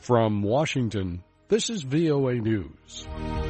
From Washington, this is VOA News.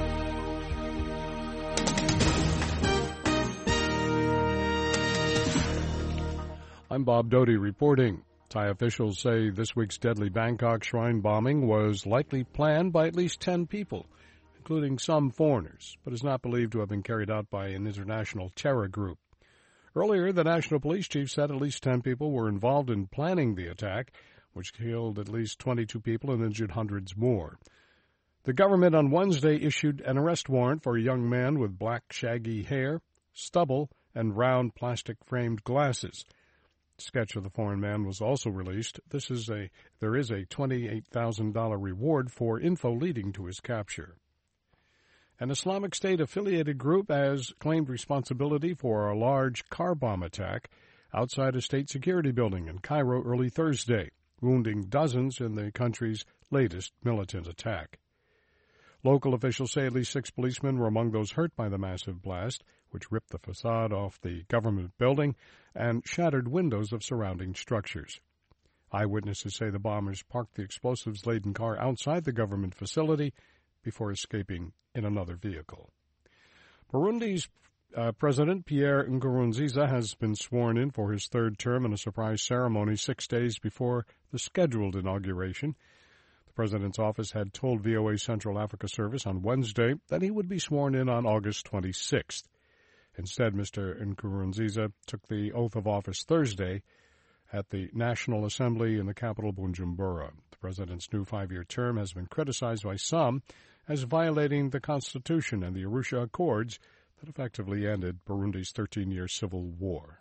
I'm Bob Doty reporting. Thai officials say this week's deadly Bangkok shrine bombing was likely planned by at least 10 people, including some foreigners, but is not believed to have been carried out by an international terror group. Earlier, the national police chief said at least 10 people were involved in planning the attack, which killed at least 22 people and injured hundreds more. The government on Wednesday issued an arrest warrant for a young man with black shaggy hair, stubble, and round plastic-framed glasses. A sketch of the foreign man was also released. There is a $28,000 reward for info leading to his capture. An Islamic State-affiliated group has claimed responsibility for a large car bomb attack outside a state security building in Cairo early Thursday, wounding dozens in the country's latest militant attack. Local officials say at least 6 policemen were among those hurt by the massive blast, which ripped the facade off the government building and shattered windows of surrounding structures. Eyewitnesses say the bombers parked the explosives-laden car outside the government facility before escaping in another vehicle. Burundi's President Pierre Nkurunziza has been sworn in for his third term in a surprise ceremony 6 days before the scheduled inauguration. The president's office had told VOA Central Africa Service on Wednesday that he would be sworn in on August 26th. Instead, Mr. Nkurunziza took the oath of office Thursday at the National Assembly in the capital Bujumbura. The president's new 5-year term has been criticized by some as violating the Constitution and the Arusha Accords that effectively ended Burundi's 13-year civil war.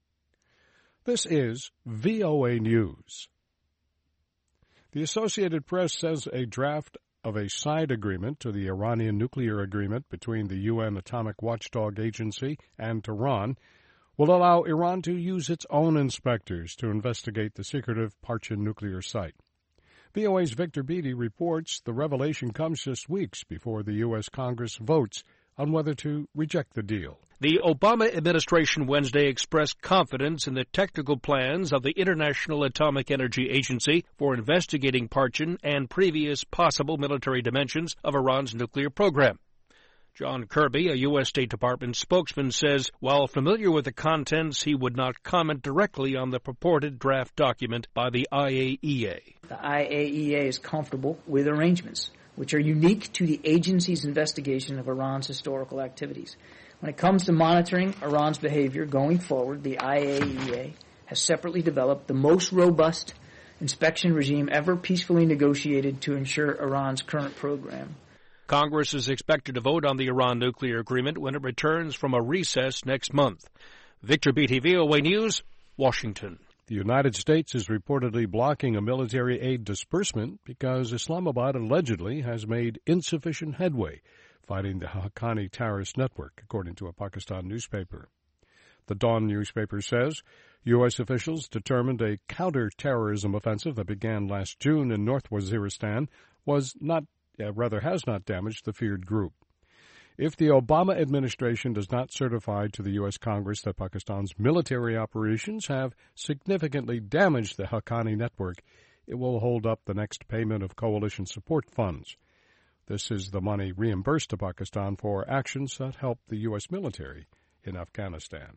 This is VOA News. The Associated Press says a draft of a side agreement to the Iranian nuclear agreement between the UN Atomic Watchdog Agency and Tehran will allow Iran to use its own inspectors to investigate the secretive Parchin nuclear site. VOA's Victor Beattie reports the revelation comes just weeks before the U.S. Congress votes on whether to reject the deal. The Obama administration Wednesday expressed confidence in the technical plans of the International Atomic Energy Agency for investigating Parchin and previous possible military dimensions of Iran's nuclear program. John Kirby, a U.S. State Department spokesman, says while familiar with the contents, he would not comment directly on the purported draft document by the IAEA. The IAEA is comfortable with arrangements which are unique to the agency's investigation of Iran's historical activities. When it comes to monitoring Iran's behavior going forward, the IAEA has separately developed the most robust inspection regime ever peacefully negotiated to ensure Iran's current program. Congress is expected to vote on the Iran nuclear agreement when it returns from a recess next month. Victor Beattie, VOA News, Washington. The United States is reportedly blocking a military aid disbursement because Islamabad allegedly has made insufficient headway fighting the Haqqani terrorist network, according to a Pakistan newspaper. The Dawn newspaper says U.S. officials determined a counter-terrorism offensive that began last June in North Waziristan has not damaged the feared group. If the Obama administration does not certify to the U.S. Congress that Pakistan's military operations have significantly damaged the Haqqani network, it will hold up the next payment of coalition support funds. This is the money reimbursed to Pakistan for actions that help the U.S. military in Afghanistan.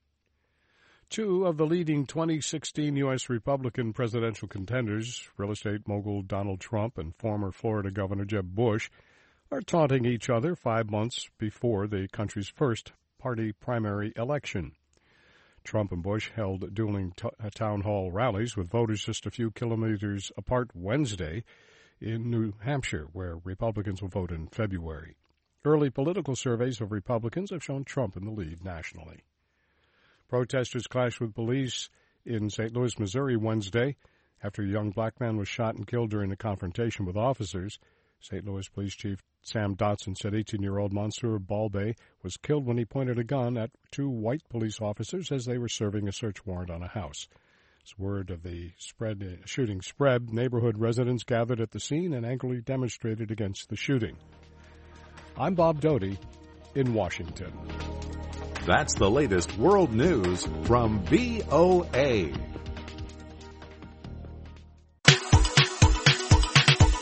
2 of the leading 2016 U.S. Republican presidential contenders, real estate mogul Donald Trump and former Florida Governor Jeb Bush, are taunting each other 5 months before the country's first party primary election. Trump and Bush held dueling town hall rallies with voters just a few kilometers apart Wednesday in New Hampshire, where Republicans will vote in February. Early political surveys of Republicans have shown Trump in the lead nationally. Protesters clashed with police in St. Louis, Missouri Wednesday after a young black man was shot and killed during a confrontation with officers. St. Louis Police Chief Sam Dotson said 18-year-old Mansour Balbay was killed when he pointed a gun at 2 white police officers as they were serving a search warrant on a house. As word of the shooting spread, neighborhood residents gathered at the scene and angrily demonstrated against the shooting. I'm Bob Doty in Washington. That's the latest world news from VOA.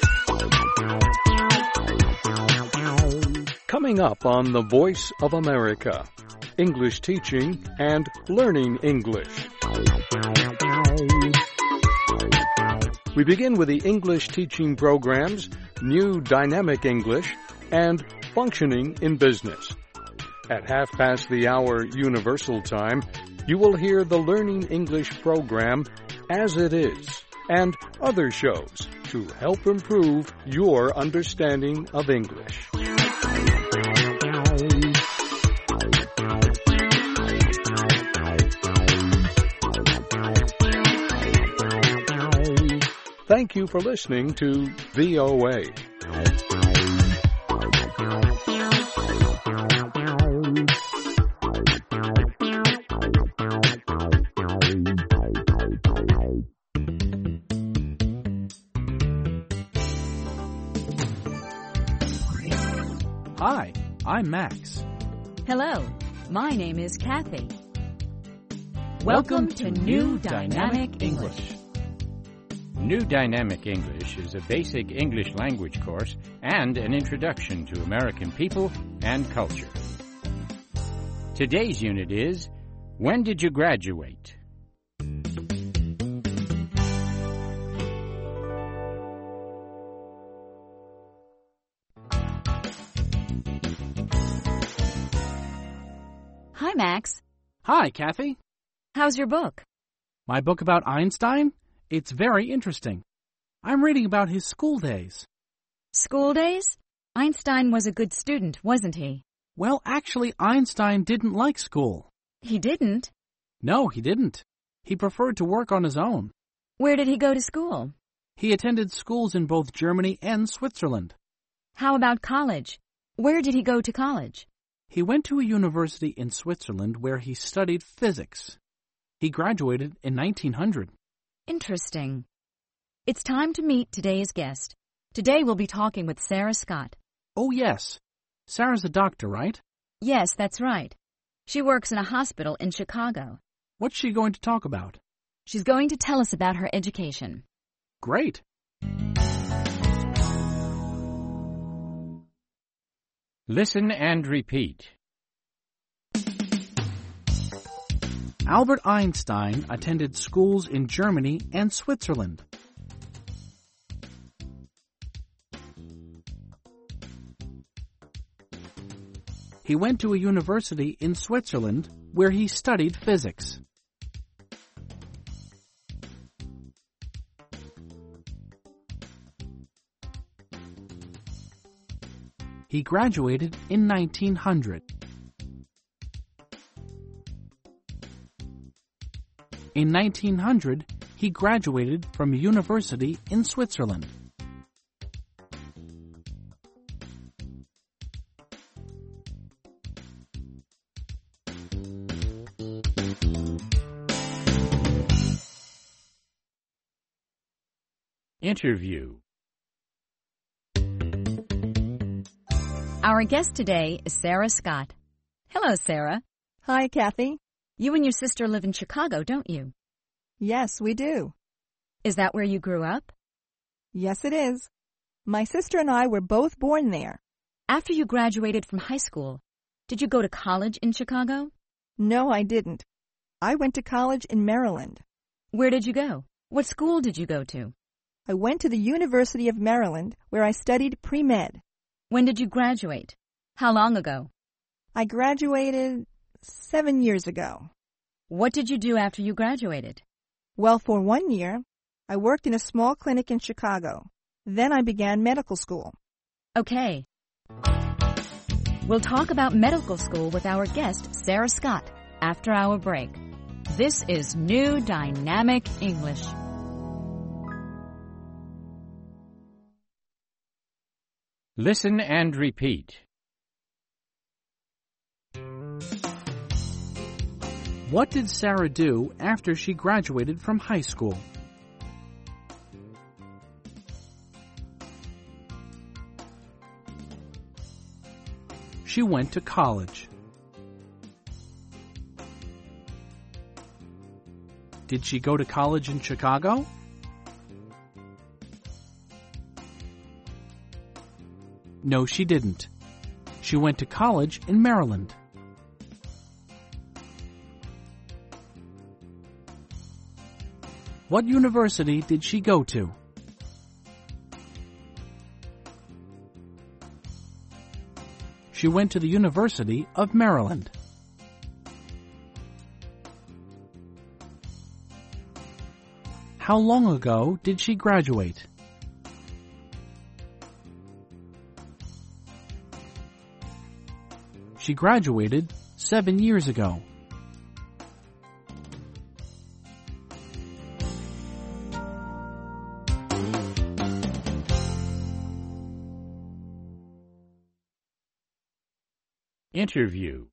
Coming up on The Voice of America, English teaching and learning English. We begin with the English teaching programs, New Dynamic English, and Functioning in Business. At 1:30 Universal Time, you will hear the Learning English program As It Is and other shows to help improve your understanding of English. Thank you for listening to VOA. Hi, I'm Max. Hello, my name is Kathy. Welcome to New Dynamic English. New Dynamic English is a basic English language course and an introduction to American people and culture. Today's unit is, When did you graduate? Hi, Max. Hi, Kathy. How's your book? My book about Einstein? It's very interesting. I'm reading about his school days. School days? Einstein was a good student, wasn't he? Well, actually, Einstein didn't like school. He didn't? No, he didn't. He preferred to work on his own. Where did he go to school? He attended schools in both Germany and Switzerland. How about college? Where did he go to college? He went to a university in Switzerland where he studied physics. He graduated in 1900. Interesting. It's time to meet today's guest. Today we'll be talking with Sarah Scott. Oh, yes. Sarah's a doctor, right? Yes, that's right. She works in a hospital in Chicago. What's she going to talk about? She's going to tell us about her education. Great. Listen and repeat. Albert Einstein attended schools in Germany and Switzerland. He went to a university in Switzerland where he studied physics. He graduated in 1900. In 1900, he graduated from a university in Switzerland. Interview. Our guest today is Sarah Scott. Hello, Sarah. Hi, Kathy. You and your sister live in Chicago, don't you? Yes, we do. Is that where you grew up? Yes, it is. My sister and I were both born there. After you graduated from high school, did you go to college in Chicago? No, I didn't. I went to college in Maryland. Where did you go? What school did you go to? I went to the University of Maryland, where I studied pre-med. When did you graduate? How long ago? I graduated 7 years ago. What did you do after you graduated? Well, for 1 year, I worked in a small clinic in Chicago. Then I began medical school. Okay. We'll talk about medical school with our guest, Sarah Scott, after our break. This is New Dynamic English. Listen and repeat. What did Sarah do after she graduated from high school? She went to college. Did she go to college in Chicago? No, she didn't. She went to college in Maryland. What university did she go to? She went to the University of Maryland. How long ago did she graduate? She graduated 7 years ago. Interview.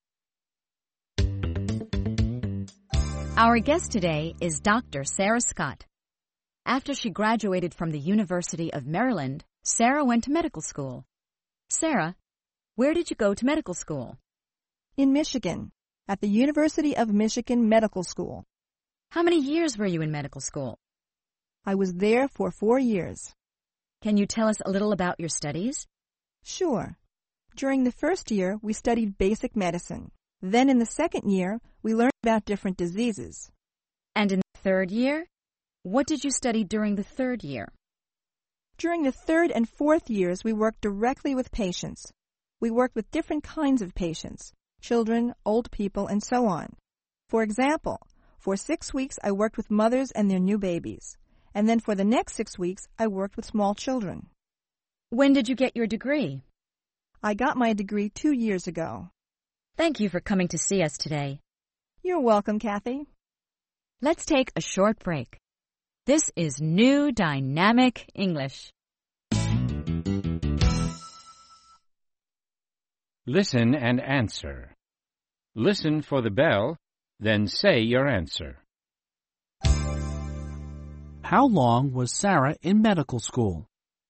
Our guest today is Dr. Sarah Scott. After she graduated from the University of Maryland, Sarah went to medical school. Sarah, where did you go to medical school? In Michigan, at the University of Michigan Medical School. How many years were you in medical school? I was there for 4 years. Can you tell us a little about your studies? Sure. During the first year, we studied basic medicine. Then in the second year, we learned about different diseases. And in the third year? What did you study during the third year? During the third and fourth years, we worked directly with patients. We worked with different kinds of patients, children, old people, and so on. For example, for 6 weeks, I worked with mothers and their new babies. And then for the next 6 weeks, I worked with small children. When did you get your degree? I got my degree 2 years ago. Thank you for coming to see us today. You're welcome, Kathy. Let's take a short break. This is New Dynamic English. Listen and answer. Listen for the bell, then say your answer. How long was Sarah in medical school?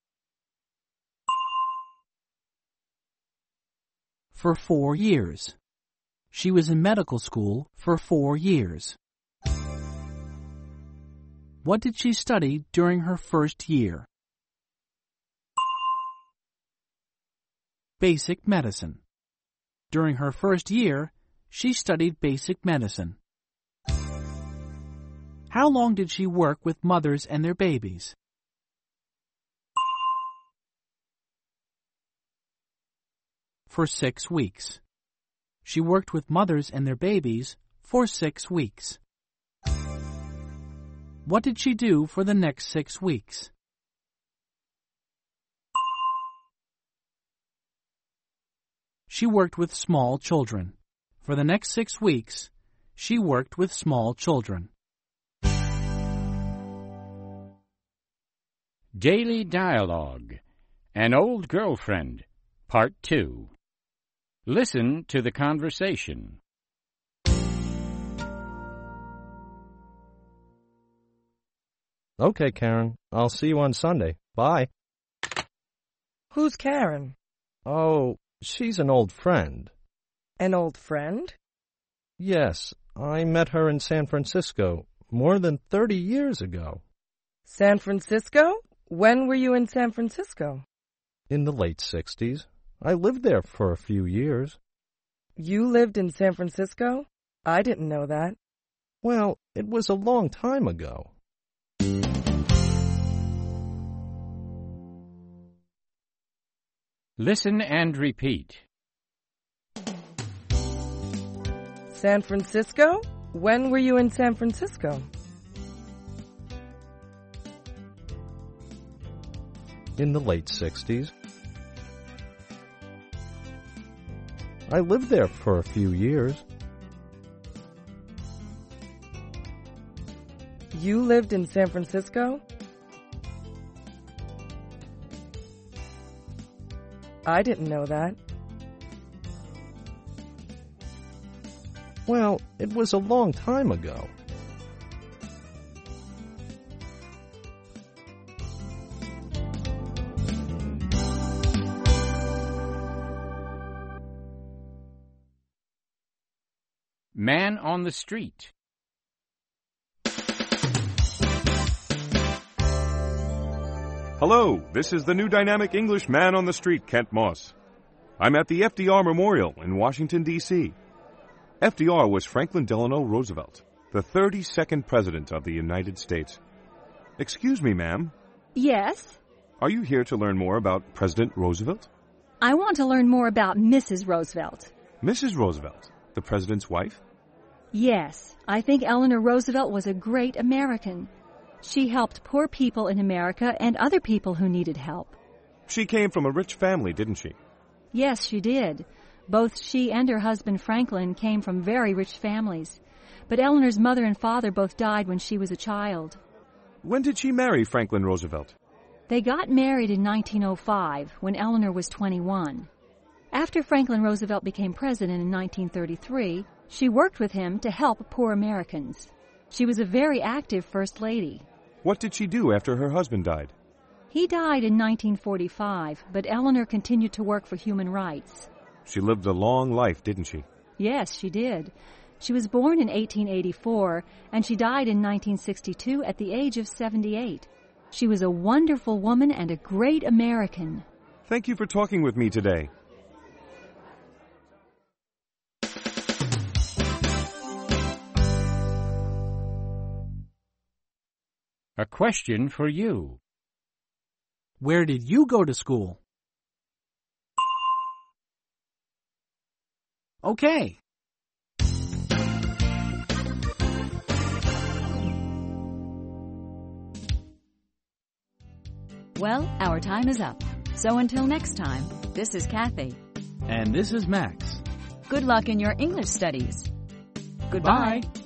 For 4 years. She was in medical school for 4 years. What did she study during her first year? Basic medicine. During her first year, she studied basic medicine. How long did she work with mothers and their babies? For 6 weeks. She worked with mothers and their babies for 6 weeks. What did she do for the next 6 weeks? She worked with small children. For the next 6 weeks, she worked with small children. Daily Dialogue. An Old Girlfriend, Part 2. Listen to the conversation. Okay, Karen. I'll see you on Sunday. Bye. Who's Karen? Oh, she's an old friend. An old friend? Yes, I met her in San Francisco more than 30 years ago. San Francisco? When were you in San Francisco? In the late 60s. I lived there for a few years. You lived in San Francisco? I didn't know that. Well, it was a long time ago. Listen and repeat. San Francisco? When were you in San Francisco? In the late 60s. I lived there for a few years. You lived in San Francisco? I didn't know that. Well, it was a long time ago. Man on the Street. Hello, this is the New Dynamic English Man on the Street, Kent Moss. I'm at the FDR Memorial in Washington, D.C. FDR was Franklin Delano Roosevelt, the 32nd President of the United States. Excuse me, ma'am. Yes? Are you here to learn more about President Roosevelt? I want to learn more about Mrs. Roosevelt. Mrs. Roosevelt, the President's wife? Yes, I think Eleanor Roosevelt was a great American. She helped poor people in America and other people who needed help. She came from a rich family, didn't she? Yes, she did. Both she and her husband Franklin came from very rich families. But Eleanor's mother and father both died when she was a child. When did she marry Franklin Roosevelt? They got married in 1905, when Eleanor was 21. After Franklin Roosevelt became president in 1933, she worked with him to help poor Americans. She was a very active First Lady. What did she do after her husband died? He died in 1945, but Eleanor continued to work for human rights. She lived a long life, didn't she? Yes, she did. She was born in 1884, and she died in 1962 at the age of 78. She was a wonderful woman and a great American. Thank you for talking with me today. A question for you. Where did you go to school? Okay. Well, our time is up. So until next time, this is Kathy. And this is Max. Good luck in your English studies. Goodbye. Bye.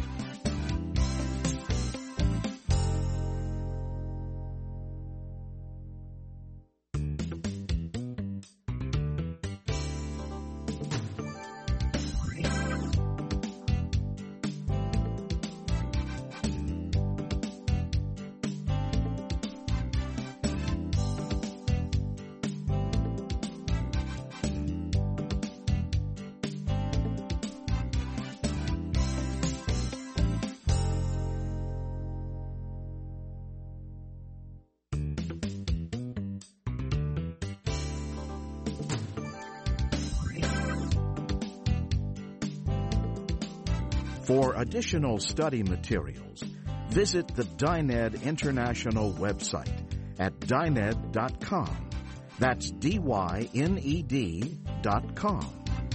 For additional study materials, visit the Dined International website at dined.com. That's DYNED.com.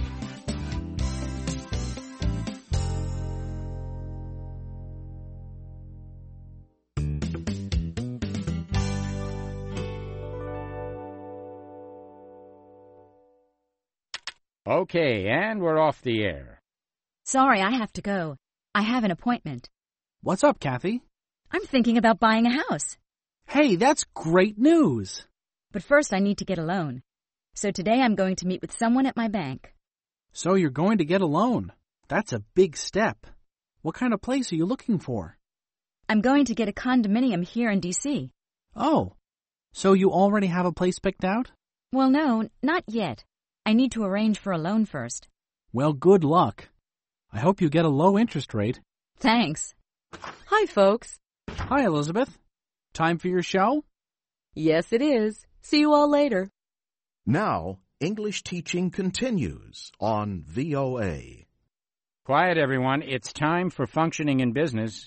Okay, and we're off the air. Sorry, I have to go. I have an appointment. What's up, Kathy? I'm thinking about buying a house. Hey, that's great news. But first I need to get a loan. So today I'm going to meet with someone at my bank. So you're going to get a loan. That's a big step. What kind of place are you looking for? I'm going to get a condominium here in D.C. Oh, so you already have a place picked out? Well, no, not yet. I need to arrange for a loan first. Well, good luck. I hope you get a low interest rate. Thanks. Hi, folks. Hi, Elizabeth. Time for your show? Yes, it is. See you all later. Now, English teaching continues on VOA. Quiet, everyone. It's time for Functioning in Business.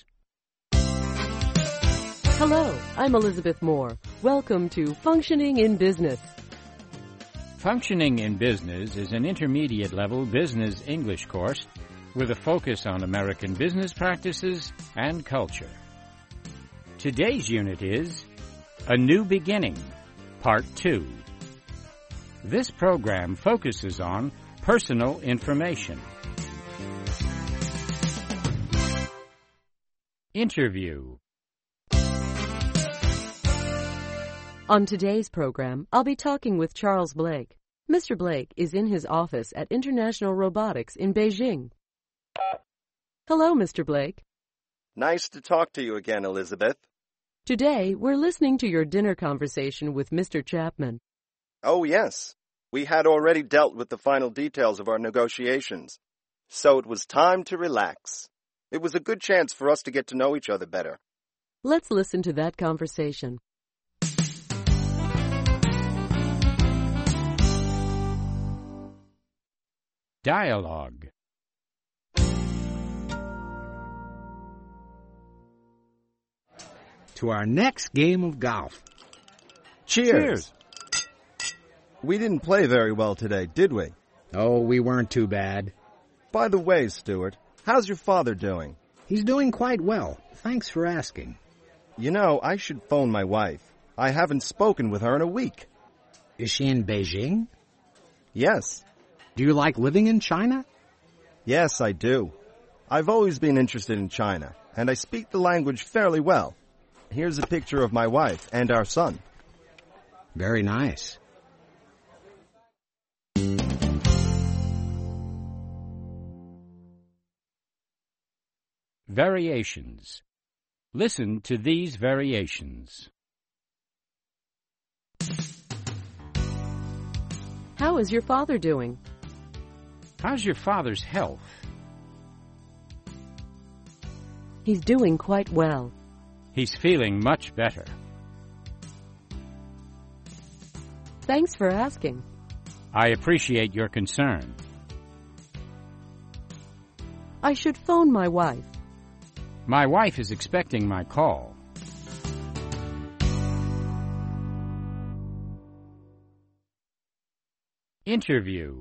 Hello, I'm Elizabeth Moore. Welcome to Functioning in Business. Functioning in Business is an intermediate-level business English course with a focus on American business practices and culture. Today's unit is A New Beginning, Part 2. This program focuses on personal information. Interview. On today's program, I'll be talking with Charles Blake. Mr. Blake is in his office at International Robotics in Beijing. Hello, Mr. Blake. Nice to talk to you again, Elizabeth. Today, we're listening to your dinner conversation with Mr. Chapman. Oh, yes. We had already dealt with the final details of our negotiations, so it was time to relax. It was a good chance for us to get to know each other better. Let's listen to that conversation. Dialogue. To our next game of golf. Cheers. We didn't play very well today, did we? Oh, we weren't too bad. By the way, Stuart, how's your father doing? He's doing quite well. Thanks for asking. You know, I should phone my wife. I haven't spoken with her in a week. Is she in Beijing? Yes. Do you like living in China? Yes, I do. I've always been interested in China, and I speak the language fairly well. Here's a picture of my wife and our son. Very nice. Variations. Listen to these variations. How is your father doing? How's your father's health? He's doing quite well. He's feeling much better. Thanks for asking. I appreciate your concern. I should phone my wife. My wife is expecting my call. Interview.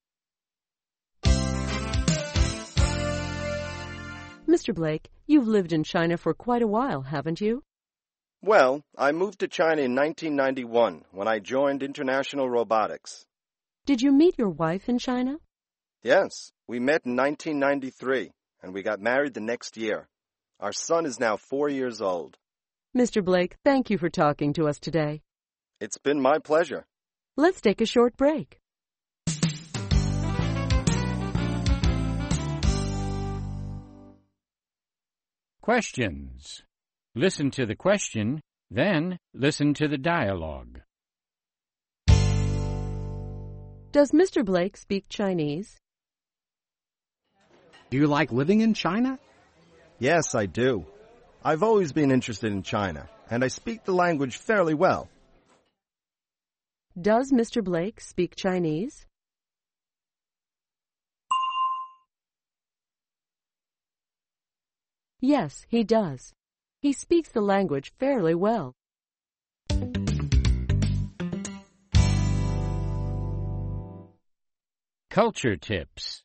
Mr. Blake, you've lived in China for quite a while, haven't you? Well, I moved to China in 1991 when I joined International Robotics. Did you meet your wife in China? Yes, we met in 1993, and we got married the next year. Our son is now 4 years old. Mr. Blake, thank you for talking to us today. It's been my pleasure. Let's take a short break. Questions. Listen to the question, then listen to the dialogue. Does Mr. Blake speak Chinese? Do you like living in China? Yes, I do. I've always been interested in China, and I speak the language fairly well. Does Mr. Blake speak Chinese? Yes, he does. He speaks the language fairly well. Culture tips.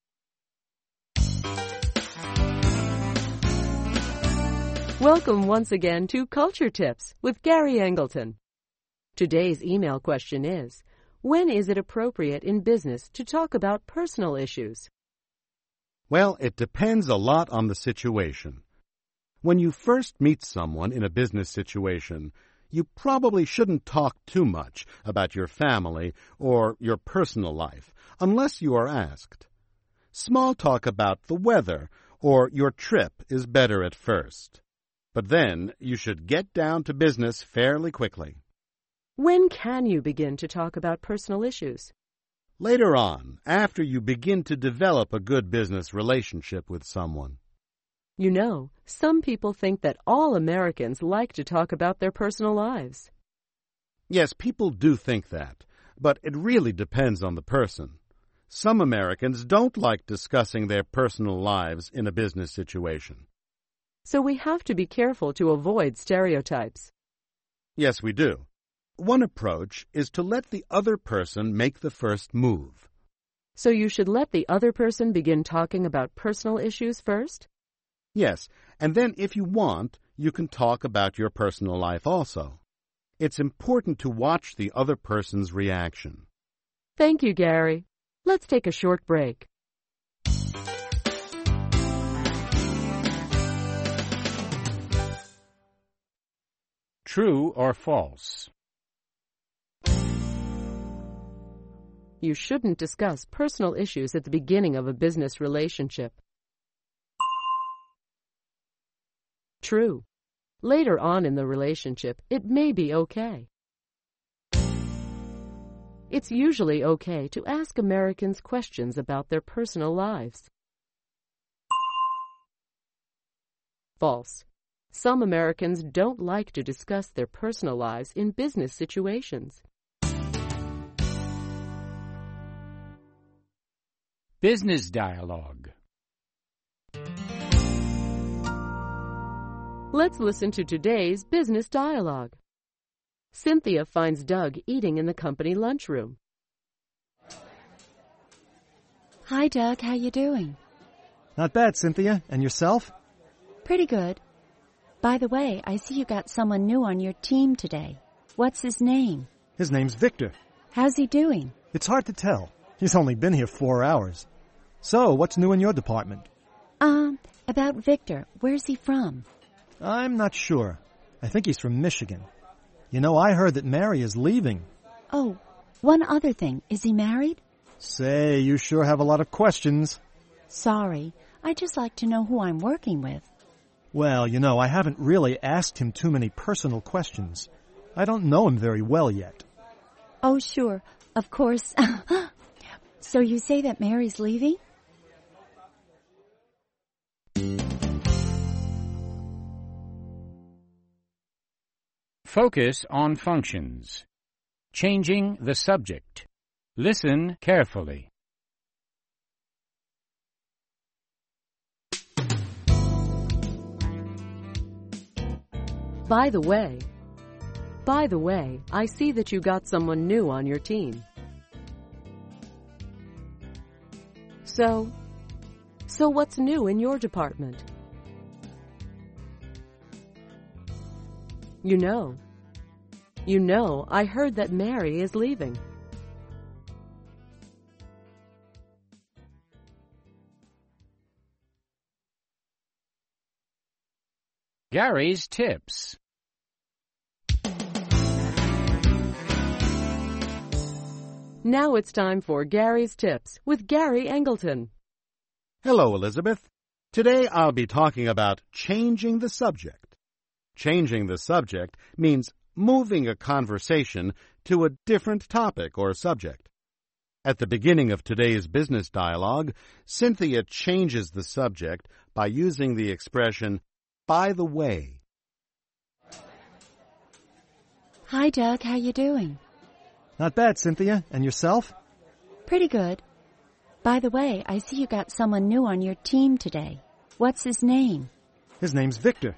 Welcome once again to Culture Tips with Gary Angleton. Today's email question is, when is it appropriate in business to talk about personal issues? Well, it depends a lot on the situation. When you first meet someone in a business situation, you probably shouldn't talk too much about your family or your personal life, unless you are asked. Small talk about the weather or your trip is better at first. But then you should get down to business fairly quickly. When can you begin to talk about personal issues? Later on, after you begin to develop a good business relationship with someone. You know, some people think that all Americans like to talk about their personal lives. Yes, people do think that, but it really depends on the person. Some Americans don't like discussing their personal lives in a business situation. So we have to be careful to avoid stereotypes. Yes, we do. One approach is to let the other person make the first move. So you should let the other person begin talking about personal issues first? Yes, and then if you want, you can talk about your personal life also. It's important to watch the other person's reaction. Thank you, Gary. Let's take a short break. True or false? You shouldn't discuss personal issues at the beginning of a business relationship. True. Later on in the relationship, it may be okay. It's usually okay to ask Americans questions about their personal lives. False. Some Americans don't like to discuss their personal lives in business situations. Business Dialogue. Let's listen to today's Business Dialogue. Cynthia finds Doug eating in the company lunchroom. Hi, Doug. How you doing? Not bad, Cynthia. And yourself? Pretty good. By the way, I see you got someone new on your team today. What's his name? His name's Victor. How's he doing? It's hard to tell. He's only been here 4 hours. So, what's new in your department? About Victor. Where's he from? I'm not sure. I think he's from Michigan. You know, I heard that Mary is leaving. Oh, one other thing. Is he married? Say, you sure have a lot of questions. Sorry. I'd just like to know who I'm working with. Well, you know, I haven't really asked him too many personal questions. I don't know him very well yet. Oh, sure. Of course. So you say that Mary's leaving? Focus on functions. Changing the subject. Listen carefully. By the way, I see that you got someone new on your team. So what's new in your department? You know, I heard that Mary is leaving. Gary's Tips. Now it's time for Gary's Tips with Gary Engleton. Hello, Elizabeth. Today I'll be talking about changing the subject. Changing the subject means moving a conversation to a different topic or subject. At the beginning of today's business dialogue, Cynthia changes the subject by using the expression, by the way. Hi, Doug. How you doing? Not bad, Cynthia. And yourself? Pretty good. By the way, I see you got someone new on your team today. What's his name? His name's Victor.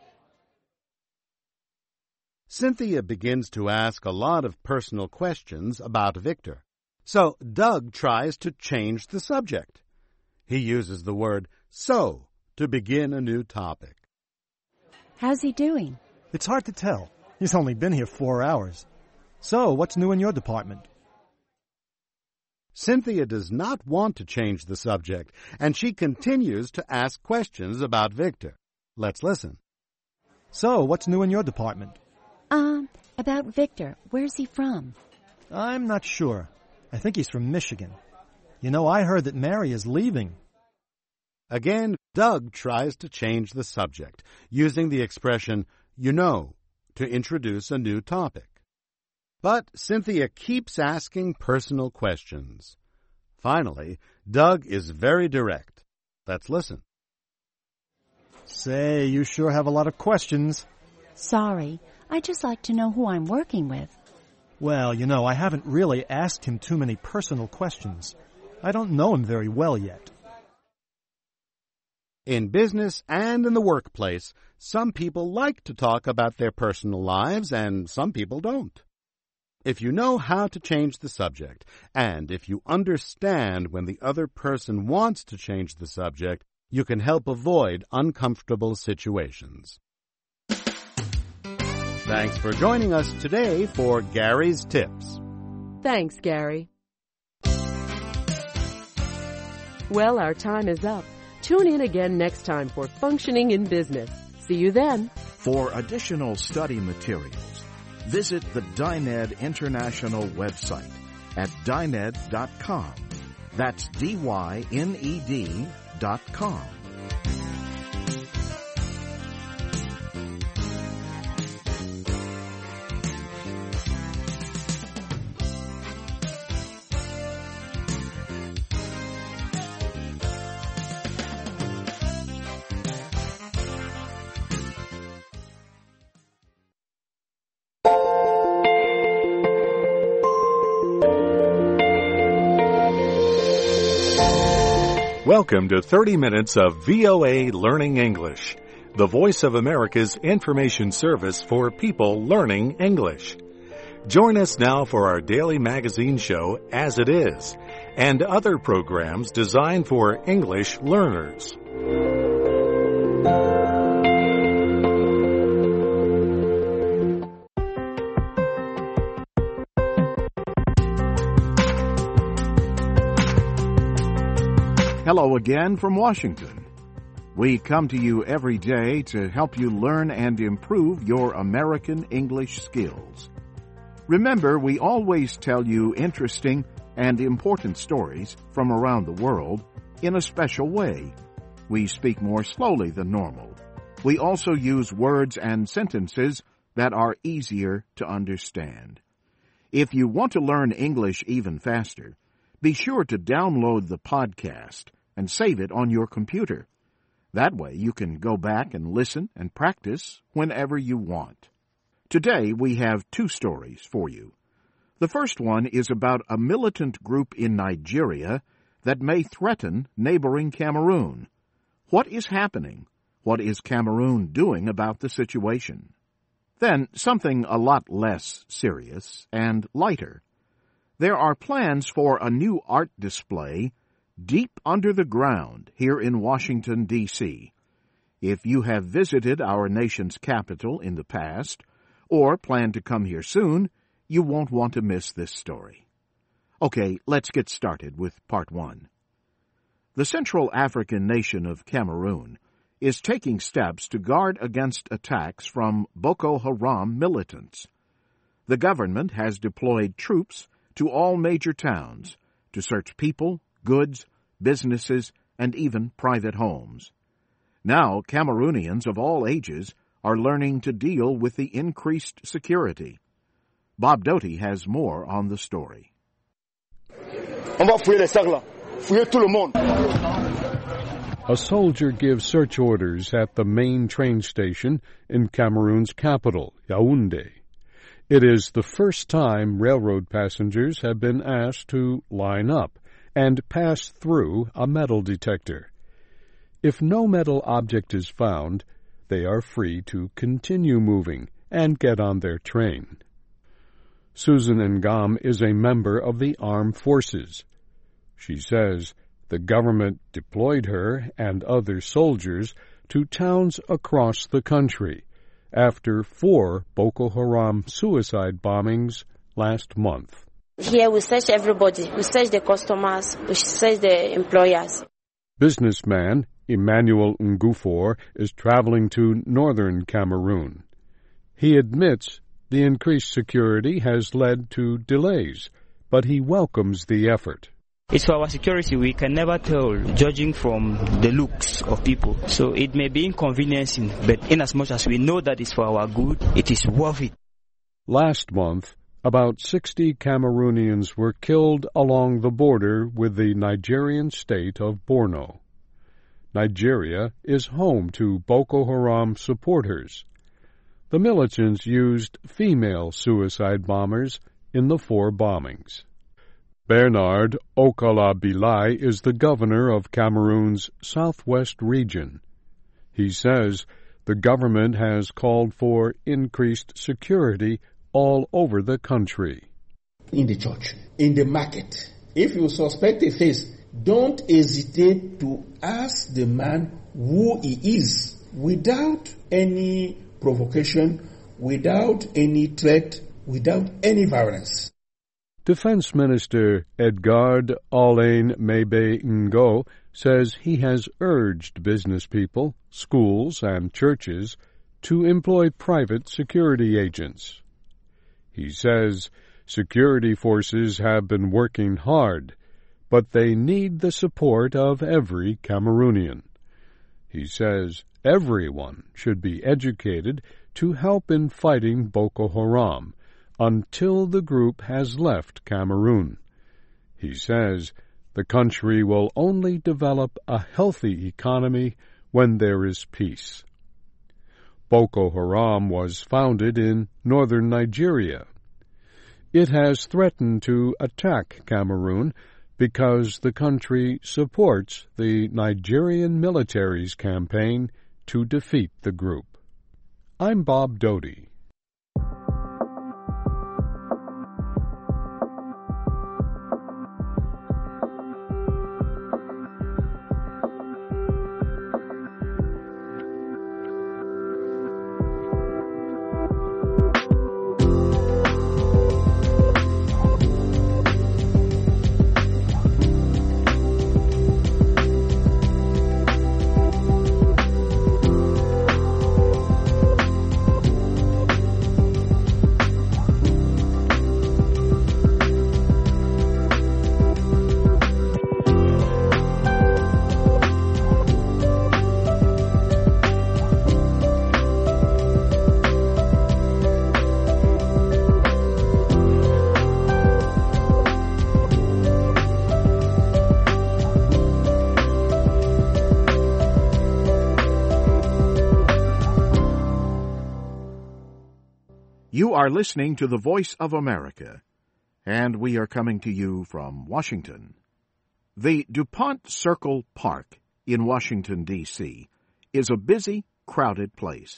Cynthia begins to ask a lot of personal questions about Victor. So Doug tries to change the subject. He uses the word so to begin a new topic. How's he doing? It's hard to tell. He's only been here 4 hours. So, what's new in your department? Cynthia does not want to change the subject, and she continues to ask questions about Victor. Let's listen. So, what's new in your department? About Victor. Where's he from? I'm not sure. I think he's from Michigan. You know, I heard that Mary is leaving. Again, Doug tries to change the subject, using the expression, you know, to introduce a new topic. But Cynthia keeps asking personal questions. Finally, Doug is very direct. Let's listen. Say, you sure have a lot of questions. Sorry. I'd just like to know who I'm working with. Well, you know, I haven't really asked him too many personal questions. I don't know him very well yet. In business and in the workplace, some people like to talk about their personal lives and some people don't. If you know how to change the subject, and if you understand when the other person wants to change the subject, you can help avoid uncomfortable situations. Thanks for joining us today for Gary's Tips. Thanks, Gary. Well, our time is up. Tune in again next time for Functioning in Business. See you then. For additional study materials, visit the Dyned International website at dyned.com. That's DYNED.com. Welcome to 30 minutes of VOA Learning English, the Voice of America's information service for people learning English. Join us now for our daily magazine show, As It Is, and other programs designed for English learners. Hello again from Washington. We come to you every day to help you learn and improve your American English skills. Remember, we always tell you interesting and important stories from around the world in a special way. We speak more slowly than normal. We also use words and sentences that are easier to understand. If you want to learn English even faster, be sure to download the podcast and save it on your computer. That way you can go back and listen and practice whenever you want. Today we have 2 stories for you. The first one is about a militant group in Nigeria that may threaten neighboring Cameroon. What is happening? What is Cameroon doing about the situation? Then something a lot less serious and lighter. There are plans for a new art display deep under the ground here in Washington, D.C. If you have visited our nation's capital in the past or plan to come here soon, you won't want to miss this story. Okay, let's get started with part 1. The Central African nation of Cameroon is taking steps to guard against attacks from Boko Haram militants. The government has deployed troops to all major towns to search people, goods, businesses, and even private homes. Now, Cameroonians of all ages are learning to deal with the increased security. Bob Doty has more on the story. A soldier gives search orders at the main train station in Cameroon's capital, Yaoundé. It is the first time railroad passengers have been asked to line up and pass through a metal detector. If no metal object is found, they are free to continue moving and get on their train. Susan Ngam is a member of the armed forces. She says the government deployed her and other soldiers to towns across the country after 4 Boko Haram suicide bombings last month. Here we search everybody. We search the customers. We search the employers. Businessman Emmanuel Ngufor is traveling to northern Cameroon. He admits the increased security has led to delays, but he welcomes the effort. It's for our security. We can never tell, judging from the looks of people. So it may be inconveniencing, but in as much as we know that it's for our good, it is worth it. Last month, about 60 Cameroonians were killed along the border with the Nigerian state of Borno. Nigeria is home to Boko Haram supporters. The militants used female suicide bombers in the 4 bombings. Bernard Okala-Bilai is the governor of Cameroon's southwest region. He says the government has called for increased security all over the country. In the church, in the market, if you suspect a face, don't hesitate to ask the man who he is without any provocation, without any threat, without any violence. Defense Minister Edgard Alain Mebe Ngo says he has urged business people, schools, and churches to employ private security agents. He says security forces have been working hard, but they need the support of every Cameroonian. He says everyone should be educated to help in fighting Boko Haram until the group has left Cameroon. He says the country will only develop a healthy economy when there is peace. Boko Haram was founded in northern Nigeria. It has threatened to attack Cameroon because the country supports the Nigerian military's campaign to defeat the group. I'm Bob Doty. You are listening to the Voice of America, and we are coming to you from Washington. The DuPont Circle Park in Washington, D.C., is a busy, crowded place.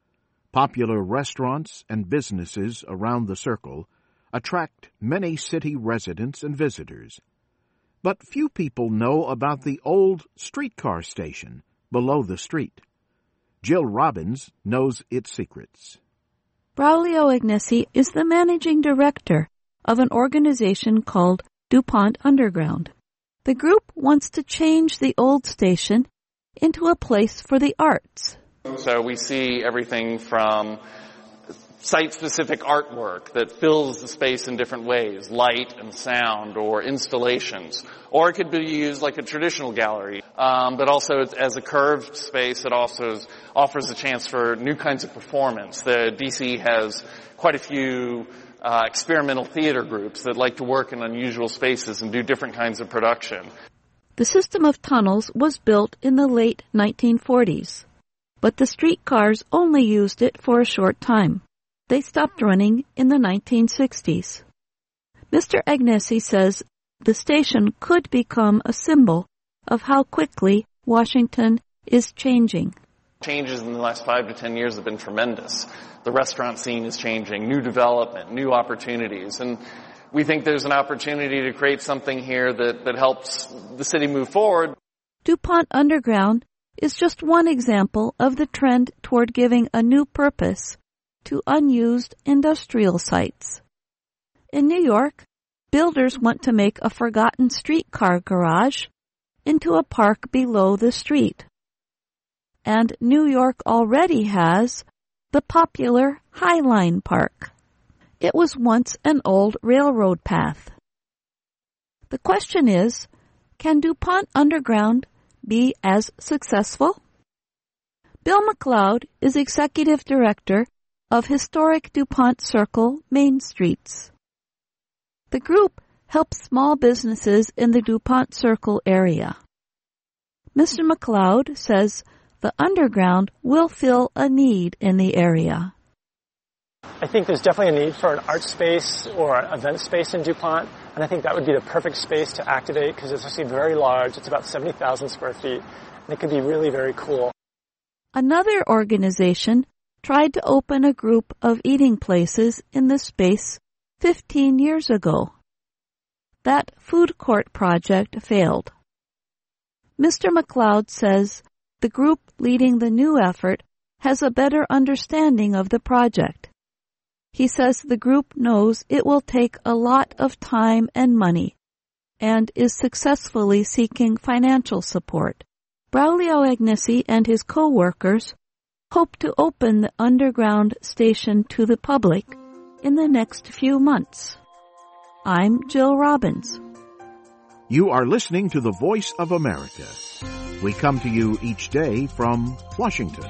Popular restaurants and businesses around the circle attract many city residents and visitors. But few people know about the old streetcar station below the street. Jill Robbins knows its secrets. Braulio Agnesi is the managing director of an organization called DuPont Underground. The group wants to change the old station into a place for the arts. So we see everything from site-specific artwork that fills the space in different ways, light and sound or installations. Or it could be used like a traditional gallery, but also as a curved space, it also offers a chance for new kinds of performance. The DC has quite a few experimental theater groups that like to work in unusual spaces and do different kinds of production. The system of tunnels was built in the late 1940s, but the streetcars only used it for a short time. They stopped running in the 1960s. Mr. Agnesi says the station could become a symbol of how quickly Washington is changing. Changes in the last 5 to 10 years have been tremendous. The restaurant scene is changing, new development, new opportunities, and we think there's an opportunity to create something here that helps the city move forward. DuPont Underground is just one example of the trend toward giving a new purpose to unused industrial sites. In New York, builders want to make a forgotten streetcar garage into a park below the street. And New York already has the popular High Line Park. It was once an old railroad path. The question is, can DuPont Underground be as successful? Bill McLeod is executive director of historic DuPont Circle Main Streets. The group helps small businesses in the DuPont Circle area. Mr. McLeod says the underground will fill a need in the area. I think there's definitely a need for an art space or an event space in DuPont, and I think that would be the perfect space to activate because it's actually very large. It's about 70,000 square feet, and it could be really very cool. Another organization tried to open a group of eating places in the space 15 years ago. That food court project failed. Mr. McLeod says the group leading the new effort has a better understanding of the project. He says the group knows it will take a lot of time and money and is successfully seeking financial support. Braulio Agnesi and his co-workers hope to open the underground station to the public in the next few months. I'm Jill Robbins. You are listening to the Voice of America. We come to you each day from Washington.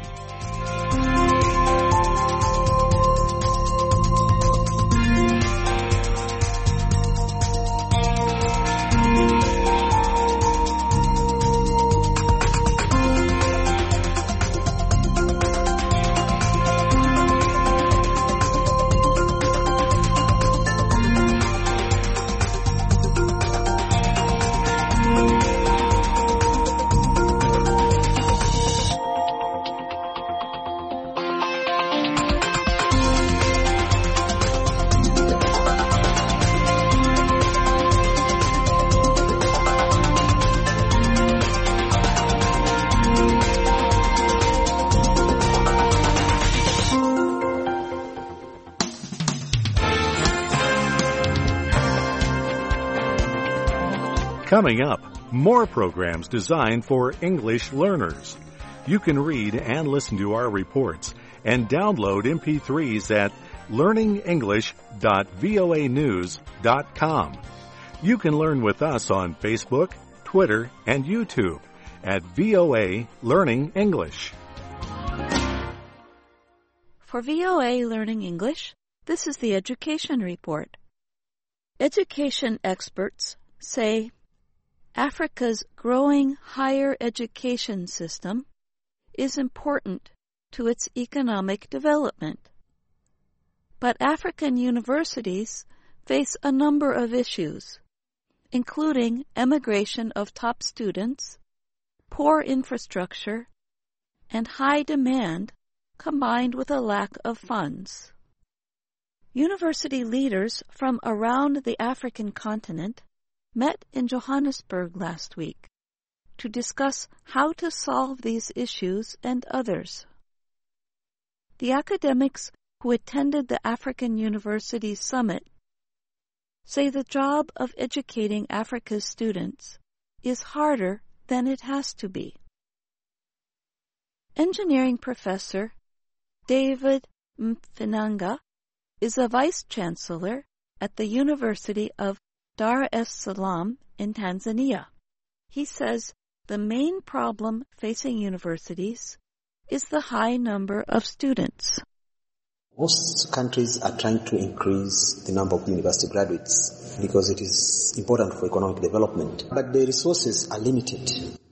Coming up, more programs designed for English learners. You can read and listen to our reports and download MP3s at learningenglish.voanews.com. You can learn with us on Facebook, Twitter, and YouTube at VOA Learning English. For VOA Learning English, this is the Education Report. Education experts say Africa's growing higher education system is important to its economic development. But African universities face a number of issues, including emigration of top students, poor infrastructure, and high demand combined with a lack of funds. University leaders from around the African continent met in Johannesburg last week to discuss how to solve these issues and others. The academics who attended the African University Summit say the job of educating Africa's students is harder than it has to be. Engineering professor David Mfinanga is a vice-chancellor at the University of Dar es Salaam in Tanzania. He says the main problem facing universities is the high number of students. Most countries are trying to increase the number of university graduates because it is important for economic development. But the resources are limited.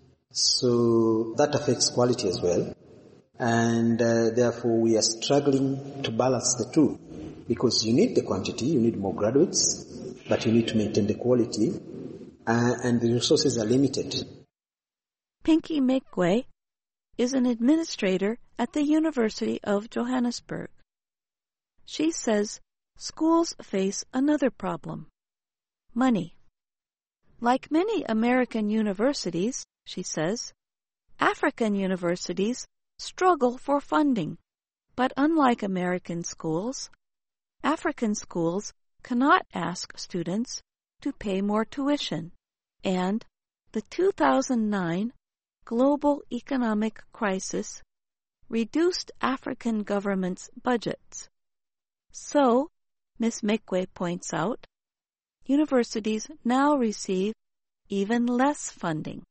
So that affects quality as well. And therefore we are struggling to balance the two. Because you need the quantity, you need more graduates, but you need to maintain the quality, and the resources are limited. Pinky Mekwe is an administrator at the University of Johannesburg. She says schools face another problem: money. Like many American universities, she says, African universities struggle for funding, but unlike American schools, African schools cannot ask students to pay more tuition, and the 2009 global economic crisis reduced African governments' budgets. So, Ms. Mekwe points out, universities now receive even less funding.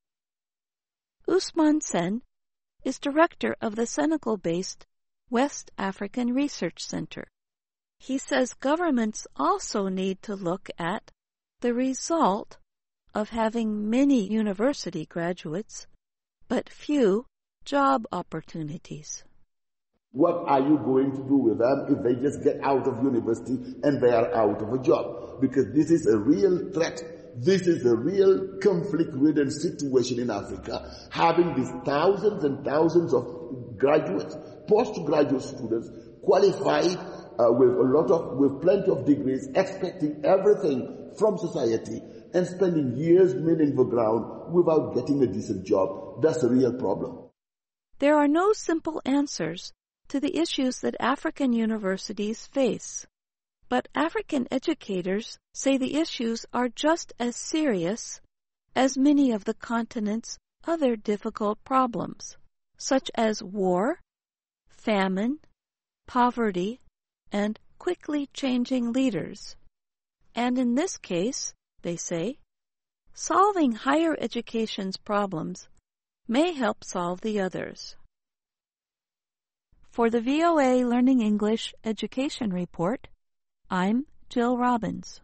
Usman Sen is director of the Senegal-based West African Research Center. He says governments also need to look at the result of having many university graduates, but few job opportunities. What are you going to do with them if they just get out of university and they are out of a job? Because this is a real threat. This is a real conflict-ridden situation in Africa, having these thousands and thousands of graduates, postgraduate students, qualified with plenty of degrees, expecting everything from society and spending years milling the ground without getting a decent job. That's a real problem. There are no simple answers to the issues that African universities face, but African educators say the issues are just as serious as many of the continent's other difficult problems, such as war, famine, poverty, and quickly changing leaders. And in this case, they say, solving higher education's problems may help solve the others. For the VOA Learning English Education Report, I'm Jill Robbins.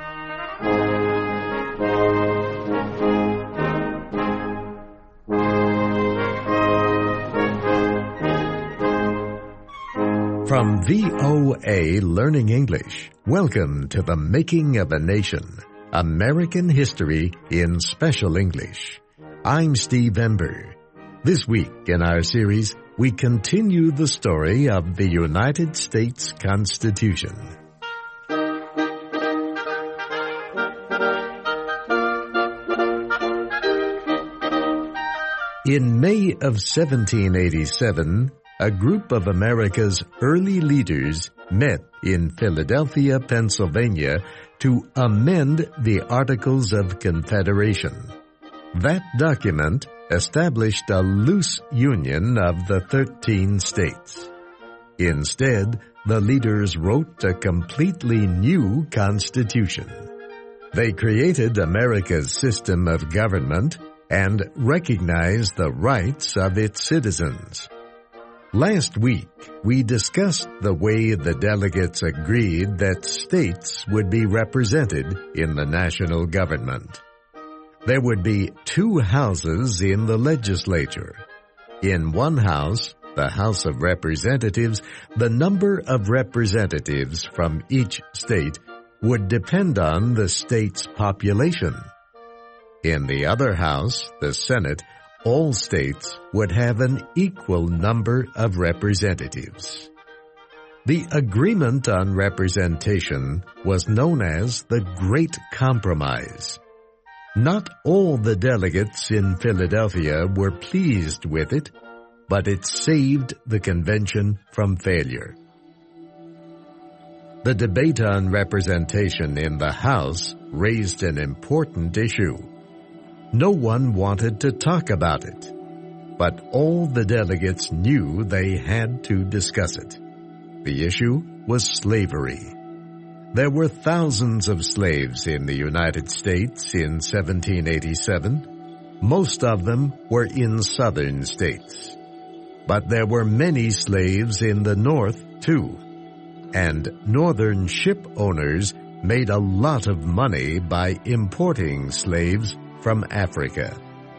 From VOA Learning English, welcome to The Making of a Nation, American History in Special English. I'm Steve Ember. This week in our series, we continue the story of the United States Constitution. In May of 1787, a group of America's early leaders met in Philadelphia, Pennsylvania, to amend the Articles of Confederation. That document established a loose union of the 13 states. Instead, the leaders wrote a completely new constitution. They created America's system of government and recognized the rights of its citizens. Last week, we discussed the way the delegates agreed that states would be represented in the national government. There would be 2 houses in the legislature. In one house, the House of Representatives, the number of representatives from each state would depend on the state's population. In the other house, the Senate, all states would have an equal number of representatives. The agreement on representation was known as the Great Compromise. Not all the delegates in Philadelphia were pleased with it, but it saved the convention from failure. The debate on representation in the House raised an important issue. No one wanted to talk about it, but all the delegates knew they had to discuss it. The issue was slavery. There were thousands of slaves in the United States in 1787. Most of them were in southern states. But there were many slaves in the North, too. And northern ship owners made a lot of money by importing slaves from Africa.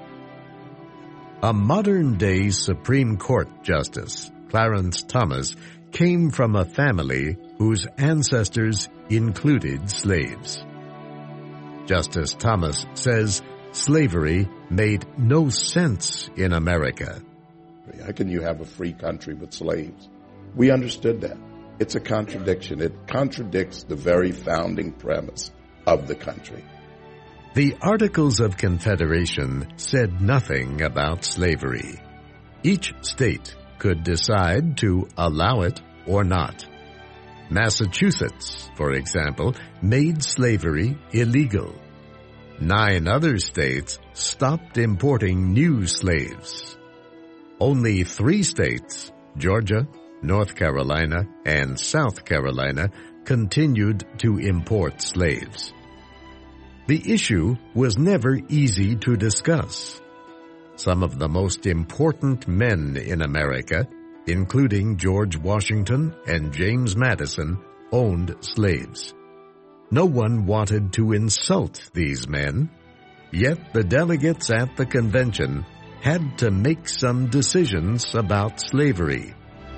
A modern-day Supreme Court Justice, Clarence Thomas, came from a family whose ancestors included slaves. Justice Thomas says slavery made no sense in America. How can you have a free country with slaves? We understood that. It's a contradiction. It contradicts the very founding premise of the country. The Articles of Confederation said nothing about slavery. Each state could decide to allow it or not. Massachusetts, for example, made slavery illegal. 9 other states stopped importing new slaves. Only 3 states, Georgia, North Carolina, and South Carolina, continued to import slaves. The issue was never easy to discuss. Some of the most important men in America, including George Washington and James Madison, owned slaves. No one wanted to insult these men, yet the delegates at the convention had to make some decisions about slavery.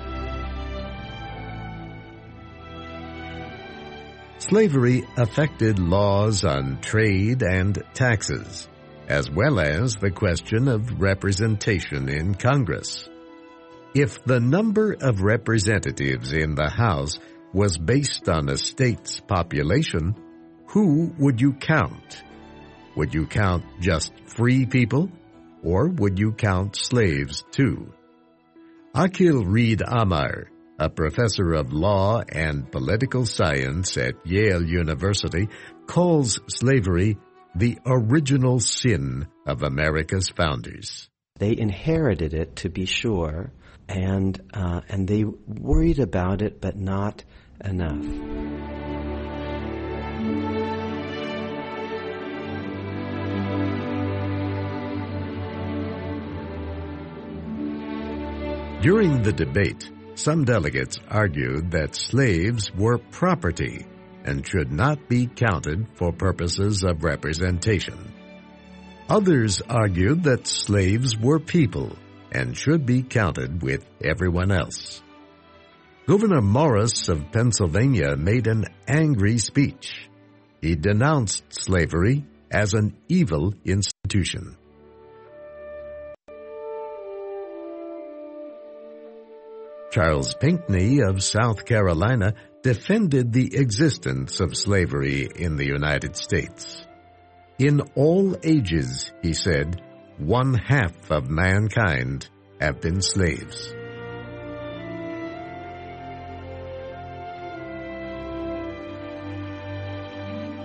Slavery affected laws on trade and taxes, as well as the question of representation in Congress. If the number of representatives in the House was based on a state's population, who would you count? Would you count just free people, or would you count slaves too? Akhil Reed Amar, a professor of law and political science at Yale University, calls slavery the original sin of America's founders. They inherited it, to be sure, and they worried about it, but not enough. During the debate, some delegates argued that slaves were property and should not be counted for purposes of representation. Others argued that slaves were people and should be counted with everyone else. Gouverneur Morris of Pennsylvania made an angry speech. He denounced slavery as an evil institution. Charles Pinckney of South Carolina defended the existence of slavery in the United States. In all ages, he said, 1/2 of mankind have been slaves.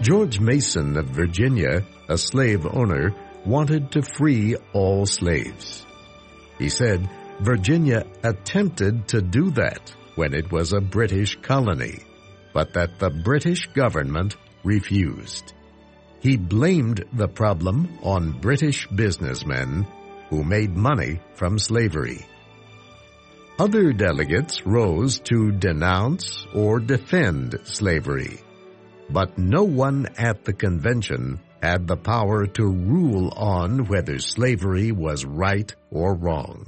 George Mason of Virginia, a slave owner, wanted to free all slaves. He said Virginia attempted to do that when it was a British colony, but that the British government refused. He blamed the problem on British businessmen who made money from slavery. Other delegates rose to denounce or defend slavery, but no one at the convention had the power to rule on whether slavery was right or wrong.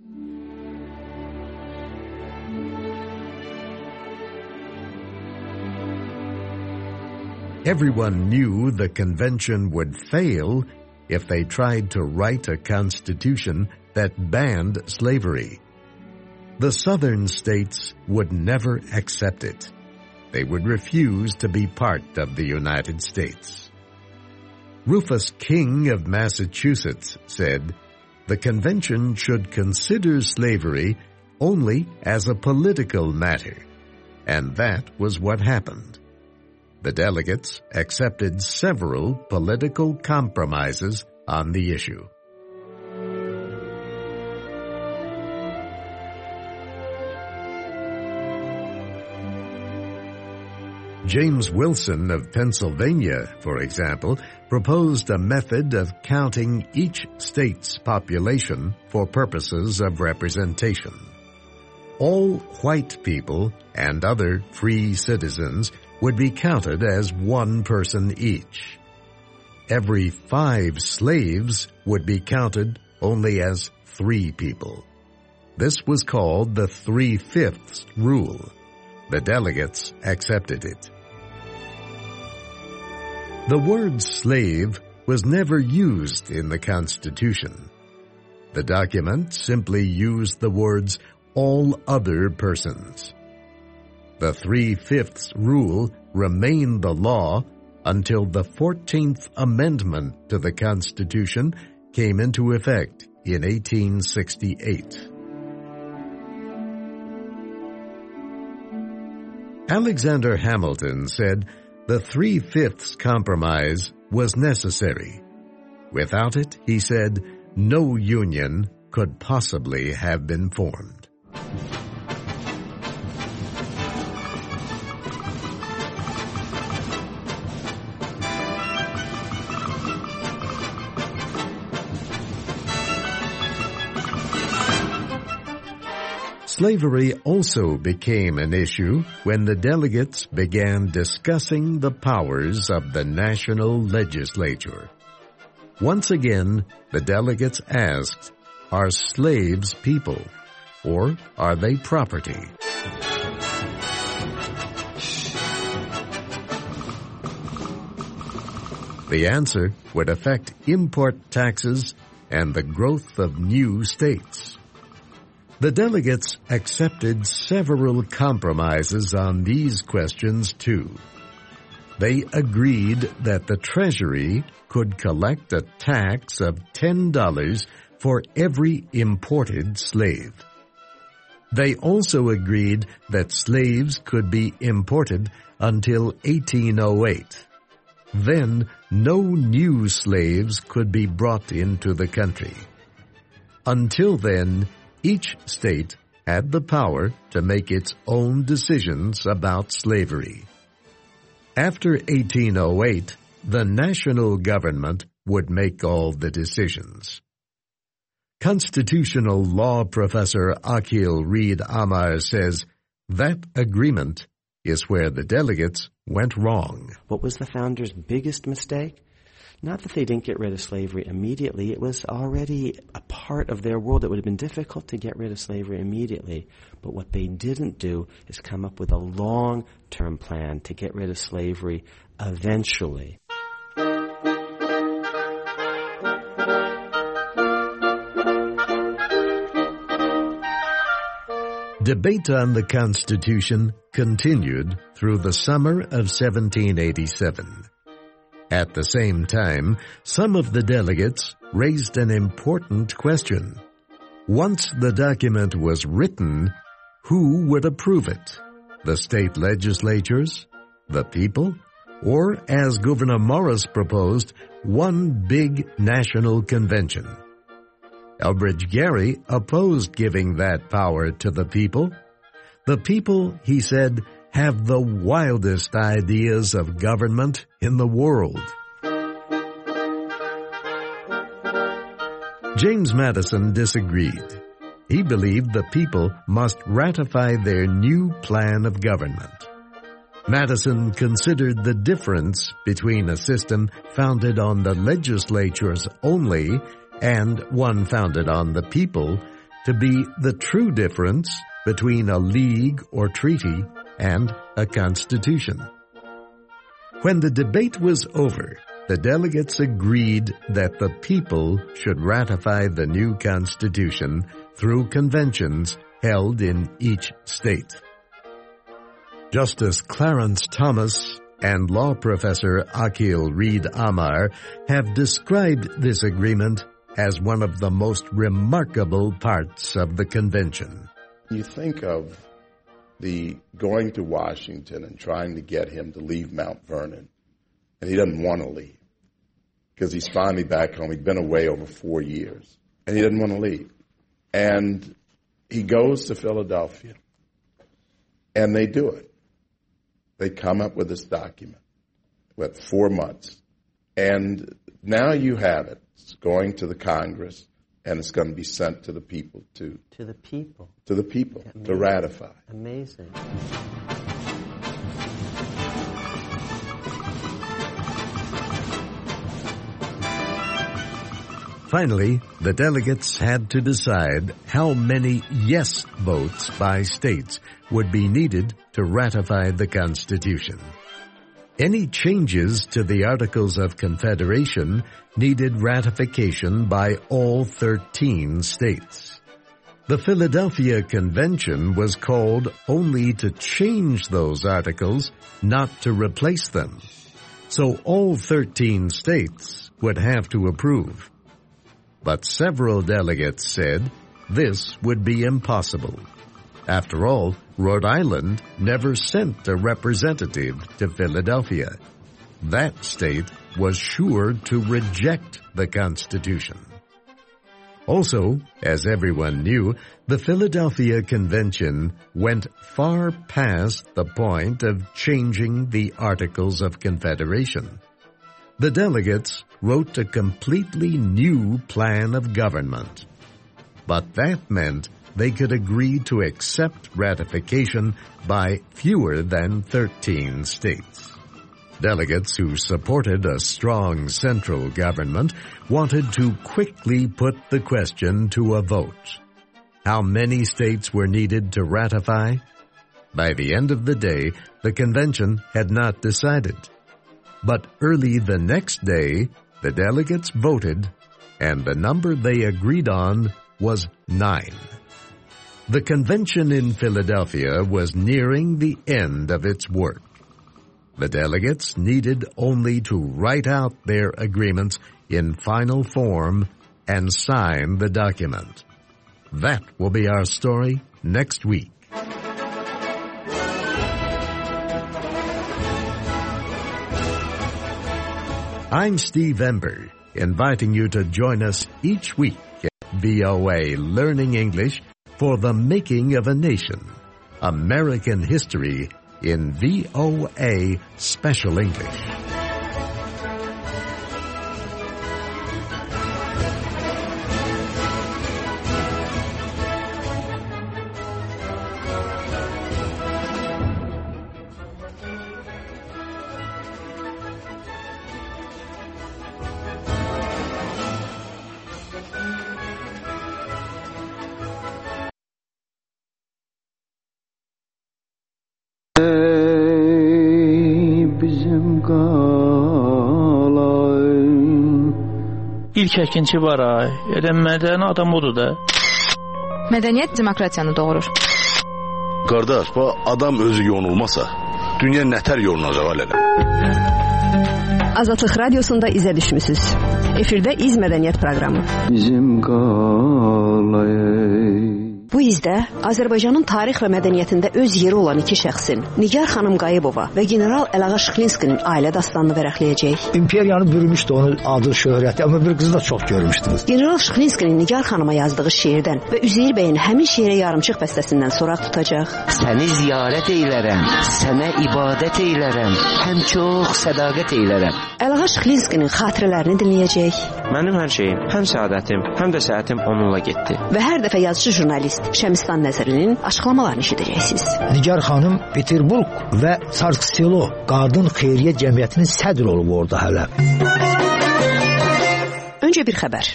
Everyone knew the convention would fail if they tried to write a constitution that banned slavery. The southern states would never accept it. They would refuse to be part of the United States. Rufus King of Massachusetts said, "The convention should consider slavery only as a political matter," and that was what happened. The delegates accepted several political compromises on the issue. James Wilson of Pennsylvania, for example, proposed a method of counting each state's population for purposes of representation. All white people and other free citizens would be counted as one person each. Every 5 slaves would be counted only as 3 people. This was called the 3/5 rule. The delegates accepted it. The word slave was never used in the Constitution. The document simply used the words all other persons. The 3/5 rule remained the law until the 14th Amendment to the Constitution came into effect in 1868. Alexander Hamilton said the 3/5 compromise was necessary. Without it, he said, no union could possibly have been formed. Slavery also became an issue when the delegates began discussing the powers of the national legislature. Once again, the delegates asked, are slaves people, or are they property? The answer would affect import taxes and the growth of new states. The delegates accepted several compromises on these questions, too. They agreed that the Treasury could collect a tax of $10 for every imported slave. They also agreed that slaves could be imported until 1808. Then, no new slaves could be brought into the country. Until then, each state had the power to make its own decisions about slavery. After 1808, the national government would make all the decisions. Constitutional law professor Akhil Reed Amar says that agreement is where the delegates went wrong. What was the founders' biggest mistake? Not that they didn't get rid of slavery immediately. It was already a part of their world. It would have been difficult to get rid of slavery immediately. But what they didn't do is come up with a long-term plan to get rid of slavery eventually. Debate on the Constitution continued through the summer of 1787. At the same time, some of the delegates raised an important question. Once the document was written, who would approve it? The state legislatures? The people? or, as Gouverneur Morris proposed, one big national convention. Elbridge Gerry opposed giving that power to the people. The people, he said, have the wildest ideas of government in the world. James Madison disagreed. He believed the people must ratify their new plan of government. Madison considered the difference between a system founded on the legislatures only and one founded on the people to be the true difference between a league or treaty and a constitution. When the debate was over, the delegates agreed that the people should ratify the new constitution through conventions held in each state. Justice Clarence Thomas and law professor Akhil Reed Amar have described this agreement as one of the most remarkable parts of the convention. You think of the going to Washington and trying to get him to leave Mount Vernon, and he doesn't want to leave because he's finally back home. He'd been away over 4 years, and he doesn't want to leave. And he goes to Philadelphia, and they do it. They come up with this document with 4 months. And now you have it. It's going to the Congress, and it's going to be sent to the people to the people. To the people to ratify. Amazing. Finally, the delegates had to decide how many yes votes by states would be needed to ratify the Constitution. Any changes to the Articles of Confederation needed ratification by all 13 states. The Philadelphia Convention was called only to change those articles, not to replace them. So all 13 states would have to approve. But several delegates said this would be impossible. After all, Rhode Island never sent a representative to Philadelphia. That state was sure to reject the Constitution. Also, as everyone knew, the Philadelphia Convention went far past the point of changing the Articles of Confederation. The delegates wrote a completely new plan of government. But that meant they could agree to accept ratification by fewer than 13 states. Delegates who supported a strong central government wanted to quickly put the question to a vote. How many states were needed to ratify? By the end of the day, the convention had not decided. But early the next day, the delegates voted, and the number they agreed on was 9. The convention in Philadelphia was nearing the end of its work. The delegates needed only to write out their agreements in final form and sign the document. That will be our story next week. I'm Steve Ember, inviting you to join us each week at VOA Learning English for the Making of a Nation, American History in VOA Special English. İlk əkinçi var ay. Elə mədəni adam odur da. Mədəniyyət demokratiyanı doğurur. Qardaş, bu adam özü yonulmasa, dünya nətər yolunacaq elədim. Azadlıq Radiosunda izə düşmüsünüz. Efirdə İz Mədəniyyət proqramı. Bizim qalayı Bu izdə Azərbaycanın tarix və mədəniyyətində öz yeri olan iki şəxsin, Nigar xanım Qayıbova və general Əlağa Şıxlinskinin ailə dastanını vərəqləyəcək. İmperiyanı bürümüşdü onun adı, şöhrəti, amma bir qızı da çox görmüşdünüz. General Şıxlinskinin Nigar xanıma yazdığı şeirdən və Üzeyir bəyin həmin şeirə yarımçıq bəstəsindən soraq tutacaq. Səni ziyarət eylərəm, sənə ibadət eylərəm, həm çox sədaqət eylərəm. Əlağa Şıxlinskinin xatirələrini dinləyəcək. Mənim hər şeyim, həm səadətim, həm də səhətim onunla getdi. Və hər dəfə yazıcı jurnalist Şəmistan Nəzərlinin açıqlamalarını eşidəcəksiniz. Nigar xanım Peterburg və Sarkselo Qadın Xeyriyyə Cəmiyyətinin sədr olub orada hələ. Öncə bir xəbər.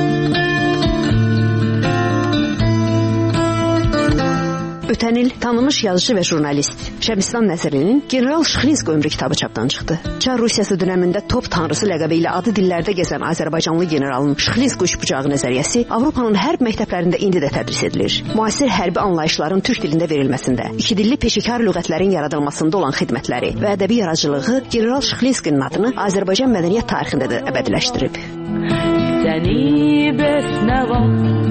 Ötən il tanınmış yazıcı və jurnalist Şəmistan Nəzərinin General Şıxlinsk ömrü kitabı çapdan çıxdı. Çar Rusiyası dövründə top tanrısı ləqəbi ilə adı dillərdə gəzən Azərbaycanlı generalın Şıxlinsk üçbucağı nəzəriyyəsi Avropanın hərb məktəblərində indi də tədris edilir. Müasir hərbi anlayışların türk dilində verilməsində, ikidilli peşəkar lüğətlərin yaradılmasında olan xidmətləri və ədəbi yaradıcılığı General Şıxlinskinin adını Azərbaycan mədəniyyət tarixində də əbədiləşdirib. Səni bəsnəva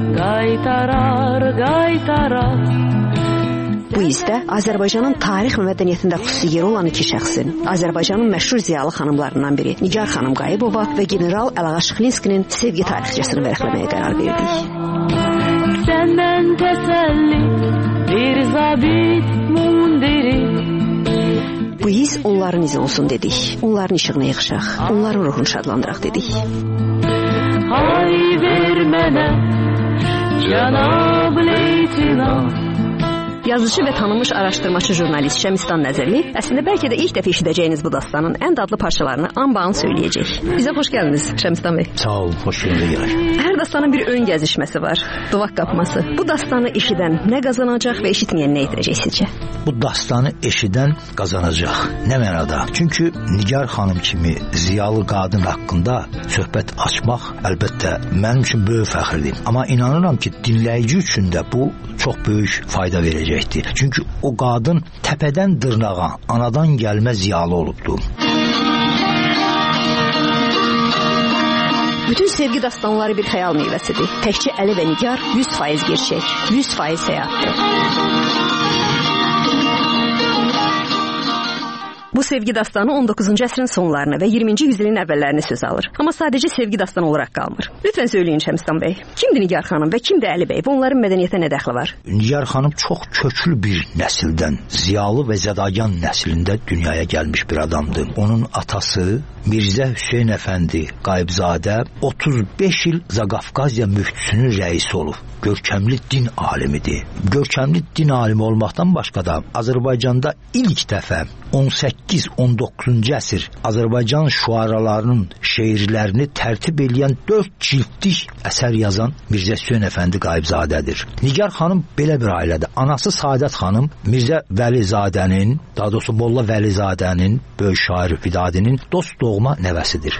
qaytarar. Bu izdə Azərbaycanın tarix və mədəniyyətində xüsusi yeri olan iki şəxsin, Azərbaycanın məşhur ziyalı xanımlarından biri Nigar xanım Qayıbova və general Əlağa Şıxlinskinin sevgi tarixçəsini vərəqləməyə qərar verdik. Səndən təsəlli bir zabit mundiri. Bu iz onların izi olsun dedik. Onların işığına yığışaq, onların ruhunu şadlandıraq dedik. Hay ver mənə cənab leytinant. Yazıcı və tanınmış araşdırmacı jurnalist Şəmistan Nəzərli əslində bəlkə də ilk dəfə eşidəcəyiniz bu dastanın ən dadlı parçalarını anbaan söyləyəcək. Bizə xoş gəldiniz Şəmistan bəy. Sağ olun, xoş gəldiniz. Hər dastanın bir ön gəzişməsi var, duvaq qapması. Bu dastanı eşidən nə qazanacaq və eşitməyən nə itirəcək sizcə? Bu dastanı eşidən qazanacaq. Nə mənada? Çünki Nigar xanım kimi ziyalı qadın haqqında söhbət açmaq əlbəttə mənim üçün böyük fəxrdir. Amma inanıram ki, dinləyici üçün də bu çox böyük fayda verəcək. Çünki o qadın təpədən dırnağa, anadan gəlmə ziyalı olubdu. Bütün sevgi dastanları bir xəyal meyvəsidir. Təkcə Əli və Nigar 100% gerçək, 100% həyatdır. Bu sevgi dastanı 19-cu əsrin sonlarını və 20-ci yüzilin əvvəllərini söz alır. Amma sadəcə sevgi dastanı olaraq qalmır. Lütfən söyləyin Şəmistan bəy, kimdir Nigar xanım və kimdir Əli bəy? Bunların mədəniyyətə nə dəxli var? Nigar xanım çox köklü bir nəsildən, ziyalı və zədagan nəslində dünyaya gəlmiş bir adamdır. Onun atası Mirzə Hüseyn Əfəndi Qayıbzadə 35 il Zaqafqaziya müftüsünün rəisi olub. Görkəmli din alimidir. Görkəmli din alimi olmaqdan başqa da Azərbaycanda ilk dəfə 18-19-cu əsr Azərbaycan şüaralarının şeirlərini tərtib edən 4 cildlik əsər yazan Mirzə Hüseyn Əfəndi Qayıbzadədir. Nigar xanım belə bir ailədir. Anası Saadət xanım Mirzə Vəlizadənin, daha doğrusu Molla Vəlizadənin, böyük şair Vidadinin dost doğma nəvəsidir.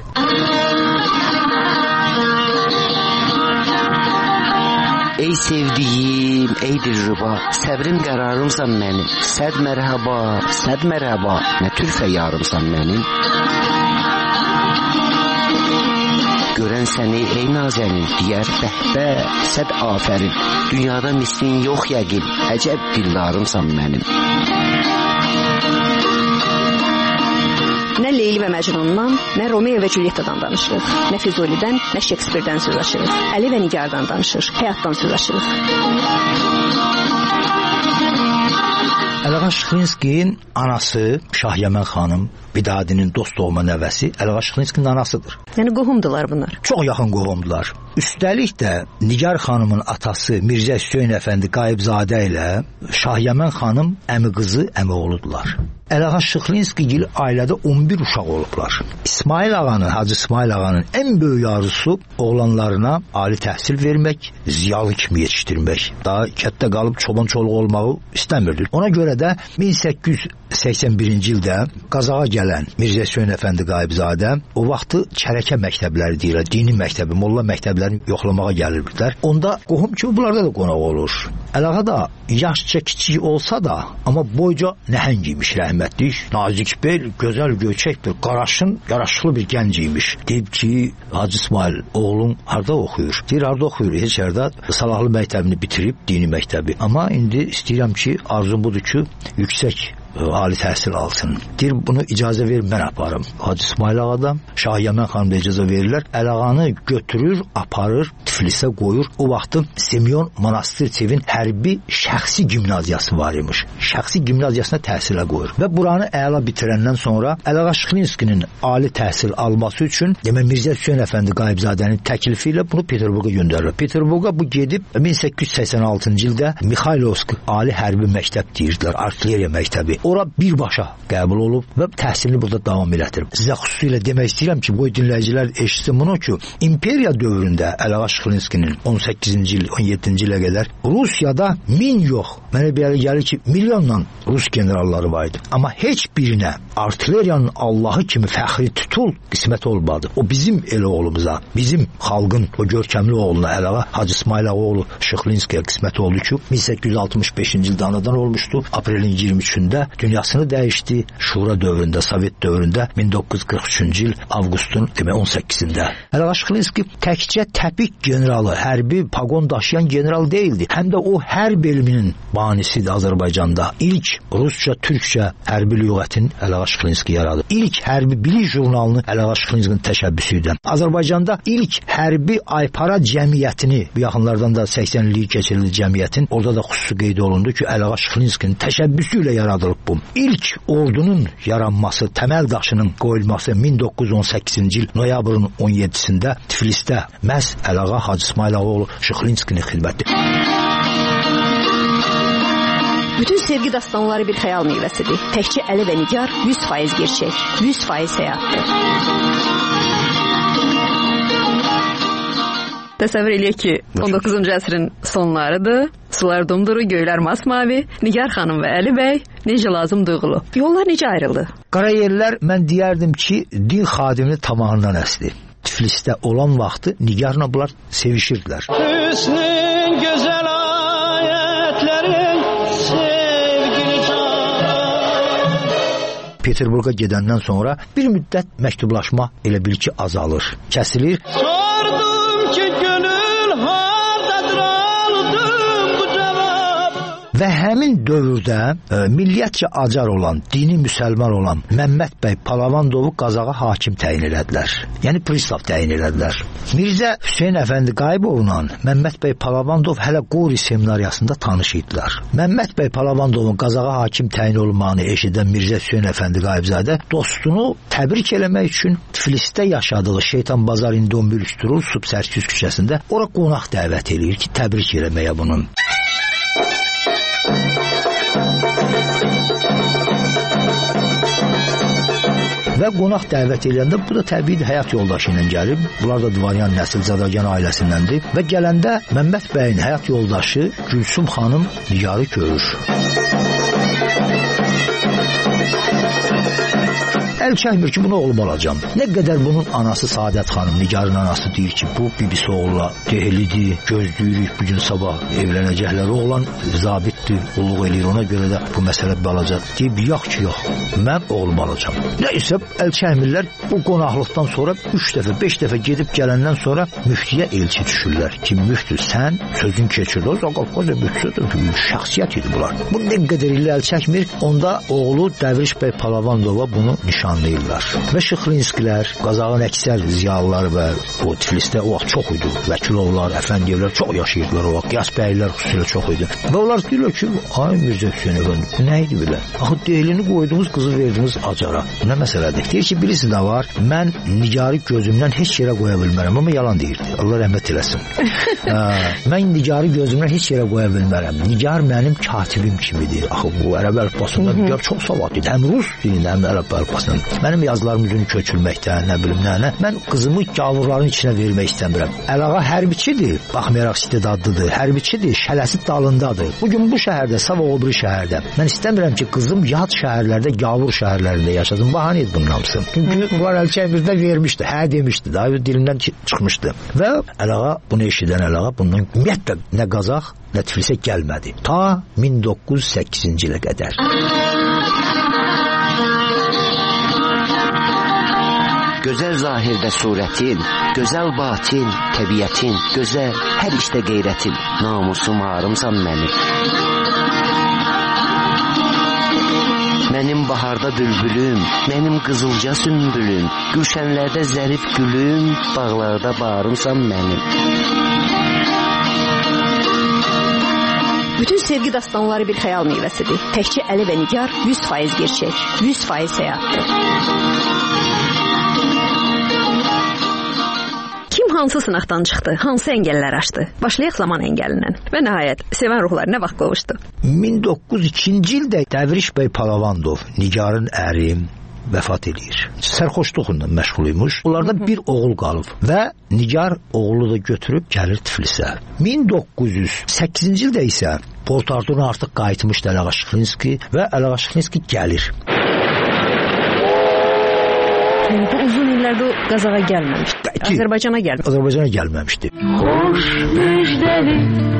Ey sevdiyim, ey dilruba, səbrim qərarımsan mənim. Səd mərhaba, nə tür fəyarımsan mənim. Görən səni ey nazənin, deyər bəhbə, səd afərin. Dünyada mislin yox yəqin, əcəb dillarımsan mənim. Nə Leyli və Məcnundan, nə Romeo və Julietta'dan danışırıq, nə Füzulidən, nə Şekspirdən söz açırıq, Əli və Nigardan danışır, həyatdan söz açırıq. Əlağa Şıxlinskinin anası Şahyəmən xanım, Vidadinin dost doğma nəvəsi Əlağa Şıxlinskinin anasıdır. Yəni qohumdular bunlar. Çox yaxın qohumdular. Üstəlik də Nigar xanımın atası Mirzə Hüseyn Əfəndi Qayıbzadə ilə Şahyəmən xanım əmi qızı, əmi oğludular. Əlağa Şıxlinskigil ailədə 11 uşaq olublar. İsmail ağanın, Hacı İsmail ağanın ən böyük arzusu oğlanlarına ali təhsil vermək, ziyalı kimi yetişdirmək. Daha kətdə qalıb çoban çoluq olmağı istəmirdi. Ona görə də 1881-ci ildə Qazaxa gələn Mirzə Hüseyn Əfəndi Qayıbzadə o vaxtı çərəkə məktəbləri deyirlər, dini məktəbi, molla məktəblərini yoxlamağa gəlirdilər. Onda qohum kimi bunlarda da qonaq olur. Əlağa da yaşca kiçik olsa da, amma boyca nəhəng imiş rəhmətlik, nazik bel, gözəl göçək bir qaraşın, yaraşıqlı bir gənc imiş. Deyib ki, Hacı İsmail oğlum harda oxuyur? Deyir, harda oxuyur? Heç yerdə Salahlı məktəbini bitirib, dini məktəbi. Amma indi istəyirəm ki, arzum budur ki, yüksək ali təhsil alsın. Deyir, bunu icazə ver, mən aparım. Hacı İsmail ağadan, Şah Yəmən xanım da icazə verirlər. Əlağanı götürür, aparır, Tiflisə qoyur. O vaxtı Semyon Monastirçevin hərbi şəxsi gimnaziyası var imiş. Şəxsi gimnaziyasına təhsilə qoyur. Və buranı əla bitirəndən sonra Əlağa Şıxlinskinin ali təhsil alması üçün Mirzə Hüseyn Əfəndi Qayıbzadənin təklifi ilə bunu Peterburqa göndərirlər. Peterburqa bu gedib 1886-cı ildə Mikhailovsk ali hərbi məktəb deyirdilər, artilleriya məktəbi. Ora birbaşa qəbul olub və təhsilini burada davam elətdirib. Sizə xüsusilə demək istəyirəm ki, bu dinləyicilər eşitsin bunu ki, imperiya dövründə Əlağa Şıxlinskinin 18-ci il, 17-ci ilə qədər Rusiyada 1000 yox, mənə belə gəlir ki, milyonla Rus generalları var idi. Amma heç birinə artilleriyanın Allahı kimi fəxri tutul qismət olmadı. O bizim el oğlumuza, bizim xalqın o görkəmli oğluna Əlağa Hacı İsmail oğlu Şıxlinskiyə qismət oldu ki, 1865-ci ildə anadan olmuşdu. Aprelin 23-də dünyasını dəyişdi. Şura dövründə, Sovet dövründə 1943-cü il avqustun 18-də. Əlağa Şıxlinski təkcə təpik generalı, hərbi pagon daşıyan general deyildi. Həm də o hərb elminin banisidir Azərbaycanda. İlk Rusça-Türkçə hərbi lüğətin Əlağa Şıxlinski yaradı. İlk hərbi bilik jurnalını Əlağa Şıxlinskinin təşəbbüsü idi. Azərbaycanda ilk hərbi aypara cəmiyyətini, bu yaxınlardan da 80-liyi keçirildi cəmiyyətin, orada da xüsusi qeyd olundu ki, Əlağa Şıxlinskinin təşəbbüsü ilə yaradılıb bu. İlk ordunun yaranması, təməl daşının qoyulması 1918-ci il noyabrın 17-sində Tiflisdə məhz Əlağa Hacı İsmail oğlu Şıxlinskinin xidməti. Bütün sevgi dastanları bir xəyal meyvəsidir. Təkcə Əli və Nigar 100% gerçək, 100% həyatdır. Təsəvvür eləyək ki, 19-cu əsrin sonlarıdır, sular dumduru, göylər masmavi, Nigar xanım və Əli bəy necə lazım duyğulu. Yollar necə ayrıldı? Qarayellər mən deyərdim ki, din xadimini tamamından əsdi. Tiflisdə olan vaxtı Nigarla bunlar sevişirdilər. Hüsnün gözəl ayətlərin sevgili canım. Peterburqa gedəndən sonra bir müddət məktublaşma elə bil ki azalır, kəsilir. Sordum ki gönül hardadır, aldım bu cavab. Və həmin dövrdə milliyyətcə acar olan, dini müsəlman olan Məmməd bəy Palavandovu Qazaxa hakim təyin elədilər. Yəni pristav təyin elədilər. Mirzə Hüseyn Əfəndi Qayıbovla Məmməd bəy Palavandov hələ Qori seminariyasında tanış idilər. Məmməd bəy Palavandovun Qazaxa hakim təyin olunmağını eşidən Mirzə Hüseyn Əfəndi Qayıbzadə dostunu təbrik eləmək üçün Tiflisdə yaşadığı Şeytan Bazar İndombil Üstürul Subsərküz küçəsində ora qonaq dəvət eləyir ki, təbrik eləməyə bunun. Və qonaq dəvət edəndə bu da təbii həyat yoldaşı ilə gəlib. Bunlar da Dvaryan nəsil Zadagan ailəsindəndir. Və gələndə Məmməd bəyin həyat yoldaşı Gülsüm xanım Nigarı görür. Əl çəkmir ki, bunu oğlum alacam. Nə qədər bunun anası Saadət xanım, Nigarın anası deyir ki, bu bibisi oğula dehlidir, gözləyirik, bugün sabah evlənəcəklər. Oğlan zabitdir, qulluq eləyir, ona görə də bu məsələ balaca. Deyib, yox ki, yox, mən oğlum alacam. Nəysə, əl çəkmirlər. Bu qonaqlıqdan sonra 3 dəfə, 5 dəfə gedib gələndən sonra müftiyə elçi düşürlər ki, müftü, sən sözün keçirdi. O Zaqafqaza müftüdür, şəxsiyyət idi bunlar. Bu nə qədər ilə əl çəkmir, onda oğlu Dəvriş bəy Palavandova bunu nişanlayırlar. Və Şıxlinskilər, Qazaxın əksər ziyalılar və o Tiflisdə o vaxt çox idi. Vəkilovlar, Əfəndiyevlər çox yaşayırdılar o vaxt. Qiyas bəylər xüsusilə çox idi. Və onlar deyirlər ki, ay Mirzə Hüseyn Əfəndi, bu nə idi belə? Axı dehlini qoydunuz, qızı verdiniz acara. Bu nə məsələdir? Deyir ki, birisi də var, mən Nigarı gözümdən heç yerə qoya bilmərəm, amma yalan deyirdi. Allah rəhmət eləsin. Mən Nigarı gözümdən heç yerə qoya bilmərəm. Nigar mənim katibim kimidir. Axı bu ərəb əlifbasında Nigar çox savadlıdır. Həm rus dilində, həm ərəb əlifbasında. lazımdır. Mənim yazılarım üzünü köçürməkdən, nə bilim nə. Mən qızımı gavurların içinə vermək istəmirəm. Əlağa hərbiçidir, baxmayaraq istedadlıdır, hərbiçidir, şələsi dalındadır. Bugün bu şəhərdə, savaq o biri şəhərdə. Mən istəmirəm ki, qızım yad şəhərlərdə, gavur şəhərlərində yaşasın. Bahane et bunun hamısı. Çünki bunlar Əlkəbirdə vermişdi, hə demişdi, daha dilindən çıxmışdı. Və Əlağa bunu eşidən Əlağa bundan ümumiyyətlə nə Qazaq, nə Tiflisə gəlmədi. Ta 1908-ci ilə qədər. Gözəl zahirdə surətin, gözəl batin, təbiətin, gözəl hər işdə qeyrətin, namusum harımsan mənim. Mənim baharda bülbülüm, mənim qızılca sümbülüm, gülşənlərdə zərif gülüm, bağlarda bağrımsan mənim. Bütün sevgi dastanları bir xəyal meyvəsidir. Təkcə Əli və Nigar 100% gerçək, 100% həyatdır. Kim hansı sınaqdan çıxdı, hansı əngəllər aşdı? Başlayaq zaman əngəlindən. Və nəhayət, sevən ruhlar nə vaxt qovuşdu? 1902-ci ildə Dəvriş bəy Palavandov, Nigarın əri, vəfat edir. Sərxoşluqla məşğul imiş. Onlarda bir oğul qalıb və Nigar oğlu da götürüb gəlir Tiflisə. 1908-ci ildə isə Port Artur'un artıq qayıtmışdı Əlağa Şıxlinski və Əlağa Şıxlinski gəlir. Yəni bu uzun illərdə o Qazağa gəlməmişdi. Azərbaycana gəlmişdi. Azərbaycana gəlməmişdi. Xoş müjdəli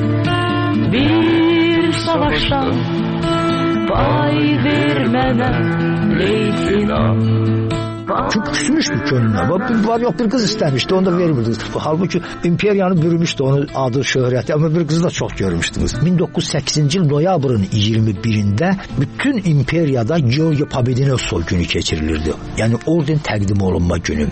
bir savaşdan pay ver mənə leytinat. Çünki küsmüşdü könlünə. Var yox bir qız istəmişdi, onu da vermirdi. Halbuki imperiyanı bürümüşdü onun adı, şöhrəti. Amma bir qızı da çox görmüşdünüz. 1908-ci il noyabrın 21-də bütün imperiyada Georgi Pobedonosov günü keçirilirdi. Yəni orden təqdim olunma günü.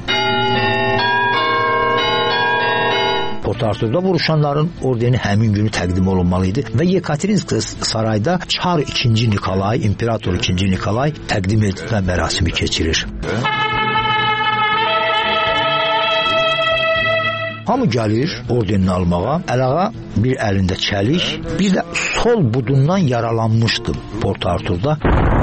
Port Artur'da vuruşanların ordeni həmin günü təqdim olunmalıydı və Yekaterinsk sarayda Çar 2. Nikolay, İmperator 2. Nikolay təqdim edilmə mərasimi keçirir. Hamı gəlir ordenini almağa. Əlağa bir əlində çəlik, bir də sol budundan yaralanmışdı Port Artur'da.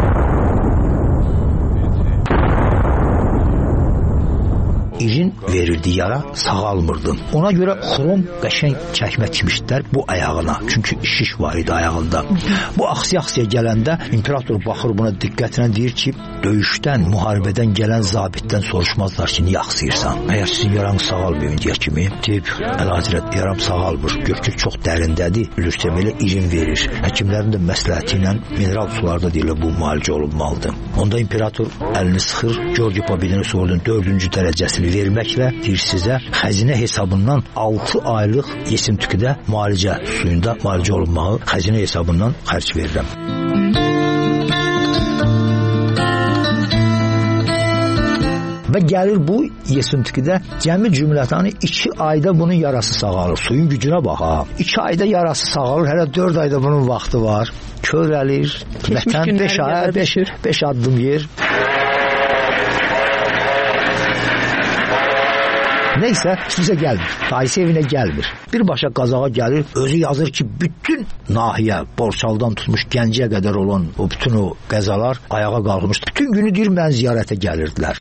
İrin verirdi yara, sağalmırdı. Ona görə xrom qəşəng çəkmə çimişdilər bu ayağına. Çünki şiş var idi ayağında. Bu aksiya gələndə imperator baxır buna diqqətlə deyir ki, döyüşdən, müharibədən gələn zabitdən soruşmazlar ki, niyə axsıyırsan? Əgər sizin yaranız sağalmıyor indiyə kimi, deyib, Əlahəzrət, yaram sağalmır. Görkür çox dərindədir, lütfə belə irin verir. Həkimlərin də məsləhəti ilə mineral sularda deyilə bu müalicə olunmalıdır. Onda imperator əlini sıxır, Georgi Pobedonosovun 4-cü dərəcəsini verməklə deyir sizə xəzinə hesabından 6 aylıq Yesimtüküdə müalicə suyunda müalicə olunmağı xəzinə hesabından xərc verirəm. Və gəlir bu Yesimtüküdə cəmi cümlətanı 2 ayda bunun yarası sağalır. Suyun gücünə bax ha. 2 ayda yarası sağalır, hələ 4 ayda bunun vaxtı var. Körəlir, vətən 5 addım yer. Neysə, sizə gəlmir. Dayısı evinə gəlmir. Birbaşa Qazağa gəlir, özü yazır ki, bütün nahiyə, Borçaldan tutmuş Gəncəyə qədər olan o bütün o qəzalar ayağa qalxmışdı. Bütün günü deyir, mən ziyarətə gəlirdilər.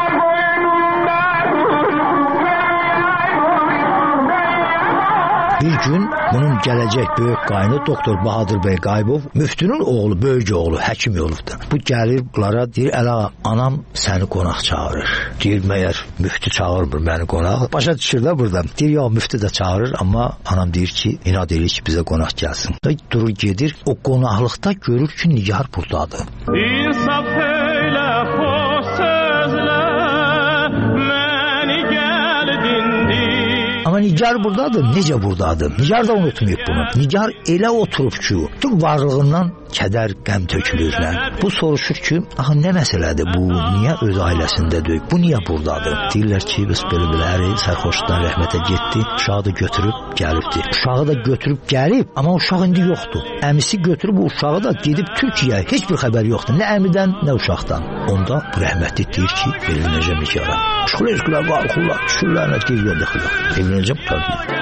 Bir gün bunun gələcək böyük qaynı doktor Bahadır bəy Qayıbov, müftünün oğlu, böyük oğlu, həkim olubdu. Bu gəlir bunlara, deyir, Əlağa, anam səni qonaq çağırır. Deyir, məyər müftü çağırmır məni qonaq. Başa düşür də buradan. Deyir, ya müftü də çağırır, amma anam deyir ki, inad edir ki, bizə qonaq gəlsin. Durur gedir, o qonaqlıqda görür ki, Nigar buradadır. İnsaf elə xoş sözlə məni gəldindir. Amma Nigar buradadır, necə buradadır? Nigar da unutmayıb bunu. Nigar elə oturub ki, tüm varlığından kədər, qəm tökülürlər. Bu soruşur ki, axı nə məsələdir bu? Niyə öz ailəsində deyib? Bu niyə buradadır? Deyirlər ki, biz belə-belə sərxoşdan rəhmətə getdi, uşağı da götürüb gəlibdir. Uşağı da götürüb gəlib, amma uşaq indi yoxdur. Əmisi götürüb o uşağı da gedib Türkiyəyə. Heç bir xəbər yoxdur. Nə əmidən, nə uşaqdan. Onda bu rəhmətli deyir ki, verilməyəcəm Nigara. Şuleşkülər qalxırlar, düşürlər, geriyə dexilər. Verilməyəcəm tabii.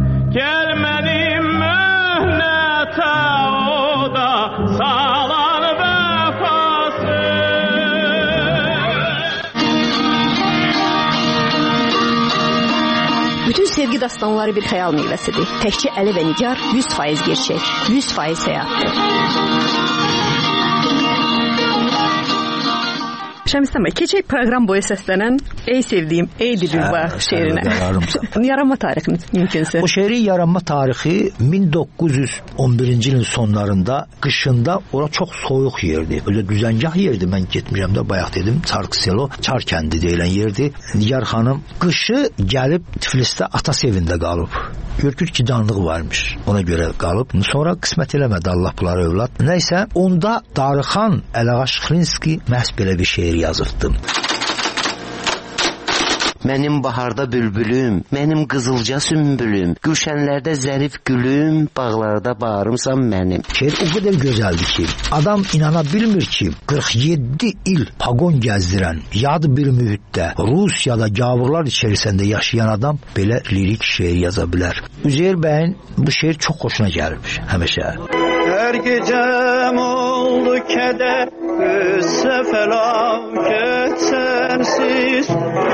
Gel mənim möhnətə o da salanır Vergi dastanları bir xəyal meyvəsidir. Təkcə Əli və Nigar 100% gerçək, 100% həyatdır. Şəmistən bəy, keçək proqram boyu səslənən Ey sevdiyim, ey Dilruba şeirinə. Yaranma tarixini mümkünsə. O şeirin yaranma tarixi 1911-ci ilin sonlarında, qışında ora çox soyuq yerdi. Öyle düzəngah yerdi. Mən getmişəm də bayaq dedim. Çark selo, Çar kəndi deyilən yerdi. Nigar xanım qışı gəlib Tiflisdə atası evində qalıb. Görkür ki, canlıq varmış. Ona görə qalıb. Sonra qismət eləmədi Allah bunları övlad. Nəysə, onda Darıxan Ələğaşxlinski məhz belə bir şeir yazıbdım. Mənim baharda bülbülüm, mənim qızılca sümbülüm, gülşənlərdə zərif gülüm, bağlarda bağrımsan mənim. Şeir o qədər gözəldir ki, adam inana bilmir ki, 47 il pagon gəzdirən, yad bir mühitdə, Rusiyada gavurlar içərisində yaşayan adam belə lirik şeir yaza bilər. Üzeyir bəyin bu şeir çox xoşuna gəlmiş həmişə. Hər gecəm oldu kədər, qüssə fəlakət sənsiz.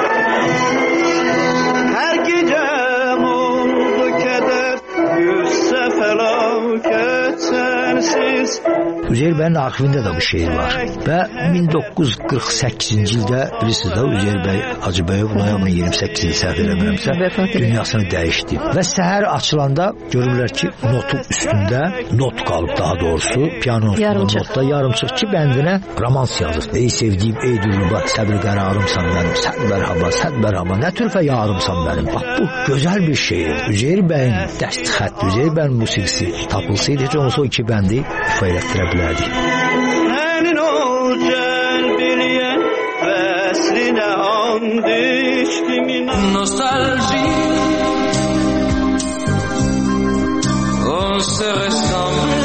Hər gecəm oldu kədər, qüssə fəlakət sənsiz. Üzeyir bəyin arxivində də bu şeir var. Və 1948-ci ildə bilirsiniz də Üzeyir bəy Hacıbəyev noyabrın 28-ci səhv eləmirəmsə dünyasını dəyişdi. Və səhər açılanda görürlər ki, notun üstündə not qalıb, daha doğrusu piano notda yarımçıq ki bəndinə romans yazır. Ey sevdiyim, ey Dilruba, səbr qərarımsan mənim, səd mərhaba, nə türfə yarımsan mənim. Bax bu gözəl bir şeir. Üzeyir bəyin dəst xətt, Üzeyir bəyin musiqisi tapılsaydı heç olsa o iki bəndi ifa elətdirə bilərdik. Sənin o cəlbiliyən vəslinə and içdim. Nostalji on se ressemble.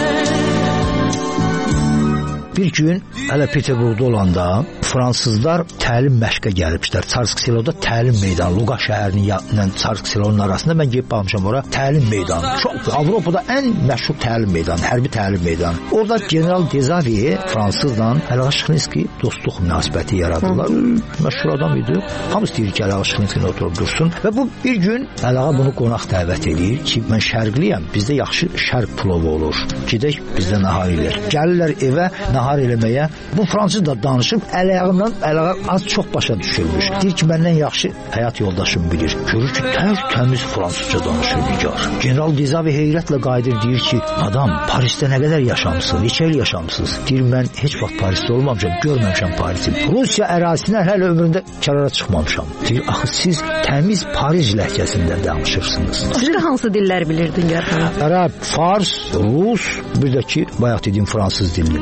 Bir gün hələ Peterburqda olanda fransızlar təlim məşqə gəliblər. Çarsk seloda təlim meydanı, Luqa şəhərinin yanından Çarsk selonun arasında mən gedib baxmışam ora. Təlim meydanı. Çox Avropada ən məşhur təlim meydanı, hərbi təlim meydanı. Orada General Dezavi fransızla Ələğaşxlinski dostluq münasibəti yaradırlar. Məşhur adam idi. Hamı istəyir ki, Ələğaşxlinskini oturub dursun və bu bir gün Ələğa bunu qonaq dəvət edir ki, mən şərqliyəm. Bizdə yaxşı şərq plovu olur. Gedək bizdə nahar eləyək. Gəlirlər evə nahar eləməyə. Bu fransız da danışıb Ələğa az çox başa düşürmüş. Deyir ki, məndən yaxşı həyat yoldaşım bilir. Görür ki, təmiz fransızca danışır Nigar. General Dezavi heyrətlə qayıdır, deyir ki, adam, Parisdə nə qədər yaşamısınız, neçə il yaşamısınız? Deyir, mən heç vaxt Parisdə olmamışam, görməmişəm Parisi. Rusiya ərazisindən hələ ömrümdə kənara çıxmamışam. Deyir, axı siz təmiz Paris ləhcəsində danışırsınız. Sizə hansı dillər bilirdin Nigar xanım? Ərəb, fars, rus, bir də ki, bayaq dediyim fransız dilini.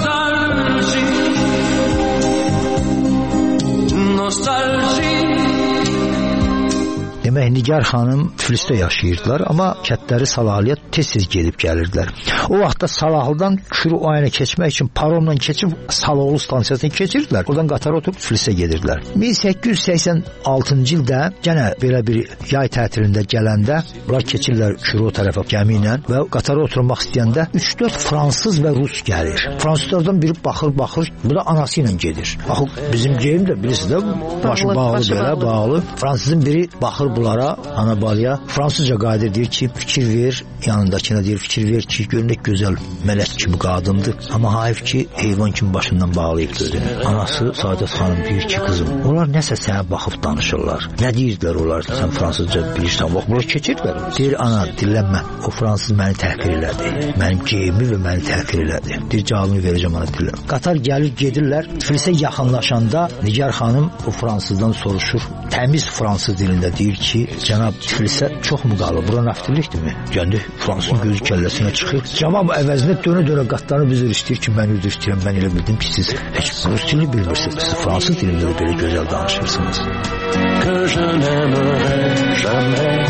Demək, Nigar xanım Tiflisdə yaşayırdılar, amma kətləri Salahiyə tez-tez gedib gəlirdilər. O vaxtda Salahlıdan Kür-Oyana keçmək üçün paromla keçib Saloğlu stansiyasına keçirdilər. Oradan qatara oturub Tiflisə gedirdilər. 1886-cı ildə yenə belə bir yay tətilində gələndə bunlar keçirlər Kür-o tərəfə gəmi ilə və qatara oturmaq istəyəndə 3-4 fransız və rus gəlir. Fransızlardan biri baxır, bu da anası ilə gedir. Baxı, bizim geyim də bilirsiniz də, başı bağlı belə, bağlı. Fransızın biri baxır bunlara, Anabalya fransızca qayıdır, deyir ki, fikir ver, yanındakına deyir, fikir ver ki, görünək gözəl mələk kimi qadındır, amma hayf ki, heyvan kimi başından bağlayıb gözünü. Anası Saadət xanım deyir ki, qızım, onlar nəsə sənə baxıb danışırlar. Nə deyirdilər onlar, sən fransızca bilirsən, bax, bunlar keçirdilər. Deyir, ana, dillənmə, o fransız məni təhqir elədi, mənim geyimi və məni təhqir elədi. Deyir, cavabını verəcəm, ana, dillənmə. Qatar gəlir, gedirlər, Tiflisə yaxınlaşanda Nigar xanım o fransızdan soruşur, təmiz fransız dilində deyir ki, cənab Tiflisə çox mu qalır? Bura naftillikdirmi? Gəndi fransızın gözü kəlləsinə çıxır. Cavab əvəzində dönə-dönə qatlarını üzr istəyir ki, mən üzr istəyirəm. Mən elə bildim ki, siz heç rus dilini bilmirsiniz. Siz fransız dilində belə gözəl danışırsınız. Que je n'aimerai jamais.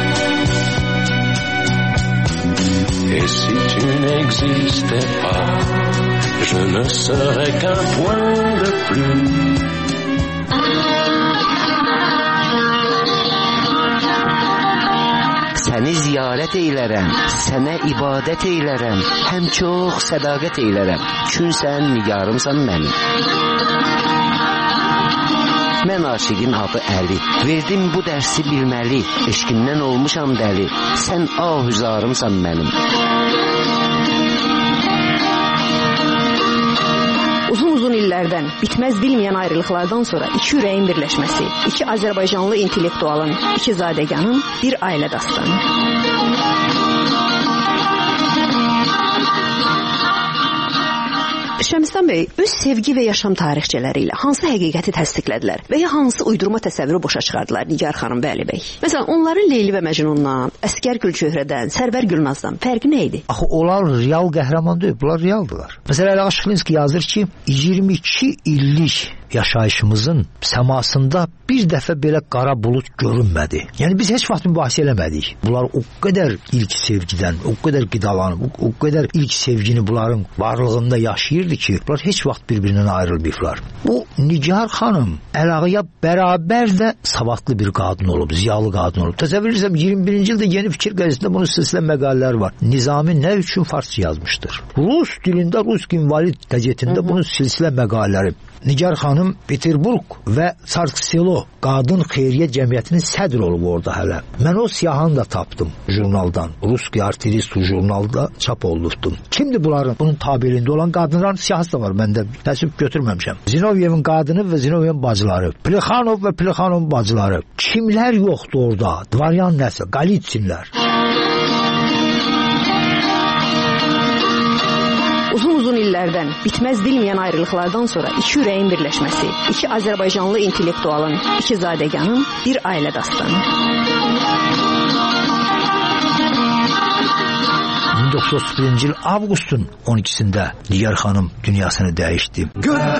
Et si tu n'existais pas, je ne serais qu'un point de plus. Səni ziyarət eylərəm, sənə ibadət eylərəm, həm çox sədaqət eylərəm, çün sən nigarımsan mənim. Mən aşiqin adı Əli. Verdim bu dərsi bilməli. Eşqimdən olmuşam dəli. Sən ahüzarımsan mənim. Uzun illərdən bitməz bilməyən ayrılıqlardan sonra iki ürəyin birləşməsi, iki Azərbaycanlı intellektualın, iki zadəganın bir ailə dastanı. Şəmstan bəy öz sevgi və yaşam tarixçələri ilə hansı həqiqəti təsdiqlədilər və ya hansı uydurma təsəvvürü boşa çıxardılar Nigar xanım və Əli bəy? Məsələn, onların Leyli və Məcnundan, Əsgər Gülçöhrədən, Sərvər Gülnazdan fərqi nə idi? Axı onlar real qəhrəman deyil, bunlar realdılar. Məsələn, Əli Şıxlinski yazır ki, 22 illik yaşayışımızın səmasında bir dəfə belə qara bulut görünmədi. Yəni biz heç vaxt mübahisə eləmədik. Bunlar o qədər ilk sevgidən, o qədər qidalanıb, o qədər ilk sevgini bunların varlığında yaşayırdı ki, bunlar heç vaxt bir-birindən ayrılmayıblar. Bu Nigar xanım Əlağıya bərabər də savadlı bir qadın olub, ziyalı qadın olub. Təsəvvür edirəm 21-ci ildə Yeni Fikir qəzetində bunun silsilə məqalələri var. Nizami nə üçün farsça yazmışdır? Rus dilində, Rus invalid qəzetində bunun silsilə məqalələri. Nigar xanım Peterburg və Sarkselo Qadın Xeyriyyə Cəmiyyətinin sədr olub orada hələ. Mən o siyahını da tapdım jurnaldan. Ruski Artilist jurnalda çap olunubdu. Kimdir bunların? Bunun tabeliyində olan qadınların siyahısı da var. Mən də təəssüf götürməmişəm. Zinovyevin qadını və Zinovyevin bacıları. Plexanov və Plexanovun bacıları. Kimlər yoxdur orada? Dvaryan nəsil, Qalitsinlər. Uzun illərdən bitməz bilməyən ayrılıqlardan sonra iki ürəyin birləşməsi, iki Azərbaycanlı intellektualın, iki zadəganın bir ailə dastanı. 1931-ci il avqustun 12-sində Nigar xanım dünyasını dəyişdi.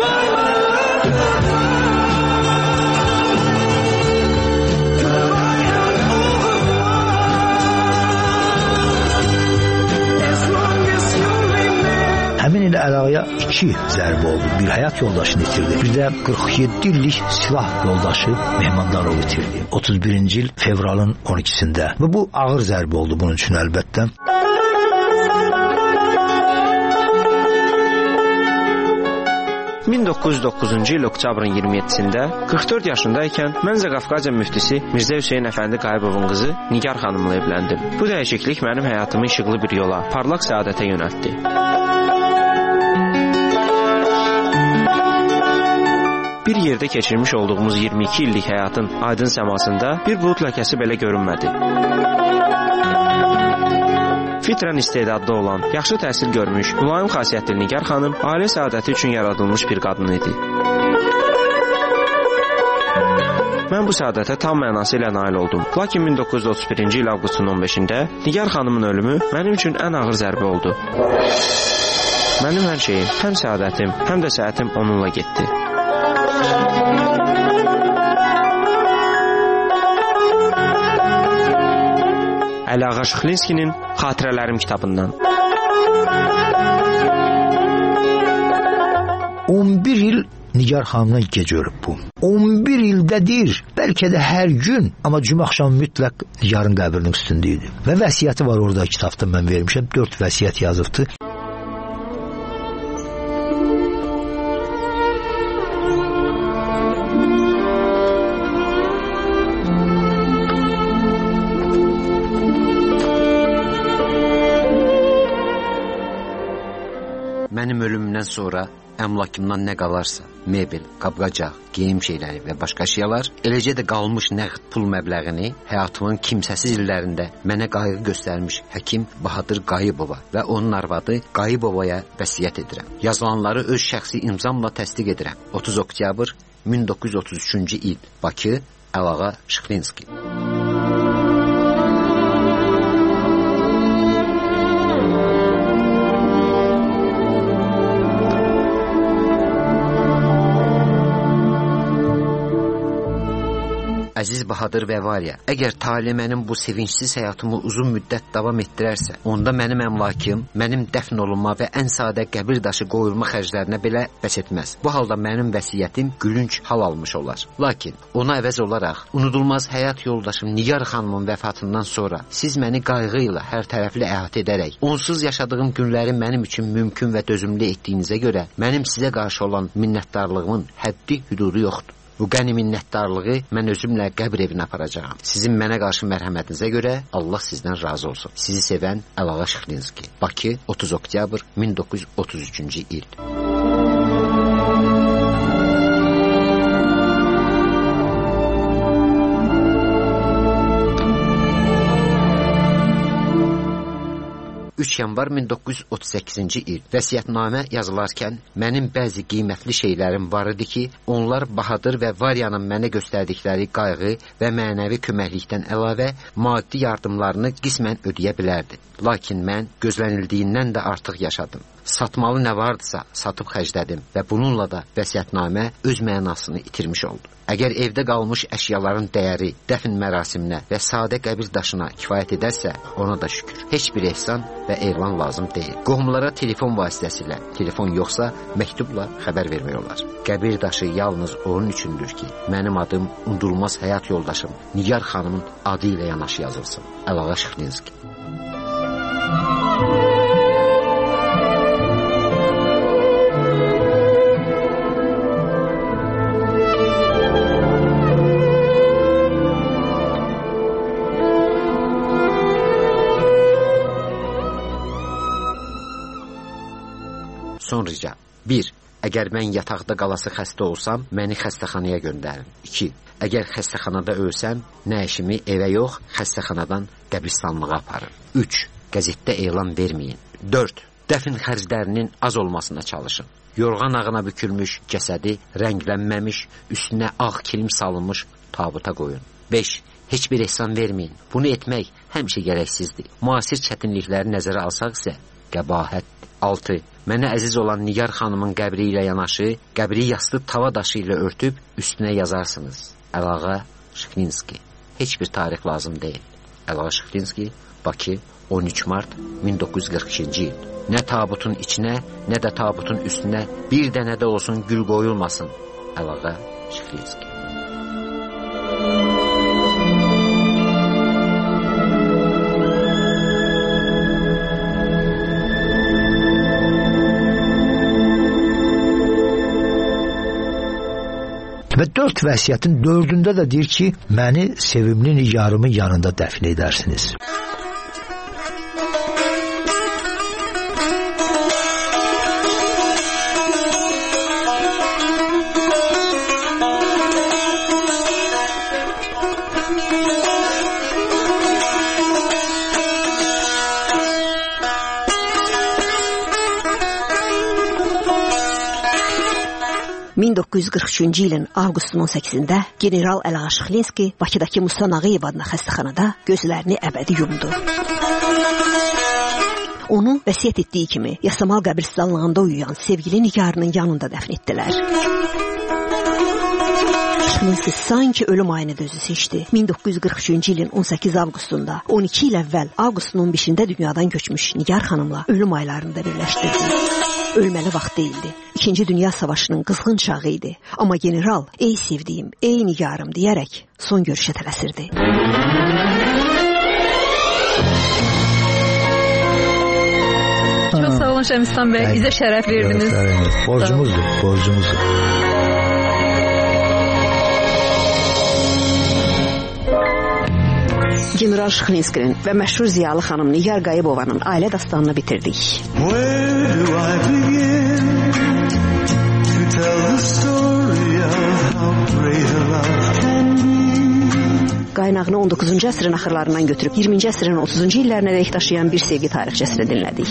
Həmin il Əlağıya 2 zərbə oldu. Bir həyat yoldaşını itirdi. Bir də 47 illik silah yoldaşı Mehmandarov itirdi. 31-ci il fevralın 12-sində. Və bu ağır zərbə oldu bunun üçün əlbəttə. ...1909-cu il oktyabrın 27-sində 44 yaşındaykən Mənzə Qafqaziya müftisi Mirzə Hüseyn Əfəndi Qayıbovun qızı Nigar xanımla evləndim. Bu dəyişiklik mənim həyatımı işıqlı bir yola, parlaq səadətə yönəltdi. Bir yerdə keçirmiş olduğumuz 22 illik həyatın aydın səmasında bir bulud ləkəsi belə görünmədi. Fitrən istedadlı olan, yaxşı təhsil görmüş, mülayim xasiyyətli Nigar xanım ailə səadəti üçün yaradılmış bir qadın idi. Mən bu səadətə tam mənası ilə nail oldum. Lakin 1931-ci il avqustun 15-də Nigar xanımın ölümü mənim üçün ən ağır zərbə oldu. Mənim hər şeyim, həm səadətim, həm də səhətim onunla getdi. Əli Şıxlinskinin Xatirələrim kitabından. 11 il Nigar xanımla gecə ölüb bu. 11 ildədir, bəlkə də hər gün, amma cümə axşamı mütləq Nigarın qəbrinin üstündə idi. Və vəsiyyəti var orada kitabda mən vermişəm, 4 vəsiyyət yazıbdı. Mənim ölümümdən sonra əmlakımdan nə qalarsa, mebel, qabqacaq, geyim şeyləri və başqa əşyalar, eləcə də qalmış nəqd pul məbləğini həyatımın kimsəsiz illərində mənə qayğı göstərmiş həkim Bahadır Qayıbova və onun arvadı Qayıbovaya vəsiyyət edirəm. Yazılanları öz şəxsi imzamla təsdiq edirəm. 30 oktyabr 1933-cü il, Bakı, Əli Şıxlinski. Əziz Bahadır və Valya, əgər tale mənim bu sevincsiz həyatımı uzun müddət davam etdirərsə, onda mənim əmlakım, mənim dəfn olunma və ən sadə qəbir daşı qoyulma xərclərinə belə bəs etməz. Bu halda mənim vəsiyyətim gülünc hal almış olar. Lakin ona əvəz olaraq, unudulmaz həyat yoldaşım Nigar xanımın vəfatından sonra siz məni qayğı ilə hər tərəfli əhatə edərək, onsuz yaşadığım günləri mənim üçün mümkün və dözümlü etdiyinizə görə, mənim sizə qarşı olan minnətdarlığımın həddi hüdudu yoxdur. Bu qəni minnətdarlığı mən özümlə qəbr evinə aparacağam. Sizin mənə qarşı mərhəmətinizə görə Allah sizdən razı olsun. Sizi sevən Əlağa Şıxlinski. Bakı, 30 oktyabr 1933-cü il. Yanvar 1938-ci il vəsiyyətnamə yazılarkən mənim bəzi qiymətli şeylərim var idi ki, onlar Bahadır və Varyanın mənə göstərdikləri qayğı və mənəvi köməklikdən əlavə maddi yardımlarını qismən ödəyə bilərdi. Lakin mən gözlənildiyindən də artıq yaşadım. Satmalı nə vardısa satıb xərclədim və bununla da vəsiyyətnamə öz mənasını itirmiş oldu. Əgər evdə qalmış əşyaların dəyəri dəfn mərasiminə və sadə qəbir daşına kifayət edərsə, ona da şükür. Heç bir ehsan və elan lazım deyil. Qohumlara telefon vasitəsilə, telefon yoxsa məktubla xəbər vermək olar. Qəbir daşı yalnız onun üçündür ki, mənim adım unudulmaz həyat yoldaşım Nigar xanımın adı ilə yanaşı yazılsın. Əlağa Şıxlinski. Son rica. 1. Əgər mən yataqda qalası xəstə olsam, məni xəstəxanaya göndərin. 2. Əgər xəstəxanada ölsəm, nəşimi evə yox, xəstəxanadan qəbristanlığa aparın. 3. Qəzetdə elan verməyin. 4. Dəfn xərclərinin az olmasına çalışın. Yorğan ağına bükülmüş cəsədi rənglənməmiş, üstünə ağ kilim salınmış tabuta qoyun. 5. Heç bir ehsan verməyin. Bunu etmək həmişə gərəksizdir. Müasir çətinlikləri nəzərə alsaq isə qəbahətdir. 6. Mənə əziz olan Nigar xanımın qəbri ilə yanaşı, qəbri yastı tava daşı ilə örtüb üstünə yazarsınız. Əlağa Şıxlinski. Heç bir tarix lazım deyil. Əlağa Şıxlinski, Bakı, 13 mart 1942-ci il. Nə tabutun içinə, nə də tabutun üstünə bir dənə də olsun gül qoyulmasın. Əlağa Şıxlinski. Və 4 vəsiyyətin 4-ündə də deyir ki, məni sevimli Nigarımın yanında dəfn edərsiniz. ...1943-cü ilin avqustun 18-də general Əlağa Şıxlinski Bakıdakı Musa Nağıyev adına xəstəxanada gözlərini əbədi yumdu. Onu vəsiyyət etdiyi kimi Yasamal qəbirstanlığında uyuyan sevgili Nigarının yanında dəfn etdilər. Şıxlinski sanki ölüm ayını da özü seçdi. 1943-cü ilin 18 avqustunda 12 il əvvəl avqustun 15-də dünyadan köçmüş Nigar xanımla ölüm aylarını da birləşdirdi. Ölməli vaxt deyildi. İkinci Dünya Savaşının qızğın çağı idi. Amma general, ey sevdiyim, ey Nigarım deyərək son görüşə tələsirdi. Çox sağ olun Şəmistan bəy, bizə şərəf verdiniz. Borcumuzdur. General Şıxlinskinin və məşhur ziyalı xanım Nigar Qayıbovanın ailə dastanını bitirdik. Qaynağını 19-cu əsrin axırlarından götürüb 20-ci əsrin 30-cu illərinə dək daşıyan bir sevgi tarixçəsini dinlədik.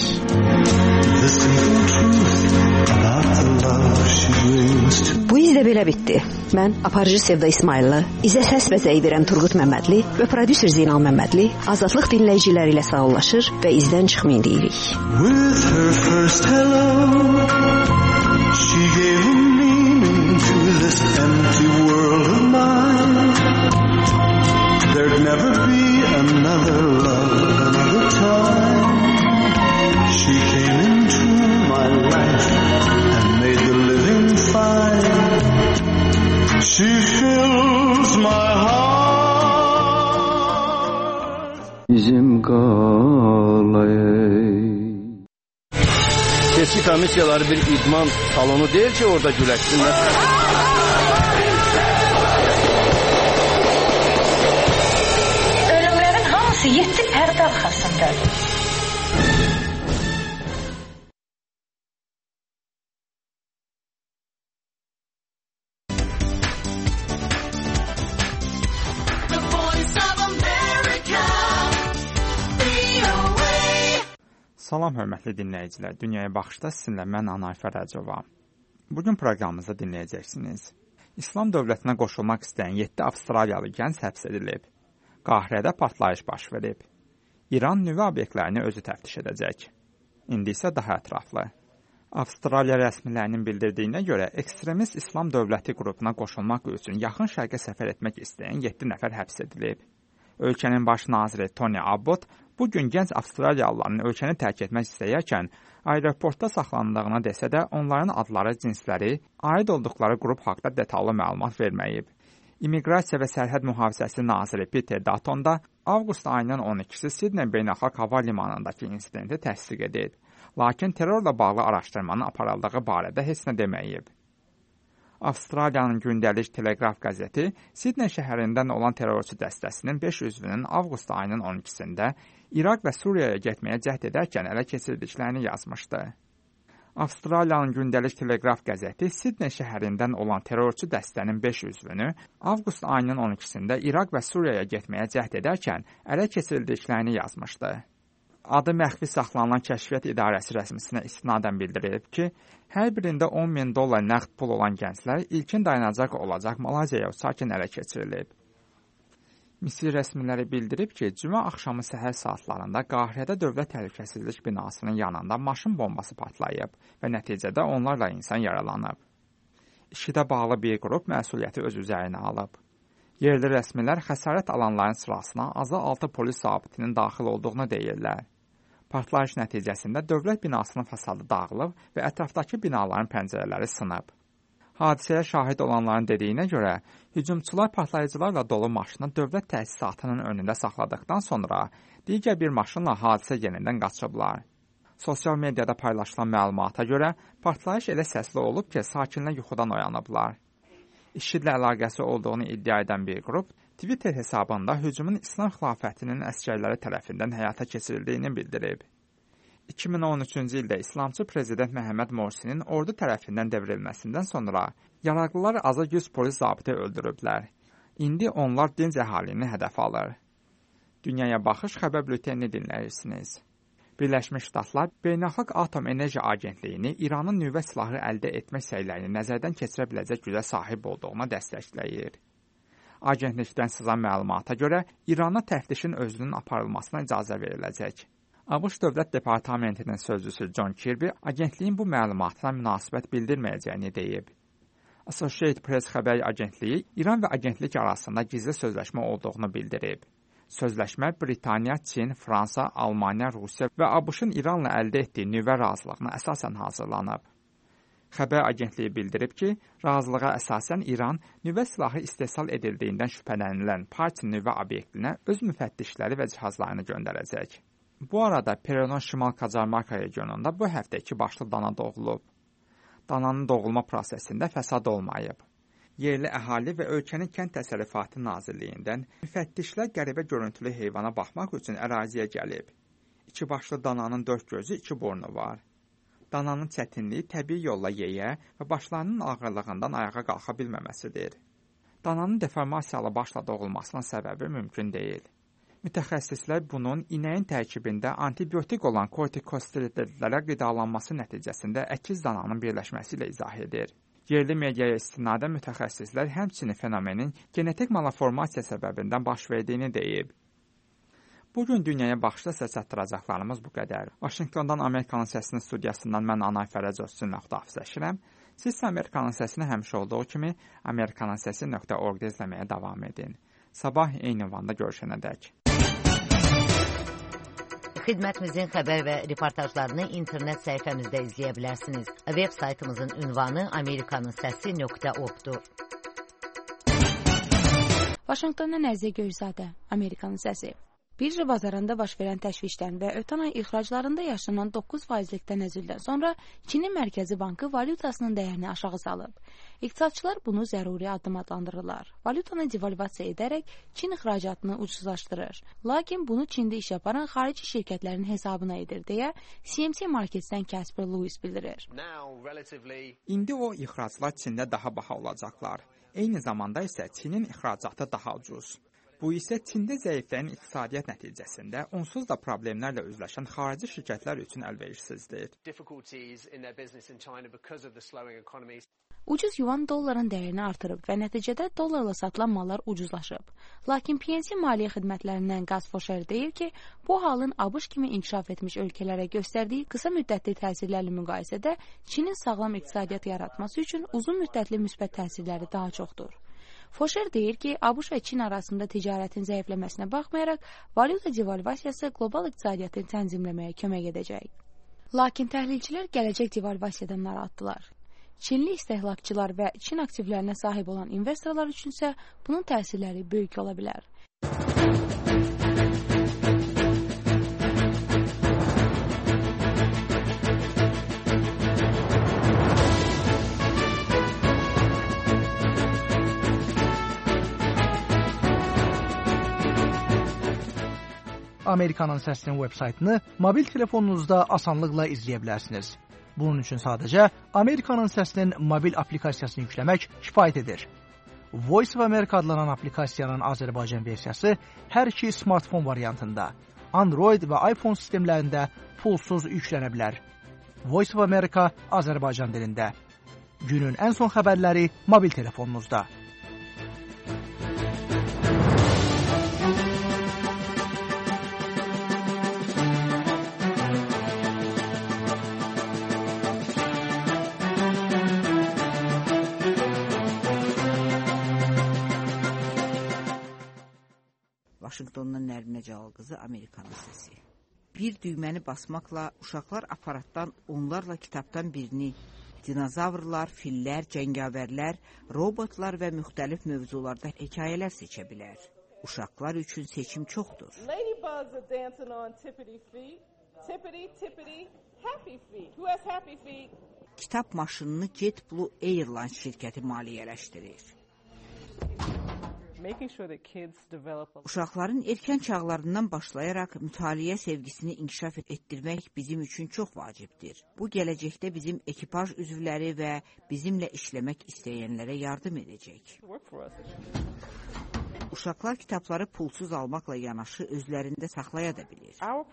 Bu iz də belə bitdi. Mən aparıcı Sevda İsmaillı, izə səs və zəy verən Turqut Məmmədli və prodüser Zeynal Məmmədli azadlıq dinləyiciləri ilə sağollaşır və izdən çıxmayın deyirik. With her first hello, she gave a meaning to this empty world of mine. There'd never be another love, another time. She came into my life and made the living fine. She fills my heart. Bizim qalay. Seçki komissiyaları bir idman salonu deyil ki orada güləşsinlər. 7 pərdə arxasındadır. Salam hörmətli dinləyicilər. Dünyaya baxışda sizinlə mən Anayfer Rəcova. Bugün proqramımızda dinləyəcəksiniz. İslam dövlətinə qoşulmaq istəyən 7 Avstraliyalı gənc həbs edilib. Qahirədə partlayış baş verib. İran nüvə obyektlərini özü təftiş edəcək. İndi isə daha ətraflı. Avstraliya rəsmilərinin bildirdiyinə görə ekstremist İslam dövləti qrupuna qoşulmaq üçün yaxın şərqə səfər etmək istəyən 7 nəfər həbs edilib. Ölkənin baş naziri Tony Abbott bu gün gənc Avstraliyalıların ölkəni tərk etmək istəyərkən aeroportda saxlanıldığını desə də onların adları, cinsləri, aid olduqları qrup haqqında detallı məlumat verməyib. İmmiqrasiya və Sərhəd Mühafizəsi naziri Peter Dutton da avqust ayının 12-si Sidney Beynəlxalq Hava Limanındakı insidenti təsdiq edib. Lakin terrorla bağlı araşdırmanın aparıldığı barədə heç nə deməyib. Avstraliyanın gündəlik Telegraf qəzeti Sidney şəhərindən olan terrorçu dəstəsinin 5 üzvünün avqust ayının 12-sində İraq və Suriyaya getməyə cəhd edərkən ələ keçirdiklərini yazmışdı. Avstraliyanın gündəlik Telegraf qəzeti Sidney şəhərindən olan terrorçu dəstənin 5 üzvünü avqust ayının 12-sində İraq və Suriyaya getməyə cəhd edərkən ələ keçirdiklərini yazmışdı. Adı məxfi saxlanılan Kəşfiyyat İdarəsi rəsmisinə istinadən bildirilib ki, hər birində $10,000 nəqd pul olan gənclər ilkin dayanacaq olacaq Malayziyaya uçarkən ələ keçirilib. Misir rəsmiləri bildirib ki, cümə axşamı səhər saatlarında Qahirədə Dövlət Təhlükəsizlik binasının yanında maşın bombası partlayıb və nəticədə onlarla insan yaralanıb. İşidə bağlı bir qrup məsuliyyəti öz üzərinə alıb. Yerli rəsmilər xəsarət alanların sırasına azı 6 polis zabitinin daxil olduğunu deyirlər. Partlayış nəticəsində dövlət binasının fasadı dağılıb və ətrafdakı binaların pəncərələri sınıb. Hadisəyə şahid olanların dediyinə görə, hücumçular partlayıcılarla dolu maşını dövlət təsisatının önündə saxladıqdan sonra digər bir maşınla hadisə yerindən qaçıblar. Sosial mediada paylaşılan məlumata görə, partlayış elə səsli olub ki, sakinlər yuxudan oyanıblar. İşidlə əlaqəsi olduğunu iddia edən bir qrup, Twitter hesabında hücumun İslam xilafətinin əsgərləri tərəfindən həyata keçirildiyini bildirib. 2013-cü ildə İslamçı prezident Məhəmməd Morsinin ordu tərəfindən devrilməsindən sonra yaraqlılar azı 100 polis zabiti öldürüblər. İndi onlar dinc əhalini hədəf alır. Dünyaya baxış xəbər bültenini dinləyirsiniz. Birləşmiş Ştatlar Beynəlxalq Atom Enerji Agentliyini İranın nüvə silahı əldə etmək səylərini nəzərdən keçirə biləcək gücə sahib olduğuna dəstəkləyir. Agentlikdən sızan məlumata görə İrana təftişin özünün aparılmasına icazə veriləcək. ABŞ Dövlət Departamentinin sözcüsü John Kirby agentliyin bu məlumatına münasibət bildirməyəcəyini deyib. Associated Press xəbər agentliyi İran və agentlik arasında gizli sözləşmə olduğunu bildirib. Sözləşmə Britaniya, Çin, Fransa, Almaniya, Rusiya və ABŞ-ın İranla əldə etdiyi nüvə razılığına əsasən hazırlanıb. Xəbər agentliyi bildirib ki, razılığa əsasən İran nüvə silahı istehsal edildiyindən şübhələnilən Partin nüvə obyektinə öz müfəttişləri və cihazlarını göndərəcək. Bu arada Peronon Şimal Kacarmarka regionunda bu həftə 2 başlı dana doğulub. Dananın doğulma prosesində fəsad olmayıb. Yerli əhali və ölkənin Kənd Təsərrüfatı Nazirliyindən müfəttişlər qəribə görüntülü heyvana baxmaq üçün əraziyə gəlib. 2 başlı dananın 4 gözü, 2 burnu var. Dananın çətinliyi təbii yolla yeyə və başlarının ağırlığından ayağa qalxa bilməməsidir. Dananın deformasiyalı başla doğulmasının səbəbi mümkün deyil. Mütəxəssislər bunun inəyin tərkibində antibiotik olan kortikosteroidlərə qidalanması nəticəsində əkiz dananın birləşməsi ilə izah edir. Yerli mediaya istinadən mütəxəssislər həmçinin fenomenin genetik malformasiya səbəbindən baş verdiyini deyib. Bugün dünyaya baxışda sizə çatdıracaqlarımız bu qədər. Vaşinqtondan Amerikanın Səsinin studiyasından mən Anayfer Rəcova sizinlə xudahafizləşirəm. Siz isə Amerikanın Səsini həmişə olduğu kimi amerikanınsəsi.org-da izləməyə davam edin. Sabah eyni vanda görüşənədək. Xidmətimizin xəbər və reportajlarını internet səhifəmizdə izləyə bilərsiniz. Web saytımızın ünvanı amerikanınsəsi.org-dur. Vaşinqtondan Əziyə Göyzadə, Amerikanın Səsi. Birja bazarında baş verən təşvişdən və ötən ay ixraclarında yaşanan 9%lik tənəzzüldən sonra Çinin Mərkəzi Bankı valyutasının dəyərini aşağı salıb. İqtisadçılar bunu zəruri addım adlandırırlar. Valyutanı devalvasiya edərək Çin ixracatını ucuzlaşdırır. Lakin bunu Çində iş yaparan xarici şirkətlərin hesabına edir deyə CMC Markets'dən Casper Lewis bildirir. İndi o ixraclar Çində daha baha olacaqlar. Eyni zamanda isə Çinin ixracatı daha ucuz. Bu isə Çində zəifləyən iqtisadiyyat nəticəsində onsuz da problemlərlə üzləşən xarici şirkətlər üçün əlverişsizdir. Ucuz yuan dolların dəyərini artırıb və nəticədə dollarla satılan mallar ucuzlaşıb. Lakin PNC maliyyə xidmətlərindən Gus Fosher deyir ki, bu halın ABŞ kimi inkişaf etmiş ölkələrə göstərdiyi qısa müddətli təsirlərlə müqayisədə Çinin sağlam iqtisadiyyat yaratması üçün uzun müddətli müsbət təsirləri daha çoxdur. Fosher deyir ki, ABŞ və Çin arasında ticarətin zəifləməsinə baxmayaraq, valyuta devalvasiyası qlobal iqtisadiyyatı tənzimləməyə kömək edəcək. Lakin təhlilçilər gələcək devalvasiyadan narahatdılar. Çinli istehlakçılar və Çin aktivlərinə sahib olan investorlar üçünsə bunun təsirləri böyük ola bilər. Amerikanın Səsinin web-saytını mobil telefonunuzda asanlıqla izləyə bilərsiniz. Bunun üçün sadəcə Amerikanın Səsinin mobil aplikasiyasını yükləmək kifayət edir. Voice of America adlanan aplikasiyanın Azərbaycan versiyası hər iki smartfon variantında, Android və iPhone sistemlərində pulsuz yüklənə bilər. Voice of America Azərbaycan dilində. Günün ən son xəbərləri mobil telefonunuzda. Vaşinqtondan Nərminə Cəlal qızı, Amerikanın Səsi. Bir düyməni basmaqla uşaqlar aparatdan onlarla kitabdan birini, dinozavrlar, fillər, cəngavərlər, robotlar və müxtəlif mövzularda hekayələr seçə bilər. Uşaqlar üçün seçim çoxdur. Kitab maşınını JetBlue Airlines şirkəti maliyyələşdirir. Uşaqların erkən çağlarından başlayaraq mütaliə sevgisini inkişaf etdirmək bizim üçün çox vacibdir. Bu, gələcəkdə bizim ekipaj üzvləri və bizimlə işləmək istəyənlərə yardım edəcək. Uşaqlar kitabları pulsuz almaqla yanaşı özlərində saxlaya da bilir.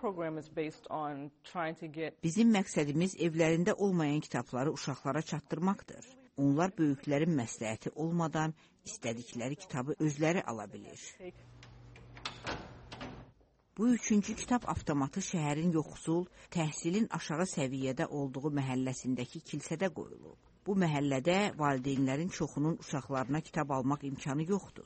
Bizim məqsədimiz evlərində olmayan kitabları uşaqlara çatdırmaqdır. Onlar böyüklərin məsləhəti olmadan istədikləri kitabı özləri ala bilir. Bu üçüncü kitab avtomatı şəhərin yoxsul, təhsilin aşağı səviyyədə olduğu məhəlləsindəki kilsədə qoyulub. Bu məhəllədə valideynlərin çoxunun uşaqlarına kitab almaq imkanı yoxdur.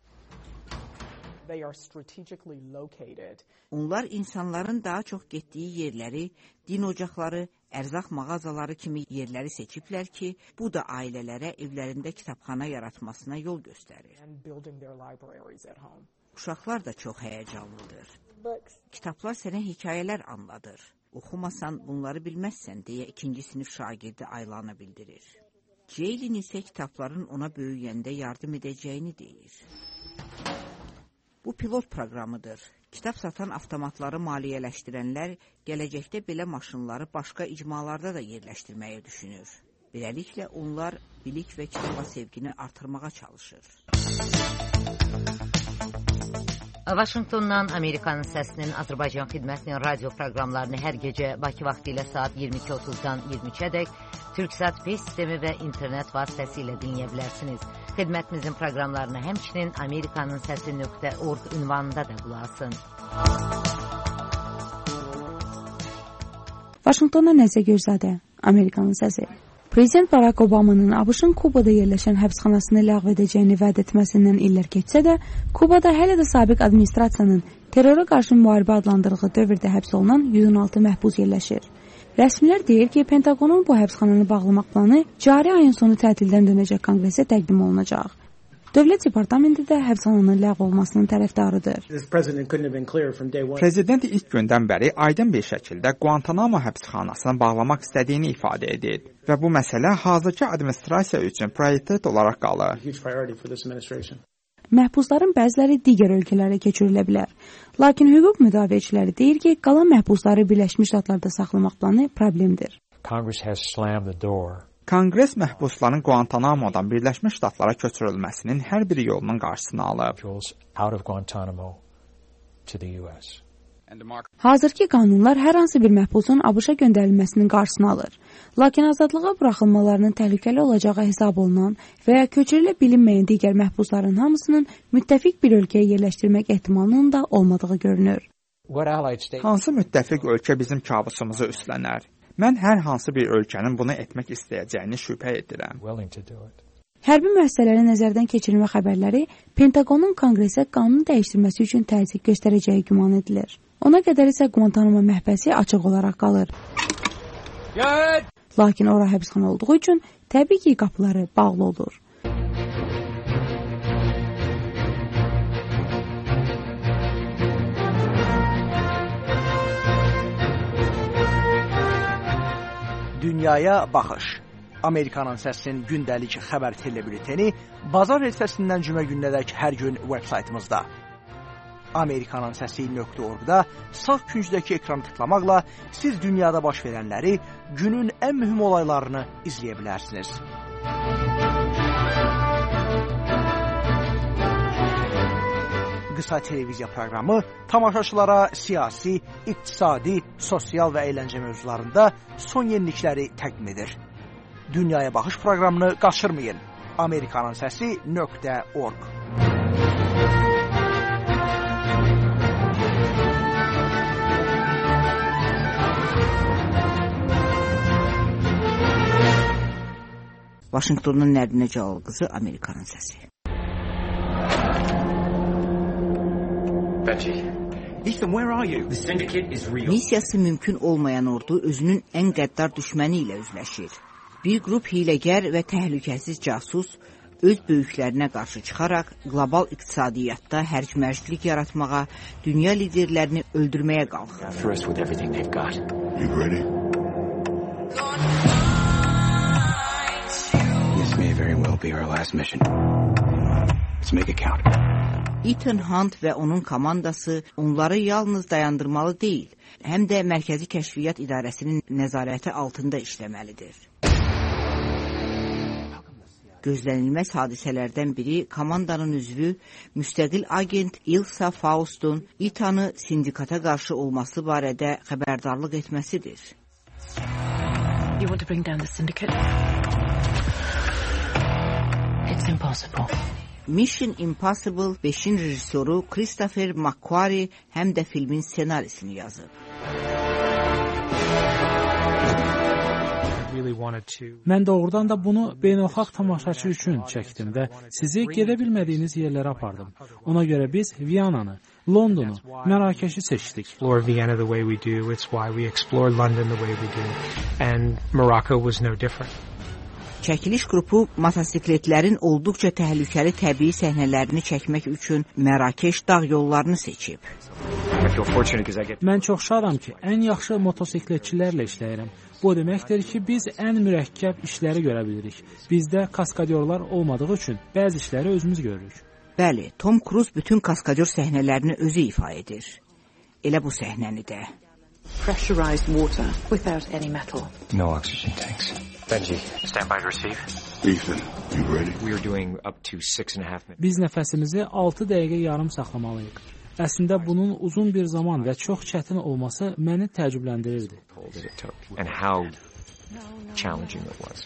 Onlar insanların daha çox getdiyi yerləri, din ocaqları, ərzaq mağazaları kimi yerləri seçiblər ki, bu da ailələrə evlərində kitabxana yaratmasına yol göstərir. Uşaqlar da çox həyəcanlıdır. Kitablar sənə hekayələr anladır. Oxumasan bunları bilməzsən deyə ikinci sinif şagirdi Aylana bildirir. Ceylin isə kitabların ona böyüyəndə yardım edəcəyini deyir. Bu pilot proqramıdır. Kitab satan avtomatları maliyyələşdirənlər gələcəkdə belə maşınları başqa icmalarda da yerləşdirməyə düşünür. Beləliklə onlar bilik və kitaba sevgini artırmağa çalışır. Vaşinqtondan Amerikanın Səsinin Azərbaycan xidmətinin radio proqramlarını hər gecə Bakı vaxtı ilə saat 22:30-dan 23-ədək Türksat Pay sistemi və internet vasitəsilə dinləyə bilərsiniz. Xidmətimizin proqramlarını həmçinin amerikanınsəsi.org ünvanında da qulaq asın. Vaşinqtondan Nəzə Gürzadə, Amerikanın Səsi. Prezident Barack Obama'nın ABŞ-ın Kubada yerləşən həbsxanasını ləğv edəcəyini vəd etməsindən illər keçsə də, Kubada hələ də sabiq administrasiyanın terrora qarşı müharibə adlandırdığı dövrdə həbs olunan 116 məhbus yerləşir. Rəsmilər deyir ki, Pentagonun bu həbsxananı bağlamaq planı cari ayın sonu tətildən dönəcək konqresə təqdim olunacaq. Dövlət Departamenti də həbsxananın ləğv olunmasının tərəfdarıdır. Prezident ilk gündən bəri aydın bir şəkildə Guantanamo həbsxanasını bağlamaq istədiyini ifadə edib və bu məsələ hazırki administrasiya üçün prioritet olaraq qalır. Məhbusların bəziləri digər ölkələrə keçirilə bilər. Lakin hüquq müdafiəçiləri deyir ki, qalan məhbusları Birləşmiş Ştatlarda saxlamaq planı problemdir. Konqres məhbusların Guantanamodan Birləşmiş Ştatlara köçürülməsinin hər bir yolunun qarşısını alıb. Hazırki qanunlar hər hansı bir məhbusun ABŞ-a göndərilməsinin qarşısını alır. Lakin azadlığa buraxılmalarının təhlükəli olacağı hesab olunan və ya köçürülə bilinməyən digər məhbusların hamısının müttəfiq bir ölkəyə yerləşdirmək ehtimalının da olmadığı görünür. Hansı müttəfiq ölkə bizim kabusumuzu üstlənər? Mən hər hansı bir ölkənin bunu etmək istəyəcəyini şübhə edirəm. Hərbi müəssisələri nəzərdən keçirilmə xəbərləri Pentaqonun Konqresə qanunu dəyişdirməsi üçün təzyiq göstərəcəyi güman edilir. Ona qədər isə Guantanamo məhbəsi açıq olaraq qalır. Lakin ora həbsxana olduğu üçün təbii ki, qapıları bağlı olur. Dünyaya baxış. Amerikanın səsinin gündəlik xəbər telebülteni bazar ertəsindən cümə gününədək hər gün veb-saytımızda. Amerikanın səsi.org-da sağ küncdəki ekranı tıklamaqla siz dünyada baş verənləri, günün ən mühüm olaylarını izləyə bilərsiniz. Qısa televiziya proqramı tamaşaçılara siyasi, iqtisadi, sosial və əyləncə mövzularında son yenilikləri təqdim edir. Dünyaya baxış proqramını qaçırmayın. Amerikanın səsi.org. Vaşinqtonun Nərdinə Cəlal qızı, Amerikanın səsi. Missiyası mümkün olmayan ordu özünün ən qəddar düşməni ilə üzləşir. Bir qrup hiləgər və təhlükəsiz casus öz böyüklərinə qarşı çıxaraq qlobal iqtisadiyyatda hərc-mərclik yaratmağa, dünya liderlərini öldürməyə qalxır. Ethan Hunt və onun komandası onları yalnız dayandırmalı deyil, həm də Mərkəzi Kəşfiyyat İdarəsinin nəzarəti altında işləməlidir. Gözlənilməz hadisələrdən biri komandanın üzvü, müstəqil agent Ilsa Faustun Ethan'ı sindikata qarşı olması barədə xəbərdarlıq etməsidir. You want to bring down the syndicate? It's impossible. Mission Impossible 5-in rejissoru Christopher McQuarrie həm də filmin ssenarisini yazıb. Mən doğrudan da bunu beynəlxalq tamaşaçı üçün çəkdim və sizi gedə bilmədiyiniz yerlərə apardım. Ona görə biz Viyananı, Londonu, Mərakeşi seçdik. Vienna the way we do. It's why we explore London the way we do. And Morocco was no different. Çəkiliş qrupu motosikletlərin olduqca təhlükəli təbii səhnələrini çəkmək üçün Mərakeş dağ yollarını seçib. Mən çox şadam ki, ən yaxşı motosikletçilərlə işləyirəm. Bu deməkdir ki, biz ən mürəkkəb işləri görə bilirik. Bizdə kaskadyorlar olmadığı üçün bəzi işləri özümüz görürük. Bəli, Tom Cruise bütün kaskadyor səhnələrini özü ifa edir. Elə bu səhnəni də. Pressurized water without any metal. No oxygen tanks. Benji, stand by to receive. Ethan, you ready? We are doing up to 6.5 minutes. Biz nəfəsimizi 6 dəqiqə yarım saxlamalıyıq. Əslində bunun uzun bir zaman və çox çətin olması məni təəccübləndirirdi. And how challenging it was.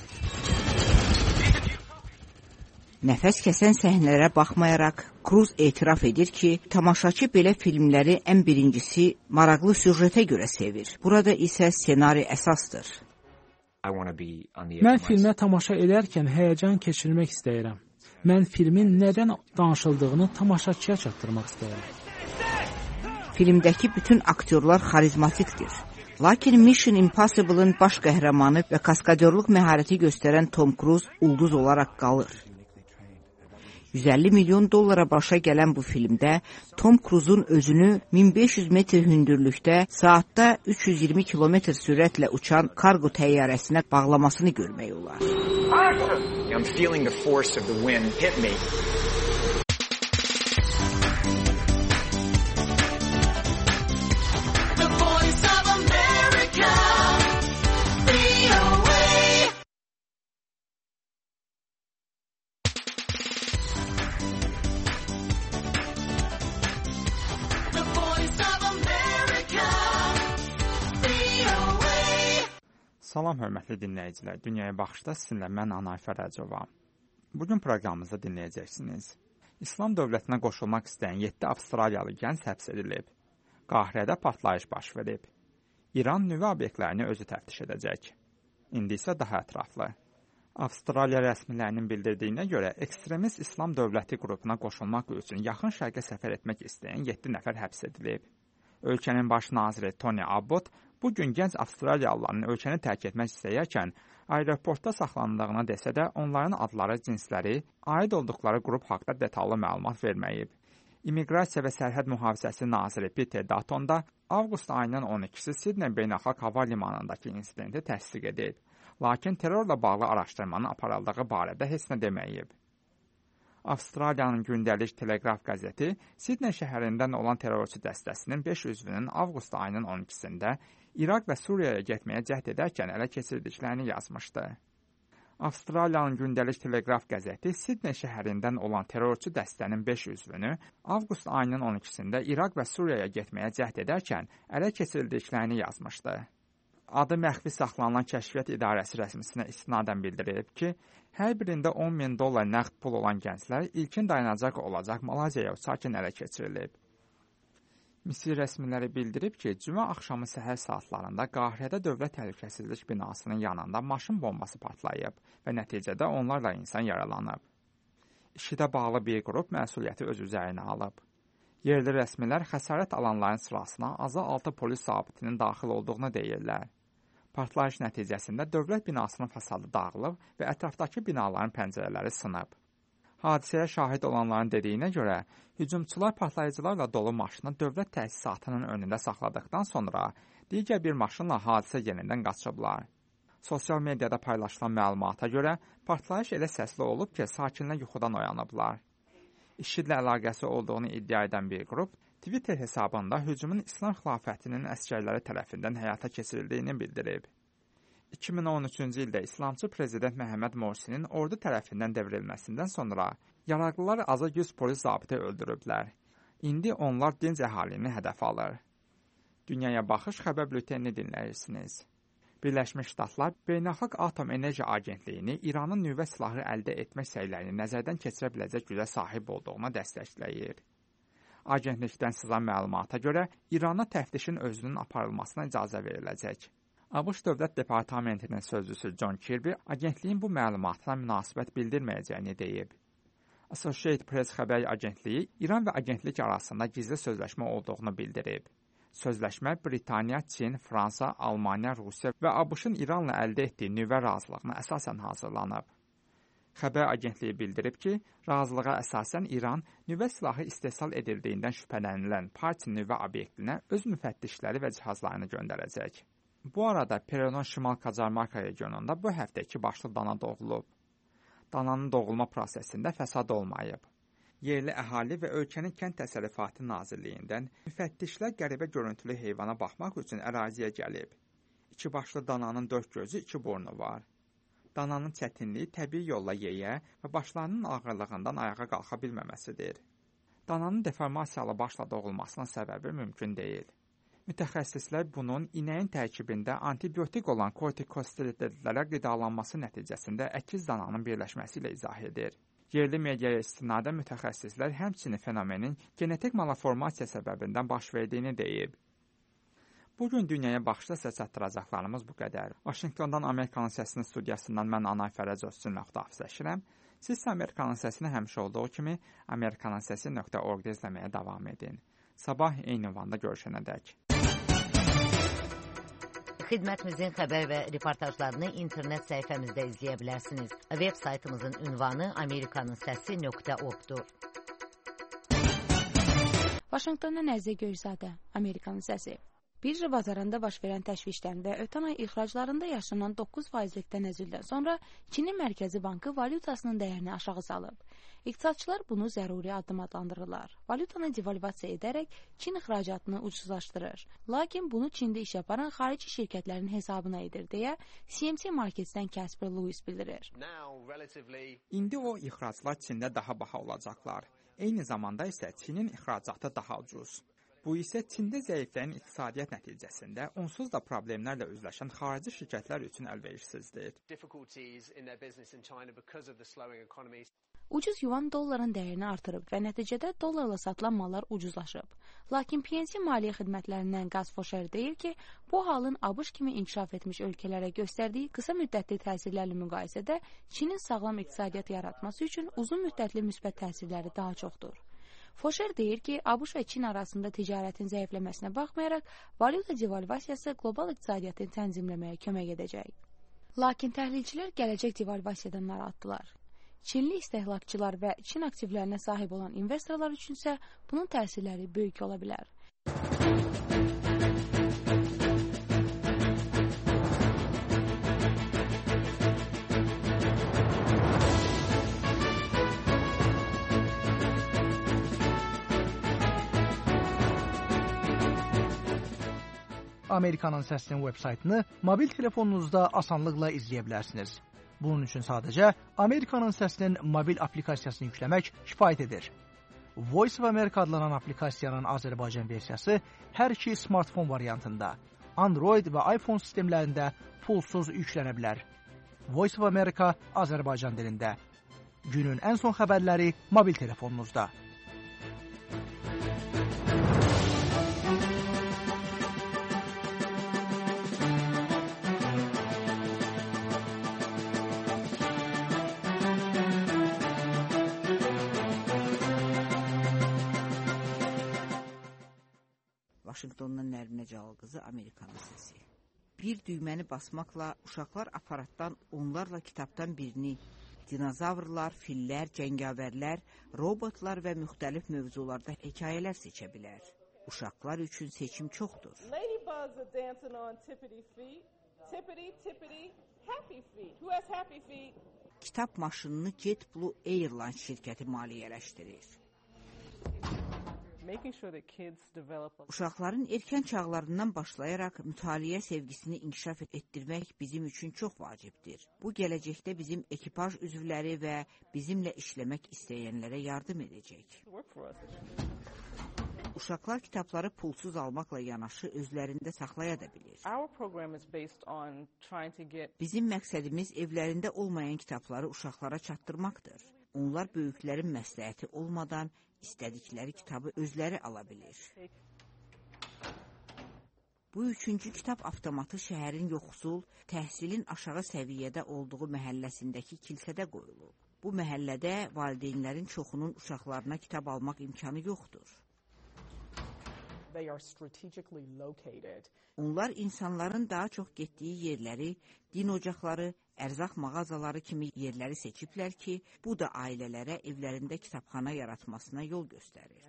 Nəfəs kəsən səhnələrə baxmayaraq, Cruise etiraf edir ki, tamaşaçı belə filmləri ən birincisi maraqlı süjetə görə sevir. Burada isə ssenari əsasdır. Mən filmə tamaşa edərkən həyəcan keçirmək istəyirəm. Mən filmin nədən danışıldığını tamaşaçıya çatdırmaq istəyirəm. Filmdəki bütün aktyorlar xarizmatikdir. Lakin Mission Impossible-ın baş qəhrəmanı və kaskadyorluq məharəti göstərən Tom Cruise ulduz olaraq qalır. $150 milyon başa gələn bu filmdə Tom Cruise'un özünü 1500 metr hündürlükdə saatda 320 kilometr sürətlə uçan kargo təyyarəsinə bağlamasını görmək olar. I'm feeling the force of the wind hit me. Salam hörmətli dinləyicilər. Dünyaya baxışda sizinlə mən Anayfer Rəcova. Bugün proqramımızda dinləyəcəksiniz. İslam dövlətinə qoşulmaq istəyən 7 Avstraliyalı gənc həbs edilib. Qahirədə partlayış baş verib. İran nüvə obyektlərini özü təftiş edəcək. İndi isə daha ətraflı. Avstraliya rəsmilərinin bildirdiyinə görə ekstremist İslam dövləti qrupuna qoşulmaq üçün yaxın şərqə səfər etmək istəyən 7 nəfər həbs edilib. Ölkənin baş naziri Tony Abbott bu gün gənc Avstraliyalıların ölkəni tərk etmək istəyərkən aeroportda saxlanıldığını desə də onların adları, cinsləri, aid olduqları qrup haqqında detallı məlumat verməyib. İmmiqrasiya və Sərhəd Mühafizəsi naziri Peter Dutton da avqust ayının 12-si Sidney Beynəlxalq Hava Limanındakı insidenti təsdiq edib. Lakin terrorla bağlı araşdırmanın aparıldığı barədə heç nə deməyib. Avstraliyanın gündəlik Telegraf qəzeti Sidney şəhərindən olan terrorçu dəstəsinin 5 üzvünün avqust ayının 12-sində İraq və Suriyaya getməyə cəhd edərkən ələ keçirdiklərini yazmışdı. Avstraliyanın gündəlik Telegraf qəzeti Sidney şəhərindən olan terrorçu dəstənin 5 üzvünü avqust ayının 12-sində İraq və Suriyaya getməyə cəhd edərkən ələ keçirdiklərini yazmışdı. Adı məxfi saxlanılan Kəşfiyyat İdarəsi rəsmisinə istinadən bildirib ki, hər birində $10,000 nəqd pul olan gənclər ilkin dayanacaq olacaq Malayziyaya uçarkən ələ keçirilib. Misir rəsmiləri bildirib ki, cümə axşamı səhər saatlarında Qahirədə Dövlət Təhlükəsizlik binasının yanında maşın bombası partlayıb və nəticədə onlarla insan yaralanıb. İşidə bağlı bir qrup məsuliyyəti öz üzərinə alıb. Yerli rəsmilər xəsarət alanların sırasına azı 6 polis zabitinin daxil olduğunu deyirlər. Partlayış nəticəsində dövlət binasının fasadı dağılıb və ətrafdakı binaların pəncərələri sınıb. Hadisəyə şahid olanların dediyinə görə, hücumçular partlayıcılarla dolu maşını dövlət təsisatının önündə saxladıqdan sonra digər bir maşınla hadisə yerindən qaçıblar. Sosial mediada paylaşılan məlumata görə, partlayış elə səsli olub ki, sakinlər yuxudan oyanıblar. İşidlə əlaqəsi olduğunu iddia edən bir qrup Twitter hesabında hücumun İslam xilafətinin əsgərləri tərəfindən həyata keçirildiyini bildirib. 2013-cü ildə İslamçı prezident Məhəmməd Morsinin ordu tərəfindən devrilməsindən sonra yaraqlılar azı 100 polis zabiti öldürüblər. İndi onlar dinc əhalini hədəf alır. Dünyaya baxış xəbər bültenini dinləyirsiniz. Birləşmiş Ştatlar Beynəlxalq Atom Enerji Agentliyini İranın nüvə silahı əldə etmək səylərini nəzərdən keçirə biləcək gücə sahib olduğuna dəstəkləyir. Agentlikdən sızan məlumata görə İrana təftişin özünün aparılmasına icazə veriləcək. ABŞ Dövlət Departamentinin sözçüsü John Kirby agentliyin bu məlumatına münasibət bildirməyəcəyini deyib. Associated Press xəbər agentliyi İran və agentlik arasında gizli sözləşmə olduğunu bildirib. Sözləşmə Britaniya, Çin, Fransa, Almaniya, Rusiya və ABŞ-ın İranla əldə etdiyi nüvə razılığına əsasən hazırlanıb. Xəbər agentliyi bildirib ki, razılığa əsasən İran nüvə silahı istehsal edildiyindən şübhələnilən Partin nüvə obyektinə öz müfəttişləri və cihazlarını göndərəcək. Bu arada Peronon Şimal Kacarmarka regionunda bu həftə 2 başlı dana doğulub. Dananın doğulma prosesində fəsad olmayıb. Yerli əhali və ölkənin Kənd Təsərrüfatı Nazirliyindən müfəttişlər qəribə görüntülü heyvana baxmaq üçün əraziyə gəlib. 2 başlı dananın 4 gözü, 2 burnu var. Dananın çətinliyi təbii yolla yeyə və başlarının ağırlığından ayağa qalxa bilməməsidir. Dananın deformasiyalı başla doğulmasının səbəbi mümkün deyil. Mütəxəssislər bunun inəyin tərkibində antibiotik olan kortikosteroidlərə qidalanması nəticəsində əkiz dananın birləşməsi ilə izah edir. Yerli mediaya istinadən mütəxəssislər həmçinin fenomenin genetik malformasiya səbəbindən baş verdiyini deyib. Bugün dünyaya baxışda sizə çatdıracaqlarımız bu qədər. Vaşinqtondan Amerikanın Səsinin studiyasından mən Anayfer Rəcova sizinlə xudahafizləşirəm. Siz Amerikanın Səsini həmişə olduğu kimi amerikanınsesi.org-da izləməyə davam edin. Sabah eyni vanda görüşənədək. Xidmətimizin xəbər və reportajlarını internet səhifəmizdə izləyə bilərsiniz. Web saytımızın ünvanı amerikanınsəsi.org-dur. Vaşinqtondan Əzizə Göyzadə, Amerikanın səsi. Birja bazarında baş verən təşvişdən və ötən ay ixraclarında yaşanan 9%lik tənəzzüldən sonra Çinin Mərkəzi Bankı valyutasının dəyərini aşağı salıb. İqtisadçılar bunu zəruri addım adlandırırlar. Valyutanı devalvasiya edərək Çin ixracatını ucuzlaşdırır. Lakin bunu Çində iş yaparan xarici şirkətlərin hesabına edir deyə CMC Markets'dən Casper Lewis bildirir. İndi o ixraclar Çində daha baha olacaqlar. Eyni zamanda isə Çinin ixracatı daha ucuz. Bu isə Çində zəifləyən iqtisadiyyat nəticəsində onsuz da problemlərlə üzləşən xarici şirkətlər üçün əlverişsizdir. Ucuz yuan dolların dəyərini artırıb və nəticədə dollarla satılan mallar ucuzlaşıb. Lakin PNC maliyyə xidmətlərindən Gus Fosher deyir ki, bu halın ABŞ kimi inkişaf etmiş ölkələrə göstərdiyi qısa müddətli təsirlərlə müqayisədə Çinin sağlam iqtisadiyyat yaratması üçün uzun müddətli müsbət təsirləri daha çoxdur. Fosher deyir ki, ABŞ və Çin arasında ticarətin zəifləməsinə baxmayaraq, valyuta devalvasiyası qlobal iqtisadiyyatı tənzimləməyə kömək edəcək. Lakin təhlilçilər gələcək devalvasiyadan narahatdılar. Çinli istehlakçılar və Çin aktivlərinə sahib olan investorlar üçünsə bunun təsirləri böyük ola bilər. Amerikanın səsinin veb-saytını mobil telefonunuzda asanlıqla izləyə bilərsiniz. Bunun üçün sadəcə Amerikanın səsinin mobil aplikasiyasını yükləmək kifayət edir. Voice of America adlanan aplikasiyanın Azərbaycan versiyası hər iki smartfon variantında, Android və iPhone sistemlərində pulsuz yüklənə bilər. Voice of America Azərbaycan dilində. Günün ən son xəbərləri mobil telefonunuzda. Vaşinqtondan Nərminə Cəlal qızı, Amerikanın səsi. Bir düyməni basmaqla uşaqlar aparatdan onlarla kitabdan birini, dinozavrlar, fillər, cəngavərlər, robotlar və müxtəlif mövzularda hekayələr seçə bilər. Uşaqlar üçün seçim çoxdur. Ladybugs are dancing on tippity feet. Tippity, tippity, happy feet. Who has happy feet? Kitab maşınını JetBlue Airlines şirkəti maliyyələşdirir. Uşaqların erkən çağlarından başlayaraq mütaliə sevgisini inkişaf etdirmək bizim üçün çox vacibdir. Bu, gələcəkdə bizim ekipaj üzvləri və bizimlə işləmək istəyənlərə yardım edəcək. Uşaqlar kitabları pulsuz almaqla yanaşı özlərində saxlaya da bilir. Bizim məqsədimiz evlərində olmayan kitabları uşaqlara çatdırmaqdır. Onlar böyüklərin məsləhəti olmadan istədikləri kitabı özləri ala bilir. Bu üçüncü kitab avtomatı şəhərin yoxsul, təhsilin aşağı səviyyədə olduğu məhəlləsindəki kilsədə qoyulub. Bu məhəllədə valideynlərin çoxunun uşaqlarına kitab almaq imkanı yoxdur. Onlar insanların daha çox getdiyi yerləri, din ocaqları, ərzaq mağazaları kimi yerləri seçiblər ki, bu da ailələrə evlərində kitabxana yaratmasına yol göstərir.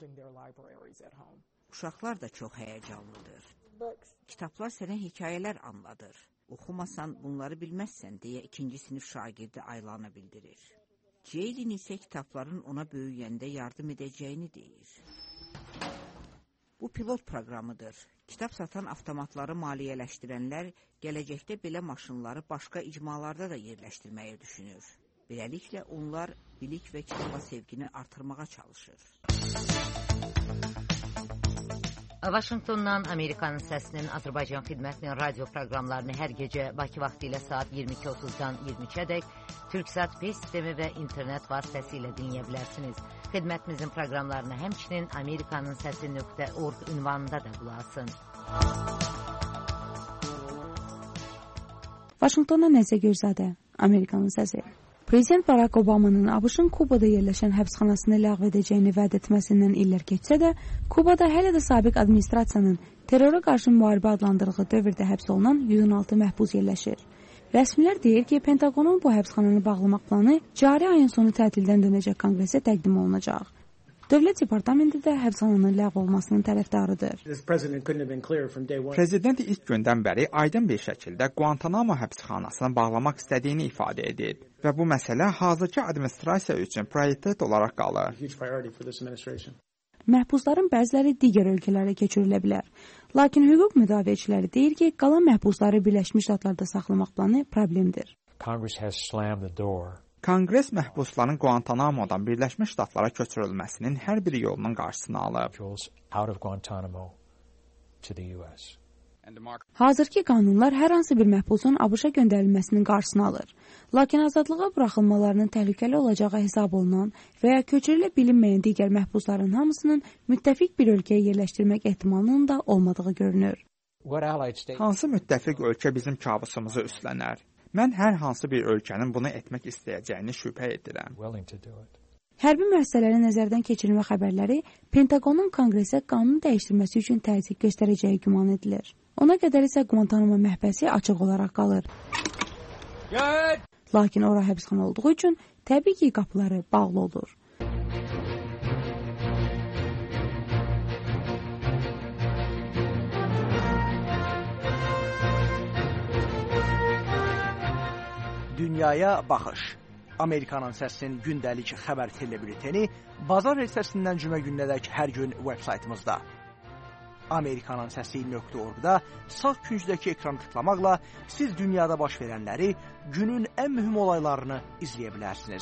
Uşaqlar da çox həyəcanlıdır. Kitablar sənə hekayələr anladır. Oxumasan bunları bilməzsən deyə ikinci sinif şagirdi Aylana bildirir. Ceylin isə kitabların ona böyüyəndə yardım edəcəyini deyir. Bu pilot proqramıdır. Kitab satan avtomatları maliyyələşdirənlər gələcəkdə belə maşınları başqa icmalarda da yerləşdirməyi düşünür. Beləliklə onlar bilik və kitaba sevgini artırmağa çalışır. Vaşinqtondan Amerikanın səsinin Azərbaycan xidmətinin radio proqramlarını hər gecə Bakı vaxtı ilə saat 22:30-dan 23-ədək Türksat Pay sistemi və internet vasitəsilə dinləyə bilərsiniz. Xidmətimizin proqramlarını həmçinin amerikanınsəsi.org ünvanında da qulaq asın. Vaşinqtondan Əzizə Göyzadə, Amerikanın səsi. Prezident Barack Obamanın ABŞ-ın Kubada yerləşən həbsxanasını ləğv edəcəyini vəd etməsindən illər keçsə də, Kubada hələ də sabiq administrasiyanın terrora qarşı müharibə adlandırdığı dövrdə həbs olunan 116 məhbus yerləşir. Rəsmilər deyir ki, Pentaqonun bu həbsxananı bağlamaq planı cari ayın sonu tətildən dönəcək konqresə təqdim olunacaq. Dövlət Departamenti də həbsxananın ləğv olmasının tərəfdarıdır. Prezident ilk gündən bəri aydın bir şəkildə Guantanamo həbsxanasını bağlamaq istədiyini ifadə edib və bu məsələ hazırki administrasiya üçün prioritet olaraq qalır. Məhbusların bəziləri digər ölkələrə keçirilə bilər. Lakin hüquq müdafiəçiləri deyir ki, qalan məhbusları Birləşmiş Ştatlarda saxlamaq planı problemdir. Konqres məhbusların Guantanamodan Birləşmiş Ştatlara köçürülməsinin hər bir yolunun qarşısını alıb. Hazırki qanunlar hər hansı bir məhbusun ABŞ-a göndərilməsinin qarşısını alır. Lakin azadlığa buraxılmalarının təhlükəli olacağı hesab olunan və ya köçürülə bilinməyən digər məhbusların hamısının müttəfiq bir ölkəyə yerləşdirmək ehtimalının da olmadığı görünür. Hansı müttəfiq ölkə bizim kabusumuzu üstlənər? Mən hər hansı bir ölkənin bunu etmək istəyəcəyini şübhə edirəm. Hərbi müəssisələri nəzərdən keçirilmə xəbərləri Pentaqonun konqresə qanun dəyişdirməsi üçün təzyiq göstərəcəyi güman edilir. Ona qədər isə Guantanamo məhbəsi açıq olaraq qalır. Lakin ora həbsxana olduğu üçün təbii ki, qapıları bağlı olur. Dünyaya baxış. Amerikanın Səsinin gündəlik xəbər telebülteni bazar ertəsindən cümə gününədək hər gün veb-saytımızda. Amerikanın Səsi.org-da sağ küncdəki ekranı tıklamaqla siz dünyada baş verənləri, günün ən mühüm olaylarını izləyə bilərsiniz.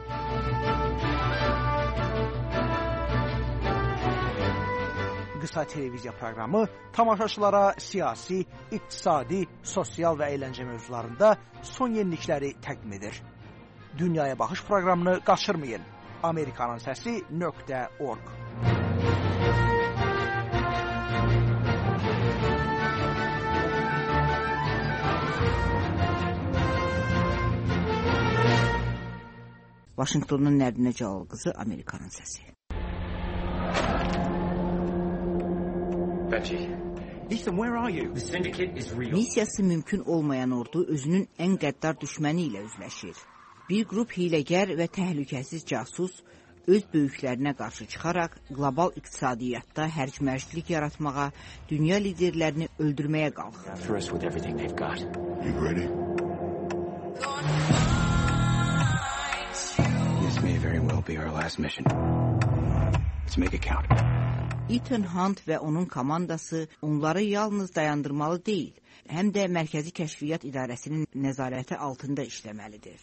Qısa televiziya proqramı tamaşaçılara siyasi, iqtisadi, sosial və əyləncə mövzularında son yenilikləri təqdim edir. Dünyaya baxış proqramını qaçırmayın. Amerikanın Səsi.org. Vaşinqtonun Nərdinə Cəlal qızı, Amerikanın Səsi. Ethan, where are you? The syndicate is real. Missiyası mümkün olmayan ordu özünün ən qəddar düşməni ilə üzləşir. Bir qrup hiləgər və təhlükəsiz casus öz böyüklərinə qarşı çıxaraq qlobal iqtisadiyyatda hərc-mərclik yaratmağa, dünya liderlərini öldürməyə qalxır. You ready? This may very well be our last mission. Let's make it count. Ethan Hunt və onun komandası onları yalnız dayandırmalı deyil, həm də Mərkəzi Kəşfiyyat İdarəsinin nəzarəti altında işləməlidir.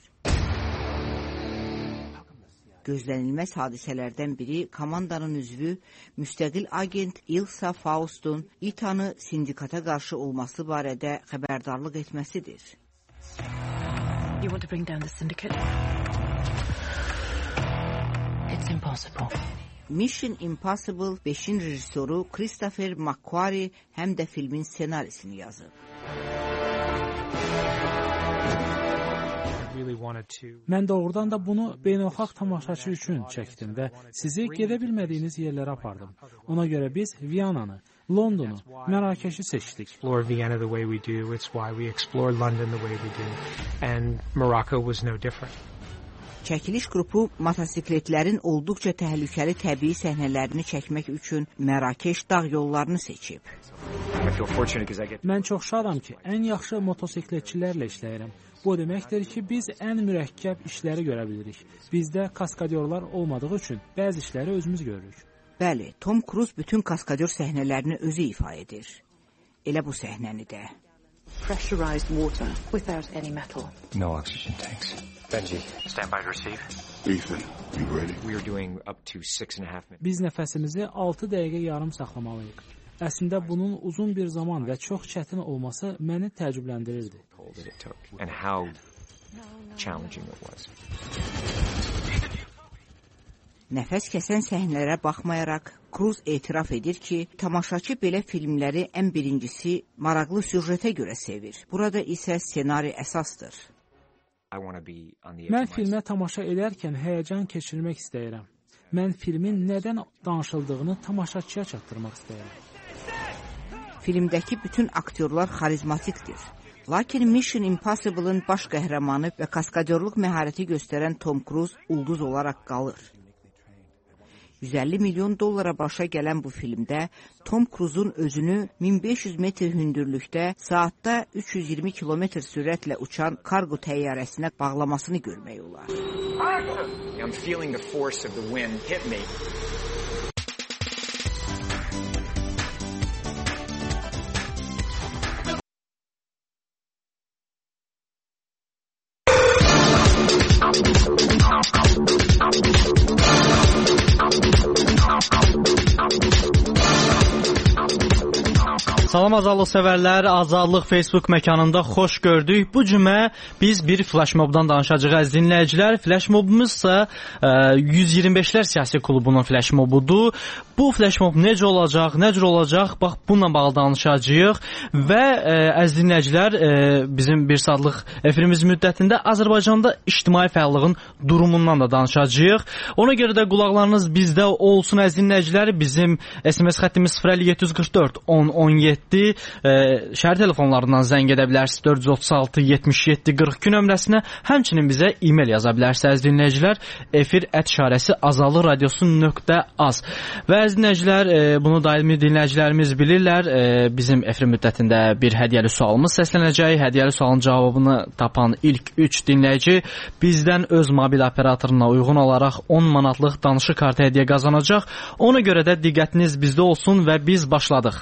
Gözlənilməz hadisələrdən biri komandanın üzvü, müstəqil agent Ilsa Faustun Ethan'ı sindikata qarşı olması barədə xəbərdarlıq etməsidir. You want to bring down the syndicate? It's impossible. Mission Impossible 5-in rejissoru Christopher McQuarrie həm də filmin ssenarisini yazıb. Mən doğrudan da bunu beynəlxalq tamaşaçı üçün çəkdim və sizi gedə bilmədiyiniz yerlərə apardım. Ona görə biz Viyananı, Londonu, Mərakeşi seçdik. Explore Vienna the way we do. It's why we explore London the way we do. And Morocco was no different. Çəkiliş qrupu motosikletlərin olduqca təhlükəli təbii səhnələrini çəkmək üçün Mərakeş dağ yollarını seçib. Mən çox şadam ki, ən yaxşı motosikletçilərlə işləyirəm. Bu deməkdir ki, biz ən mürəkkəb işləri görə bilirik. Bizdə kaskadyorlar olmadığı üçün bəzi işləri özümüz görürük. Bəli, Tom Cruise bütün kaskadyor səhnələrini özü ifa edir. Elə bu səhnəni də. Pressurized water without any metal. No oxygen tanks. Benji, stand by to receive. Ethan, you ready? We are doing up to 6.5 minutes. Biz nəfəsimizi 6 dəqiqə yarım saxlamalıyıq. Əslində bunun uzun bir zaman və çox çətin olması məni təəccübləndirirdi. And how challenging it was. Nəfəs kəsən səhnələrə baxmayaraq, Cruise etiraf edir ki, tamaşaçı belə filmləri ən birincisi maraqlı süjetə görə sevir. Burada isə ssenari əsasdır. Mən filmə tamaşa edərkən həyəcan keçirmək istəyirəm. Mən filmin nədən danışıldığını tamaşaçıya çatdırmaq istəyirəm. Filmdəki bütün aktyorlar xarizmatikdir. Lakin Mission Impossible-ın baş qəhrəmanı və kaskadyorluq məharəti göstərən Tom Cruise ulduz olaraq qalır. 150 milyon dollara başa gələn bu filmdə Tom Cruise-un özünü 1500 metr hündürlükdə saatda 320 kilometr sürətlə uçan kargo təyyarəsinə bağlamasını görmək olar. I'm feeling the force of the wind hit me. Salam azadlıq sevərlər, Azadlıq Facebook məkanında xoş gördük. Bu cümə biz bir flashmobdan danışacağıq əziz dinləyicilər. Flashmobumuzsa 125lər siyasi klubunun flashmobudur. Bu flashmob necə olacaq, nə cür olacaq? Bax, bununla bağlı danışacağıq və əziz dinləyicilər, bizim bir saatlıq efirimiz müddətində Azərbaycanda ictimai fəallığın durumundan da danışacağıq. Ona görə də qulaqlarınız bizdə olsun əziz dinləyicilər. Bizim SMS xəttimiz 0744 1017 şəhər telefonlarından zəng edə bilərsiniz 436 77 42 nömrəsinə. Həmçinin bizə e-mail yaza bilərsiniz əziz dinləyicilər. efir@azadlıqradiosu.az. Və əziz dinləyicilər, bunu daimi dinləyicilərimiz bilirlər. Bizim efir müddətində bir hədiyyəli sualımız səslənəcək. Hədiyyəli sualın cavabını tapan ilk 3 dinləyici bizdən öz mobil operatoruna uyğun olaraq 10 manatlıq danışıq kartı hədiyyə qazanacaq. Ona görə də diqqətiniz bizdə olsun və biz başladıq.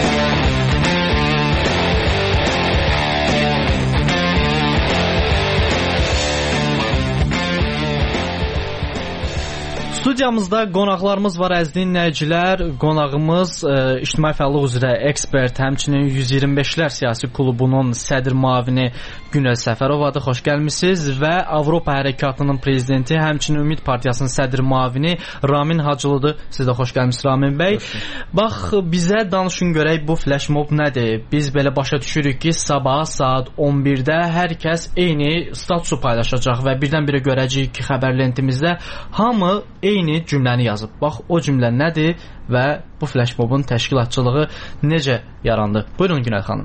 Studiyamızda qonaqlarımız var əziz dinləyicilər. Qonağımız ictimai fəallıq üzrə ekspert, həmçinin 125lər siyasi klubunun sədr müavini Günel Səfərovadır. Xoş gəlmisiniz və Avropa Hərəkatının prezidenti, həmçinin Ümid Partiyasının sədr müavini Ramin Hacılıdır. Siz də xoş gəlmisiniz Ramin bəy. Bax, bizə danışın görək bu flashmob nədir? Biz belə başa düşürük ki, sabah saat 11-də hər kəs eyni statusu paylaşacaq və birdən-birə görəcəyik ki, xəbər lentimizdə hamı eyni cümləni yazıb. Bax, o cümlə nədir və bu flashmobun təşkilatçılığı necə yarandı? Buyurun Günel xanım.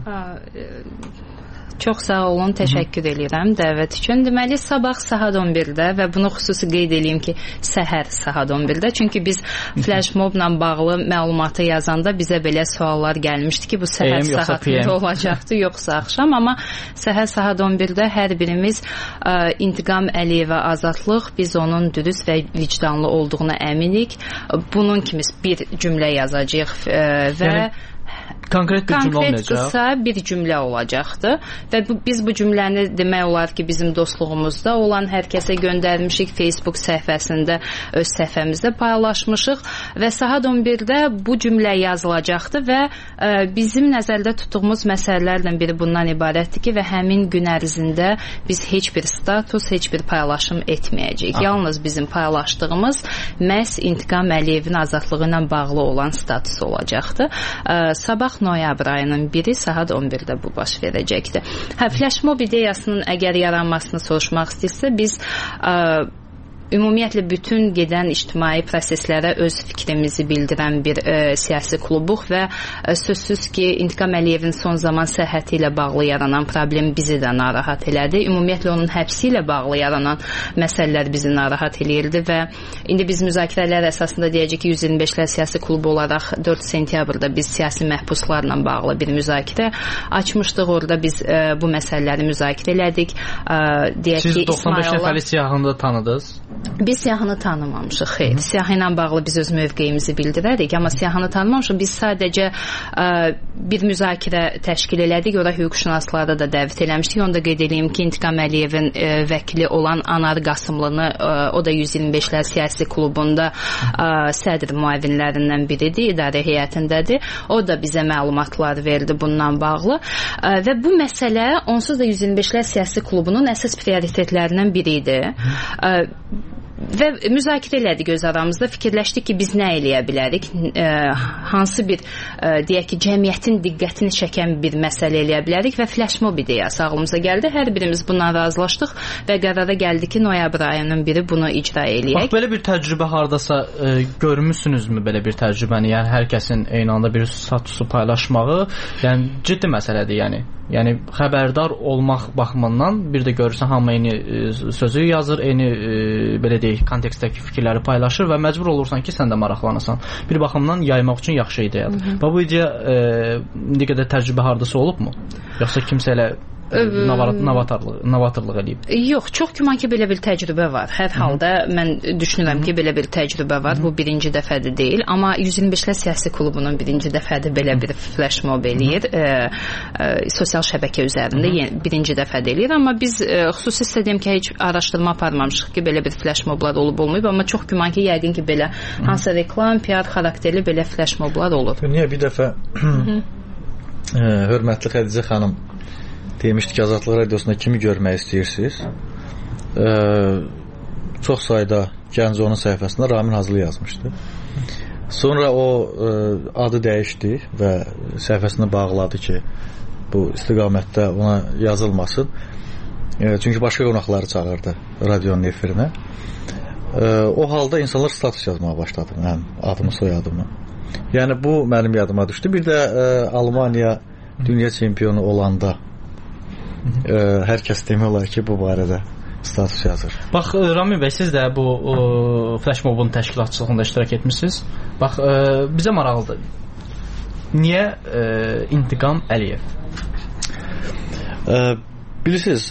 Çox sağ olun, təşəkkür edirəm dəvət üçün. Deməli, sabah saat 11-də və bunu xüsusi qeyd edeyim ki, səhər saat 11-də. Çünki biz flashmobla bağlı məlumatı yazanda bizə belə suallar gəlmişdi ki, bu səhər saatında olacaqdı, yoxsa axşam. Amma səhər saat 11-də hər birimiz İntiqam Əliyevə azadlıq, biz onun dürüst və vicdanlı olduğuna əminik. Bunun kimi bir cümlə yazacağıq və konkret bir cümlə olmayacaq. Qısa bir cümlə olacaqdı və biz bu cümləni demək olar ki, bizim dostluğumuzda olan hər kəsə göndərmişik, Facebook səhifəsində, öz səhifəmizdə paylaşmışıq və saat 11-də bu cümlə yazılacaqdı və bizim nəzərdə tutduğumuz məsələlərdən biri bundan ibarətdir ki, və həmin gün ərzində biz heç bir status, heç bir paylaşım etməyəcəyik. Yalnız bizim paylaşdığımız məhz İntiqam Əliyevin azadlığı ilə bağlı olan status olacaqdı. Sabah noyabr ayının 1-i saat 11-də bu baş verəcəkdir. Flashmob ideyasının əgər yaranmasını soruşmaq istəyirsə, biz ümumiyyətlə bütün gedən ictimai proseslərə öz fikrimizi bildirən bir siyasi klubuq və sözsüz ki, İntiqam Əliyevin son zaman səhhəti ilə bağlı yaranan problem bizi də narahat elədi. Ümumiyyətlə onun həbsi ilə bağlı yaranan məsələlər bizi narahat eləyirdi və indi biz müzakirələr əsasında deyəcək ki, 125lər siyasi klubu olaraq 4 sentyabrda biz siyasi məhbuslarla bağlı bir müzakirə açmışdıq. Orada biz bu məsələləri müzakirə elədik. Siz 95 nəfərli siyahını tanıdınız? Biz siyahını tanımamışıq, xeyr. Siyahı ilə bağlı biz öz mövqeyimizi bildirərik, amma siyahını tanımamışıq. Biz sadəcə bir müzakirə təşkil elədik, ora hüquqşünasları da dəvət eləmişdik. Onu da qeyd edeyim ki, İntiqam Əliyevin vəkili olan Anar Qasımlını, o da 125lər siyasi klubunda sədr müavinlərindən biridir, idarə heyətindədir. O da bizə məlumatlar verdi bundan bağlı və bu məsələ onsuz da 125lər siyasi klubunun əsas prioritetlərindən biri idi. Və müzakirə elədik öz aramızda, fikirləşdik ki, biz nə eləyə bilərik, hansı bir, deyək ki, cəmiyyətin diqqətini çəkən bir məsələ eləyə bilərik və flashmob ideyası ağlımıza gəldi. Hər birimiz bundan razılaşdıq və qərara gəldi ki, noyabr ayının biri bunu icra eləyək. Bax, belə bir təcrübə hardasa görmüsünüzmü belə bir təcrübəni? Yəni, hər kəsin eyni anda bir statusu paylaşmağı, yəni ciddi məsələdir, yəni xəbərdar olmaq baxımından bir də görürsən hamı eyni sözü yazır, eyni belə deyək, kontekstdəki fikirləri paylaşır və məcbur olursan ki, sən də maraqlanasan. Bir baxımdan yaymaq üçün yaxşı ideyadır. Və bu ideya nə qədər təcrübə hardasa olubmu? Yoxsa kimsə elə novatorluq eləyib? Yox, çox güman ki, belə bir təcrübə var. Hər halda mən düşünürəm ki, belə bir təcrübə var. Bu birinci dəfədir deyil, amma 125-lər siyasi klubunun birinci dəfədir belə bir flash mob eləyir. Sosial şəbəkə üzərində birinci dəfədir eləyir, amma biz xüsusi istədiyəm ki, heç araşdırma aparmamışıq ki, belə bir flash moblar olub olmayıb, amma çox güman ki, yəqin ki, belə hansı reklam, PR xarakterli belə flash moblar olur. Niyə bir dəfə hörmətli Xədicə xanım demişdi ki, Azadlıq Radiosunda kimi görmək istəyirsiniz? Çox sayda gənc onun səhifəsində Ramin Hazlı yazmışdı. Sonra o adı dəyişdi və səhifəsini bağladı ki, bu istiqamətdə ona yazılmasın. Çünki başqa qonaqları çağırdı radionun efirinə. O halda insanlar status yazmağa başladı mənim adımı, soyadımı. Yəni bu mənim yadıma düşdü. Bir də Almaniya dünya çempionu olanda hər kəs demək olar ki, bu barədə status yazır. Bax, Ramin bəy, siz də bu flash mobun təşkilatçılığında iştirak etmişsiniz. Bax, bizə maraqlıdır. Niyə İntiqam Əliyev? Bilirsiniz,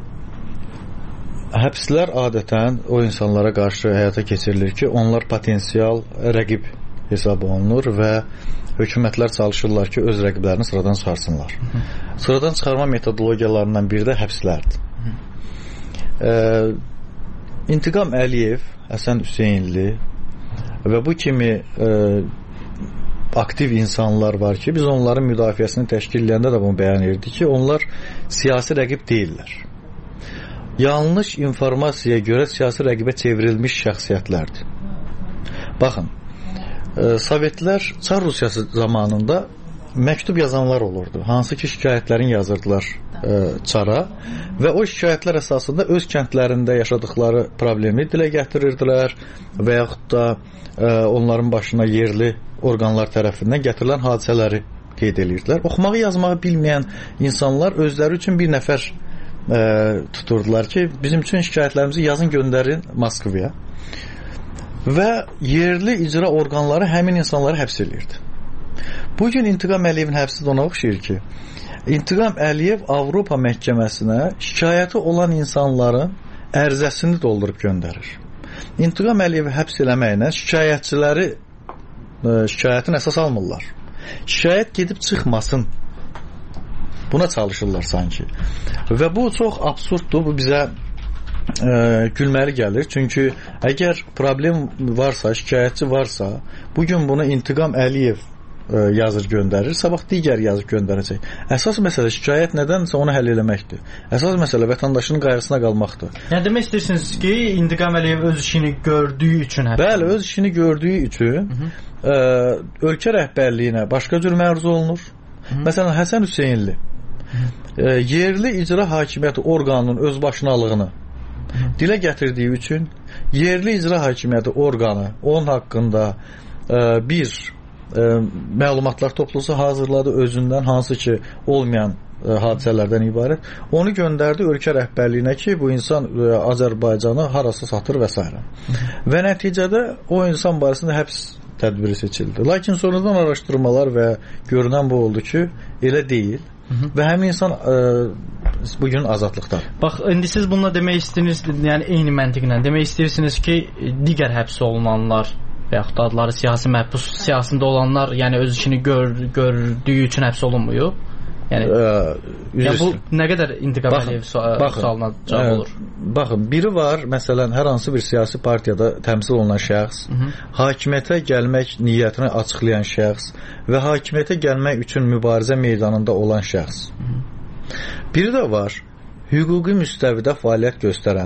həbslər adətən o insanlara qarşı həyata keçirilir ki, onlar potensial rəqib hesab olunur və hökumətlər çalışırlar ki, öz rəqiblərini sıradan çıxarsınlar. Sıradan çıxarma metodologiyalarından biri də həbslərdir. İntiqam Əliyev, Həsən Hüseynli və bu kimi aktiv insanlar var ki, biz onların müdafiəsini təşkil edəndə də bunu bəyan edirdik ki, onlar siyasi rəqib deyirlər. Yanlış informasiyaya görə siyasi rəqibə çevrilmiş şəxsiyyətlərdir. Baxın, Sovetlər Çar Rusiyası zamanında məktub yazanlar olurdu. Hansı ki şikayətlərin yazırdılar Çara və o şikayətlər əsasında öz kəndlərində yaşadıkları problemi dilə gətirirdilər və yaxud da onların başına yerli orqanlar tərəfindən gətirilən hadisələri qeyd edirdilər. Oxumağı, yazmağı bilməyən insanlar özləri üçün bir nəfər tuturdular ki, bizim üçün şikayətlərimizi yazın, göndərin Moskvaya. Və yerli icra orqanları həmin insanları həbs edirdi. Bugün İntiqam Əliyevin həbsi də ona oxşayır ki, İntiqam Əliyev Avropa məhkəməsinə şikayəti olan insanların ərizəsini doldurub göndərir. İntiqam Əliyevi həbs eləməklə şikayətçiləri şikayətin əsas almırlar. Şikayət gedib çıxmasın. Buna çalışırlar sanki. Və bu çox absurddur. Bu bizə gülməli gəlir. Çünki əgər problem varsa, şikayətçi varsa, bugün bunu İntiqam Əliyev yazır göndərir, sabah digər yazıb göndərəcək. Əsas məsələ şikayət nədənsə onu həll eləməkdir. Əsas məsələ vətəndaşının qayğısına qalmaqdır. Yəni demək istəyirsiniz ki, İntiqam Əliyev öz işini gördüyü üçün Bəli, öz işini gördüyü üçün ölkə rəhbərliyinə başqa cür məruz olunur. Məsələn, Həsən Hüseynli yerli icra hakimiyyəti orqanının özbaşınalığını dilə gətirdiyi üçün yerli icra hakimiyyəti orqanı onun haqqında bir məlumatlar toplusu hazırladı özündən, hansı ki olmayan hadisələrdən ibarət. Onu göndərdi ölkə rəhbərliyinə ki, bu insan Azərbaycanı harası satır və s. Və nəticədə o insan barəsində həbs tədbiri seçildi. Lakin sonradan araşdırmalar və görünən bu oldu ki, elə deyil. Və həmin insan bugün azadlıqdadır. Bax, indi siz bununla demək istəyirsiniz, yəni eyni məntiqlə demək istəyirsiniz ki, digər həbs olunanlar və yaxud da adları siyasi məhbus siyasında olanlar, yəni öz işini gördüyü üçün həbs olunmuyor. Yəni bu nə qədər İntiqam Əliyev sualına cavab olur? Baxın, biri var, məsələn, hər hansı bir siyasi partiyada təmsil olunan şəxs, hakimiyyətə gəlmək niyyətini açıqlayan şəxs və hakimiyyətə gəlmək üçün mübarizə meydanında olan şəxs. Biri də var, hüquqi müstəvidə fəaliyyət göstərən,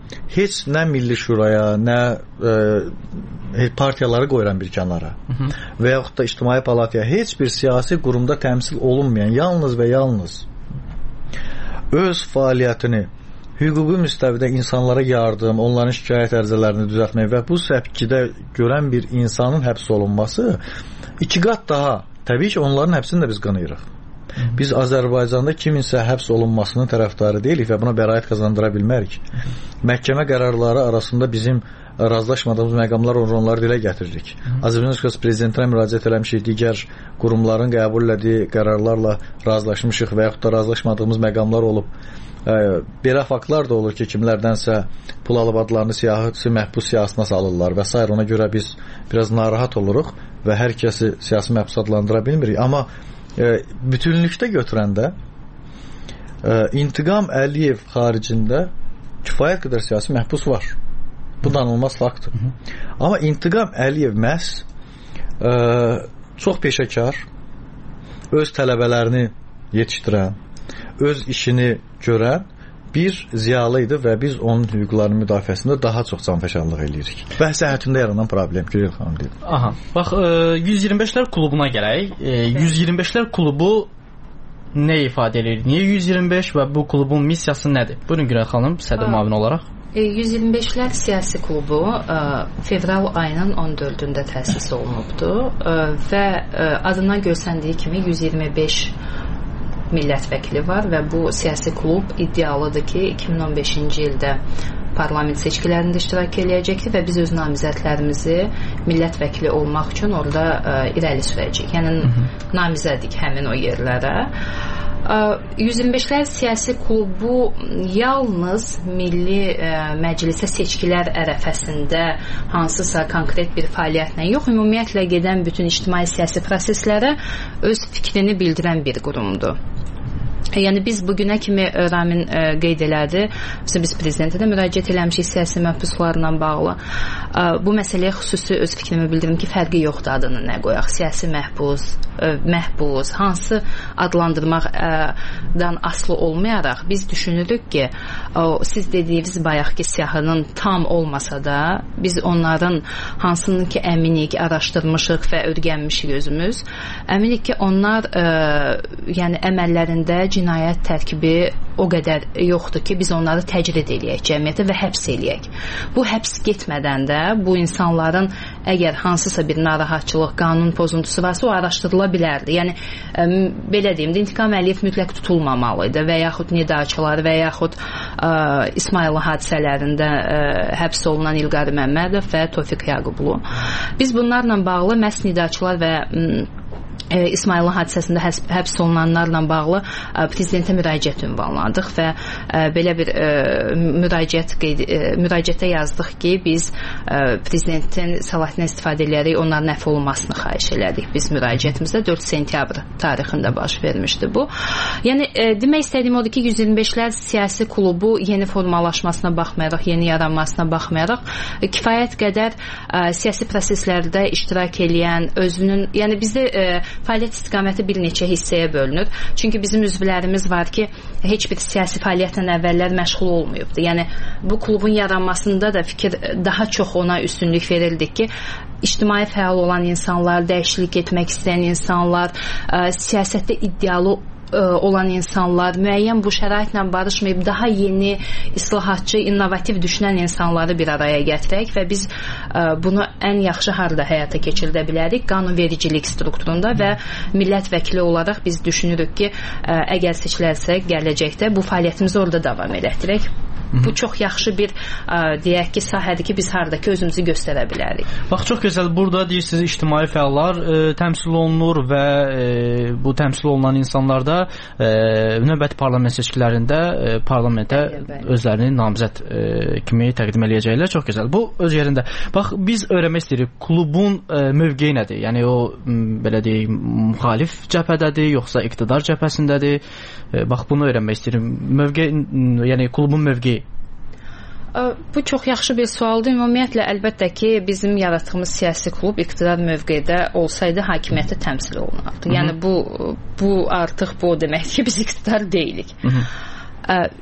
heç nə Milli Şuraya, nə partiyaları qoyuram bir kənara və yaxud da İctimai Palataya heç bir siyasi qurumda təmsil olunmayan, yalnız və yalnız öz fəaliyyətini hüquqi müstəvidə insanlara yardım, onların şikayət ərizələrini düzəltmək və bu səpkidə görən bir insanın həbs olunması 2 qat daha. Təbii ki, onların həbsini də biz qınayırıq. Biz Azərbaycanda kiminsə həbs olunmasının tərəfdarı deyilik və buna bəraət qazandıra bilmərik. Məhkəmə qərarları arasında bizim razılaşmadığımız məqamlar onları dilə gətiririk. Azərbaycan Respublikası Prezidentinə müraciət eləmişik, digər qurumların qəbul etdiyi qərarlarla razılaşmışıq və yaxud da razılaşmadığımız məqamlar olub. Belə faktlar da olur ki, kimlərdənsə pul alıb adlarını siyasi məhbus siyasına salırlar və s. Ona görə biz biraz narahat oluruq və hər kəsi siyasi məhbus adlandıra bilmirik. Amma bütünlükdə götürəndə İntiqam Əliyev xaricində kifayət qədər siyasi məhbus var. Bu danılmaz faktdır. Amma İntiqam Əliyev məhz çox peşəkar, öz tələbələrini yetişdirən, öz işini görən bir ziyalı idi və biz onun hüquqlarının müdafiəsində daha çox canfəşanlıq eləyirik. Bəhs səhhətində yaranan problem Kiril xanım deyir. Aha, bax 125-lər klubuna gələk. 125-lər klubu nə ifadə edir? Niyə 125 və bu klubun missiyası nədir? Buyurun Gürel xanım, sədr müavin olaraq. 125-lər siyasi klubu fevral ayının 14-də təsis olunubdur və adından görsəndiyi kimi 125 millət vəkili var və bu siyasi klub iddialıdır ki, 2015-ci ildə parlament seçkilərində iştirak eləyəcəkdir və biz öz namizədlərimizi millət vəkili olmaq üçün orada irəli sürəcəyik. Yəni namizədik həmin o yerlərə. 125-lər siyasi klubu yalnız Milli Məclisə seçkilər ərəfəsində hansısa konkret bir fəaliyyətlə yox, ümumiyyətlə gedən bütün ictimai siyasi proseslərə öz fikrini bildirən bir qurumdur. Yəni biz bugünə kimi Ramin qeyd elədi, biz prezidentə də müraciət eləmişik siyasi məhbuslarla bağlı. Bu məsələyə xüsusi öz fikrimi bildirim ki, fərqi yoxdur adını nə qoyaq. Siyasi məhbus, hansı adlandırmaqdan asılı olmayaraq biz düşünürük ki, siz dediyiniz bayaqki siyahının tam olmasa da biz onların hansının ki əminik, araşdırmışıq və öyrənmişik özümüz. Əminik ki, onlar yəni əməllərində cinayət tərkibi o qədər yoxdur ki, biz onları təcrid eləyək cəmiyyətə və həbs eləyək. Bu həbs getmədən də bu insanların əgər hansısa bir narahatçılıq, qanun pozuntusu varsa o araşdırıla bilərdi. Yəni, belə deyim, İntiqam Əliyev mütləq tutulmamalıydı və yaxud Nidaçılar və yaxud İsmayılı hadisələrində həbs olunan İlqar Məmmədov və Tofiq Yaqublu. Biz bunlarla bağlı məhz Nidaçılar və İsmayılı hadisəsində həbs olunanlarla bağlı prezidentə müraciət ünvanladıq və belə bir müraciətə yazdıq ki, biz prezidentin səlahiyyətindən istifadə edərək onların əfv olunmasını xahiş elədik. Biz müraciətimizdə 4 sentyabr tarixində baş vermişdi bu. Yəni, demək istədiyim odur ki, 125-lər siyasi klubu yeni formalaşmasına baxmayaraq, yeni yaranmasına baxmayaraq, kifayət qədər siyasi proseslərdə iştirak eləyən, özünün, yəni bizdə fəaliyyət istiqaməti bir neçə hissəyə bölünür. Çünki bizim üzvlərimiz var ki, heç bir siyasi fəaliyyətlə əvvəllər məşğul olmayıbdır. Yəni, bu klubun yaranmasında da fikir daha çox ona üstünlük verildi ki, ictimai fəal olan insanlar, dəyişiklik etmək istəyən insanlar, siyasətdə iddialı olan insanlar, müəyyən bu şəraitlə barışmayıb daha yeni, islahatçı, innovativ düşünən insanları bir araya gətirək və biz bunu ən yaxşı harda həyata keçirdə bilərik? Qanunvericilik strukturunda və millət vəkili olaraq biz düşünürük ki, əgər seçilərsək gələcəkdə bu fəaliyyətimizi orada davam elətdirək. Bu çox yaxşı bir deyək ki, sahədir ki, biz haradakı özümüzü göstərə bilərik. Bax, çox gözəl. Burada deyirsiniz, ictimai fəallar təmsil olunur və bu təmsil olunan insanlar da növbəti parlament seçkilərində parlamentə özlərini namizəd kimi təqdim eləyəcəklər. Çox gözəl. Bu öz yerində. Bax, biz öyrənmək istəyirik, klubun mövqeyi nədir? Yəni, o, belə deyək, müxalif cəbhədədir, yoxsa iqtidar cəbhəsindədir? Bax, bunu öyrənmək istəyirəm. Yəni, klubun mövqeyi. Bu çox yaxşı bir sualdır. Ümumiyyətlə, əlbəttə ki, bizim yaratdığımız siyasi klub iqtidar mövqedə olsaydı hakimiyyətə təmsil olunardı. Yəni, bu artıq bu demək ki, biz iqtidar deyilik.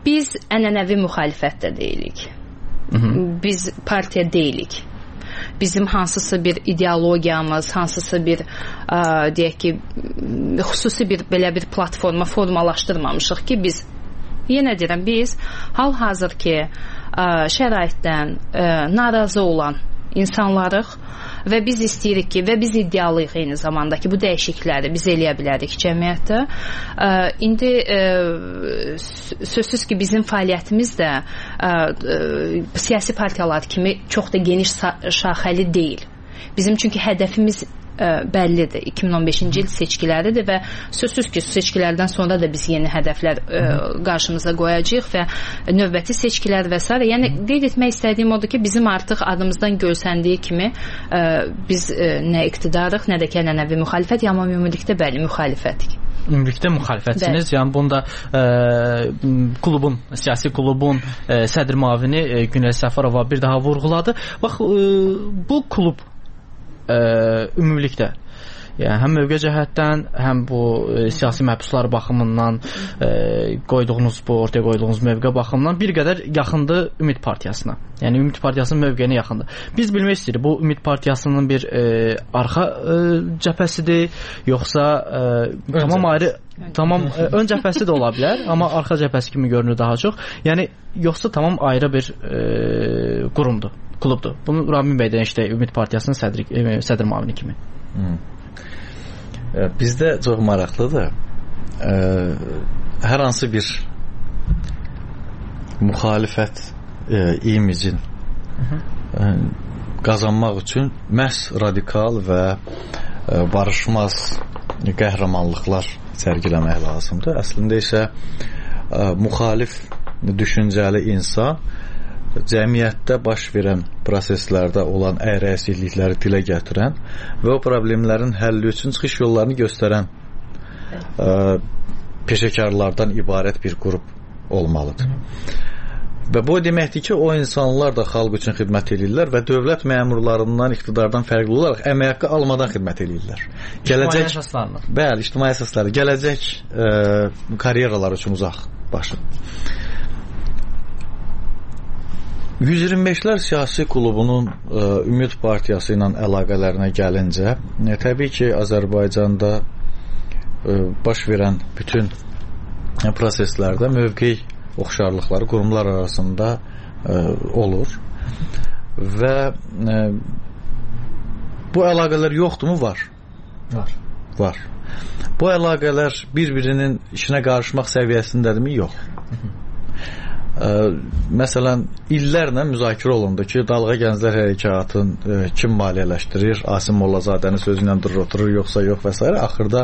Biz ənənəvi müxalifətdə deyilik. Biz partiya deyilik. Bizim hansısa bir ideologiyamız, hansısa bir deyək ki, xüsusi bir belə bir platforma formalaşdırmamışıq ki, biz yenə deyirəm, biz hal-hazırki şəraitdən narazı olan insanlarıq və biz istəyirik ki, və biz iddialıyıq eyni zamanda ki, bu dəyişiklikləri biz eləyə bilərik cəmiyyətdə. İndi sözsüz ki, bizim fəaliyyətimiz də siyasi partiyalar kimi çox da geniş şaxəli deyil. Bizim çünki hədəfimiz bəllidir. 2015-ci il seçkiləridir və sözsüz ki, seçkilərdən sonra da biz yeni hədəflər qarşımıza qoyacağıq və növbəti seçkilər və s. Yəni, qeyd etmək istədiyim odur ki, bizim artıq adımızdan görsəndiyi kimi biz nə iqtidarıq, nə də ki, ənənəvi müxalifət, amma ümumilikdə bəli, müxalifətik. Ümumilikdə müxalifətsiniz. Yəni, bunda klubun, siyasi klubun sədr müavini Günel Səfərova bir daha vurğuladı. Bax, bu klub ümumilikdə yəni həm mövqe cəhətdən, həm bu siyasi məhbuslar baxımından ortaya qoyduğunuz mövqe baxımından bir qədər yaxındır Ümid Partiyasına. Yəni Ümid Partiyasının mövqeyinə yaxındır. Biz bilmək istəyirik, bu Ümid Partiyasının bir arxa cəbhəsidir, yoxsa tamam ayrı, ön cəbhəsi də ola bilər, amma arxa cəbhəsi kimi görünür daha çox. Yəni yoxsa tamam ayrı bir qurumdur, klubdur. Bunu Ramin bəydən işte Ümid Partiyasının sədr müavini kimi. Bizdə çox maraqlıdır. Hər hansı bir müxalifət imicin qazanmaq üçün məhz radikal və barışmaz qəhrəmanlıqlar sərgiləmək lazımdır. Əslində isə müxalif düşüncəli insan cəmiyyətdə baş verən proseslərdə olan əyrəsiklikləri dilə gətirən və o problemlərin həlli üçün çıxış yollarını göstərən peşəkarlardan ibarət bir qrup olmalıdır. Və bu deməkdir ki, o insanlar da xalq üçün xidmət edirlər və dövlət məmurlarından, iqtidardan fərqli olaraq əmək haqqı almadan xidmət edirlər. İctimai əsaslarla. Bəli, ictimai əsaslarla. Gələcək karyeralar üçün uzaq başın. 125-lər siyasi klubunun Ümid Partiyası ilə əlaqələrinə gəlincə, təbii ki, Azərbaycanda baş verən bütün proseslərdə mövqe oxşarlıqları qurumlar arasında olur və bu əlaqələr yoxdurmu? Var. Bu əlaqələr bir-birinin işinə qarışmaq səviyyəsindədirmi? Yox. Məsələn, illərlə müzakirə olundu ki, Dalğa Gənclər Hərəkatını kim maliyyələşdirir, Asim Mollazadənin sözü ilə durur, oturur, yoxsa yox və s. Axırda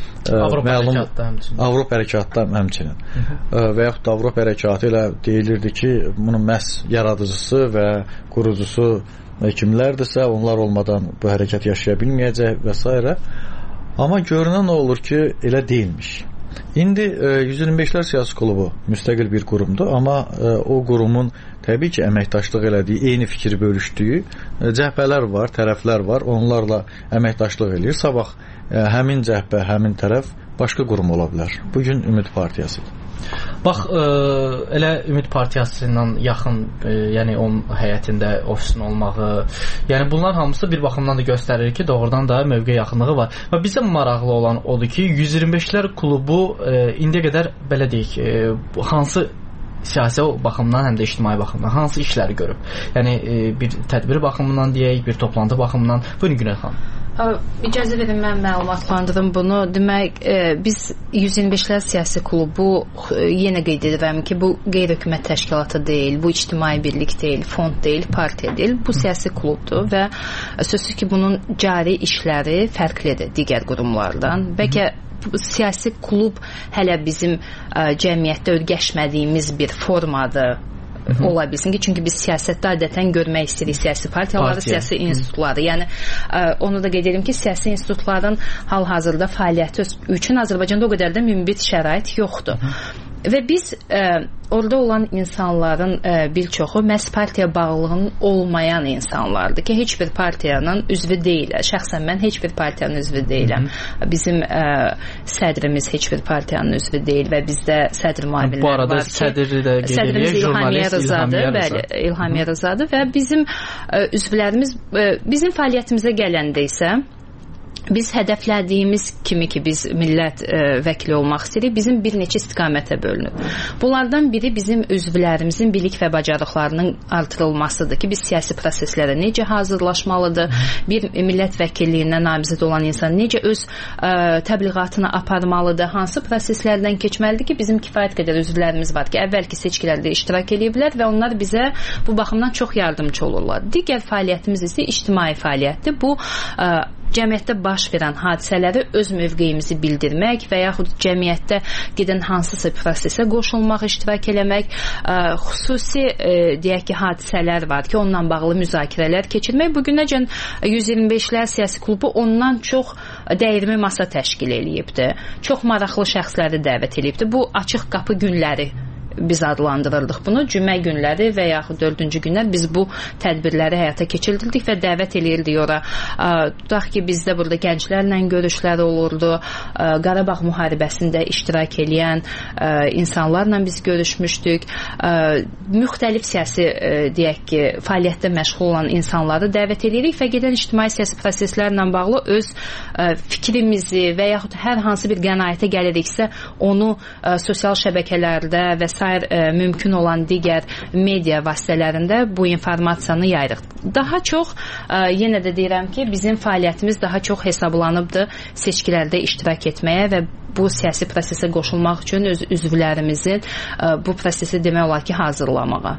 Avropa Hərəkatda həmçinin və yaxud da Avropa Hərəkatı ilə deyilirdi ki, bunun məhz yaradıcısı və qurucusu kimlərdirsə, onlar olmadan bu hərəkat yaşaya bilməyəcək və s. Amma görünən olur ki, elə deyilmiş. İndi 125-lər siyasi klubu müstəqil bir qurumdur, amma o qurumun təbii ki, əməkdaşlıq elədiyi, eyni fikri bölüşdüyü cəhbələr var, tərəflər var, onlarla əməkdaşlıq eləyir. Sabah həmin cəhbə, həmin tərəf başqa qurum ola bilər. Bugün Ümid Partiyasıdır. Bax, elə Ümid Partiyası ilə yaxın, yəni onun həyətində ofisin olmağı, yəni bunlar hamısı bir baxımdan da göstərir ki, doğrudan da mövqe yaxınlığı var. Və bizə maraqlı olan odur ki, 125-lər klubu indiyə qədər, belə deyək, hansı siyasi baxımdan, həm də ictimai baxımdan hansı işləri görüb? Yəni bir tədbir baxımından deyək, bir toplantı baxımından. Buyurun Günel xanım. İcazə verin, mən məlumatlandırım bunu. Demək, biz 125-lər siyasi klubu yenə qeyd edirəm ki, bu qeyri-hökumət təşkilatı deyil, bu ictimai birlik deyil, fond deyil, partiya deyil, bu siyasi klubdur və sözsüz ki, bunun cari işləri fərqlidir digər qurumlardan. Bəlkə siyasi klub hələ bizim cəmiyyətdə örgəşmədiyimiz bir formadır. Ola bilsin ki, çünki biz siyasətdə adətən görmək istəyirik siyasi partiyaları, siyasi institutları. Yəni, onu da qeyd edim ki, siyasi institutların hal-hazırda fəaliyyəti üçün Azərbaycanda o qədər də münbit şərait yoxdur. Və biz orada olan insanların bir çoxu məhz partiya bağlılığının olmayan insanlardır ki, heç bir partiyanın üzvü deyil. Şəxsən mən heç bir partiyanın üzvü deyiləm. Bizim sədrimiz heç bir partiyanın üzvü deyil və bizdə sədr müavinləri var ki, bu arada sədri də qeyd edək, jurnalist İlhamiyə Rızadır və bizim üzvlərimiz bizim fəaliyyətimizə gələndə isə biz hədəflədiyimiz kimi ki, biz millət vəkili olmaq istəyirik, bizim bir neçə istiqamətə bölünür. Bunlardan biri bizim üzvlərimizin bilik və bacarıqlarının artırılmasıdır ki, biz siyasi proseslərə necə hazırlaşmalıdır, bir millət vəkilliyinə namizəd olan insan necə öz təbliğatını aparmalıdır, hansı proseslərdən keçməlidir ki, bizim kifayət qədər üzvlərimiz var ki, əvvəlki seçkilərdə iştirak ediblər və onlar bizə bu baxımdan çox yardımcı olurlar. Digər fəaliyyətimiz isə ictimai fəaliyyətdir. Bu cəmiyyətdə baş verən hadisələri öz mövqeyimizi bildirmək və yaxud cəmiyyətdə gedən hansısa prosesə qoşulmaq, iştirak eləmək, xüsusi deyək ki, hadisələr var ki, onunla bağlı müzakirələr keçirmək. Bugünəcən 125-lər siyasi klubu ondan çox dəyirmi masa təşkil eləyibdir. Çox maraqlı şəxsləri dəvət eləyibdir. Bu açıq qapı günləri biz adlandırırdıq bunu. Cümə günləri və yaxud 4-cü günlər biz bu tədbirləri həyata keçirdirdik və dəvət eləyirdik ora. Tutaq ki, bizdə burada gənclərlə görüşlər olurdu. Qarabağ müharibəsində iştirak eləyən insanlarla biz görüşmüşdük. Müxtəlif siyasi deyək ki, fəaliyyətdə məşğul olan insanları dəvət eləyirik və gedən ictimai siyasi proseslərlə bağlı öz fikrimizi və yaxud hər hansı bir qənaətə gəliriksə onu sosial şəbəkələrdə və mümkün olan digər media vasitələrində bu informasiyanı yayırıq. Daha çox, yenə də deyirəm ki, bizim fəaliyyətimiz daha çox hesablanıbdır seçkilərdə iştirak etməyə və bu siyasi prosesə qoşulmaq üçün öz üzvlərimizin bu prosesi demək olar ki, hazırlamağa.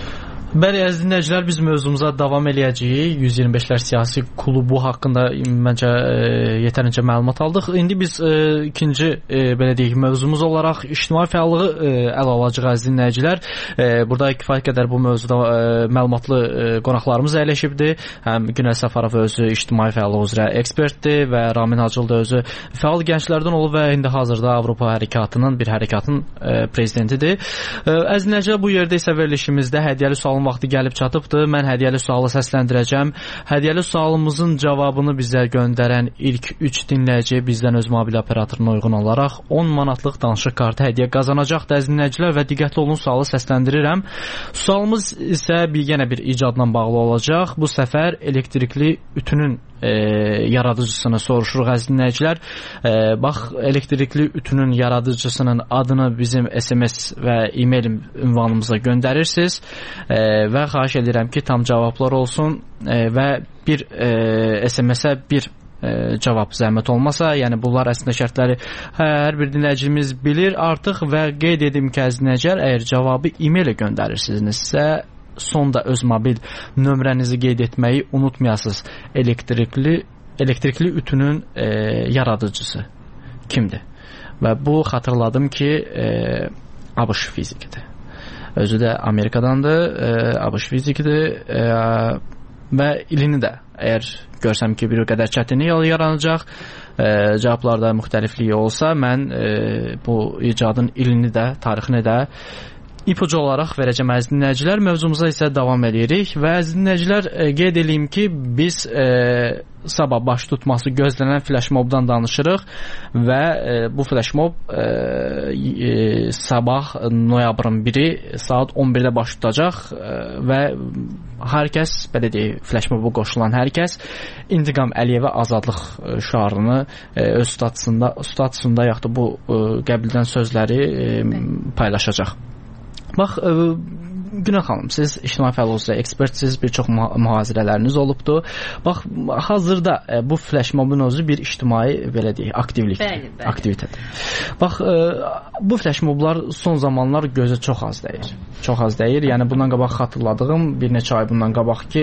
Bəli, əziz dinləyicilər, biz mövzumuza davam eləyəcəyik. 125-lər siyasi klubu haqqında məncə yetərincə məlumat aldıq. İndi biz ikinci belə deyək mövzumuz olaraq ictimai fəallığı ələ alacağıq, əziz dinləyicilər. Burada kifayət qədər bu mövzuda məlumatlı qonaqlarımız əyləşibdir. Həm Günel Səfərov özü ictimai fəallıq üzrə ekspertdir və Ramin Hacıl da özü fəal gənclərdən olub və indi hazırda Avropa hərəkatının bir hərəkatın prezidentidir. Əziz dinləyicilər, bu yerdə isə verilişimizdə hədiyyəli sualın vaxtı gəlib çatıbdır. Mən hədiyyəli sualı səsləndirəcəm. Hədiyyəli sualımızın cavabını bizə göndərən ilk 3 dinləyici bizdən öz mobil operatoruna uyğun olaraq 10 manatlıq danışıq kartı hədiyyə qazanacaq. Əziz dinləyicilər və diqqətli olun, sualı səsləndirirəm. Sualımız isə yenə bir icadla bağlı olacaq. Bu səfər elektrikli ütünün yaradıcısını soruşuruq, əziz dinləyicilər. Bax, elektrikli ütünün yaradıcısının adını bizim SMS və e-mail ünvanımıza göndərirsiniz və xahiş edirəm ki, tam cavablar olsun və bir SMS-ə bir cavab zəhmət olmasa, yəni bunlar əslində şərtləri hər bir dinləyicimiz bilir artıq və qeyd edim ki, əziz dinləyicilər, əgər cavabı e-mail göndərirsinizsə sonda öz mobil nömrənizi qeyd etməyi unutmayasınız. Elektrikli ütünün yaradıcısı kimdir? Və bu xatırladım ki, ABŞ fizikidir. Özü də Amerikadandır, ABŞ fizikidir və ilini də əgər görsəm ki, bir qədər çətinlik yaranacaq, cavablarda müxtəlifliyi olsa, mən bu icadın ilini də, tarixini də ipucu olaraq verəcəm, əziz dinləyicilər. Mövzumuza isə davam edirik və əziz dinləyicilər, qeyd edeyim ki, biz sabah baş tutması gözlənən flashmobdan danışırıq və bu flashmob sabah noyabrın 1-i saat 11-də baş tutacaq və hər kəs, belə deyək, flashmoba qoşulan hər kəs İntiqam Əliyevə azadlıq şüarını öz statusunda yaxud bu qəbildən sözləri paylaşacaq. Bax, Günel xanım, siz ictimai fəal olsa ekspertsiz, bir çox mühazirələriniz olubdur. Bax, hazırda bu flashmobun özü bir ictimai, belə deyək, aktivitədir. Bax, bu flashmoblar son zamanlar gözə çox az dəyir. Çox az dəyir. Yəni bundan qabaq xatırladığım bir neçə ay bundan qabaq ki,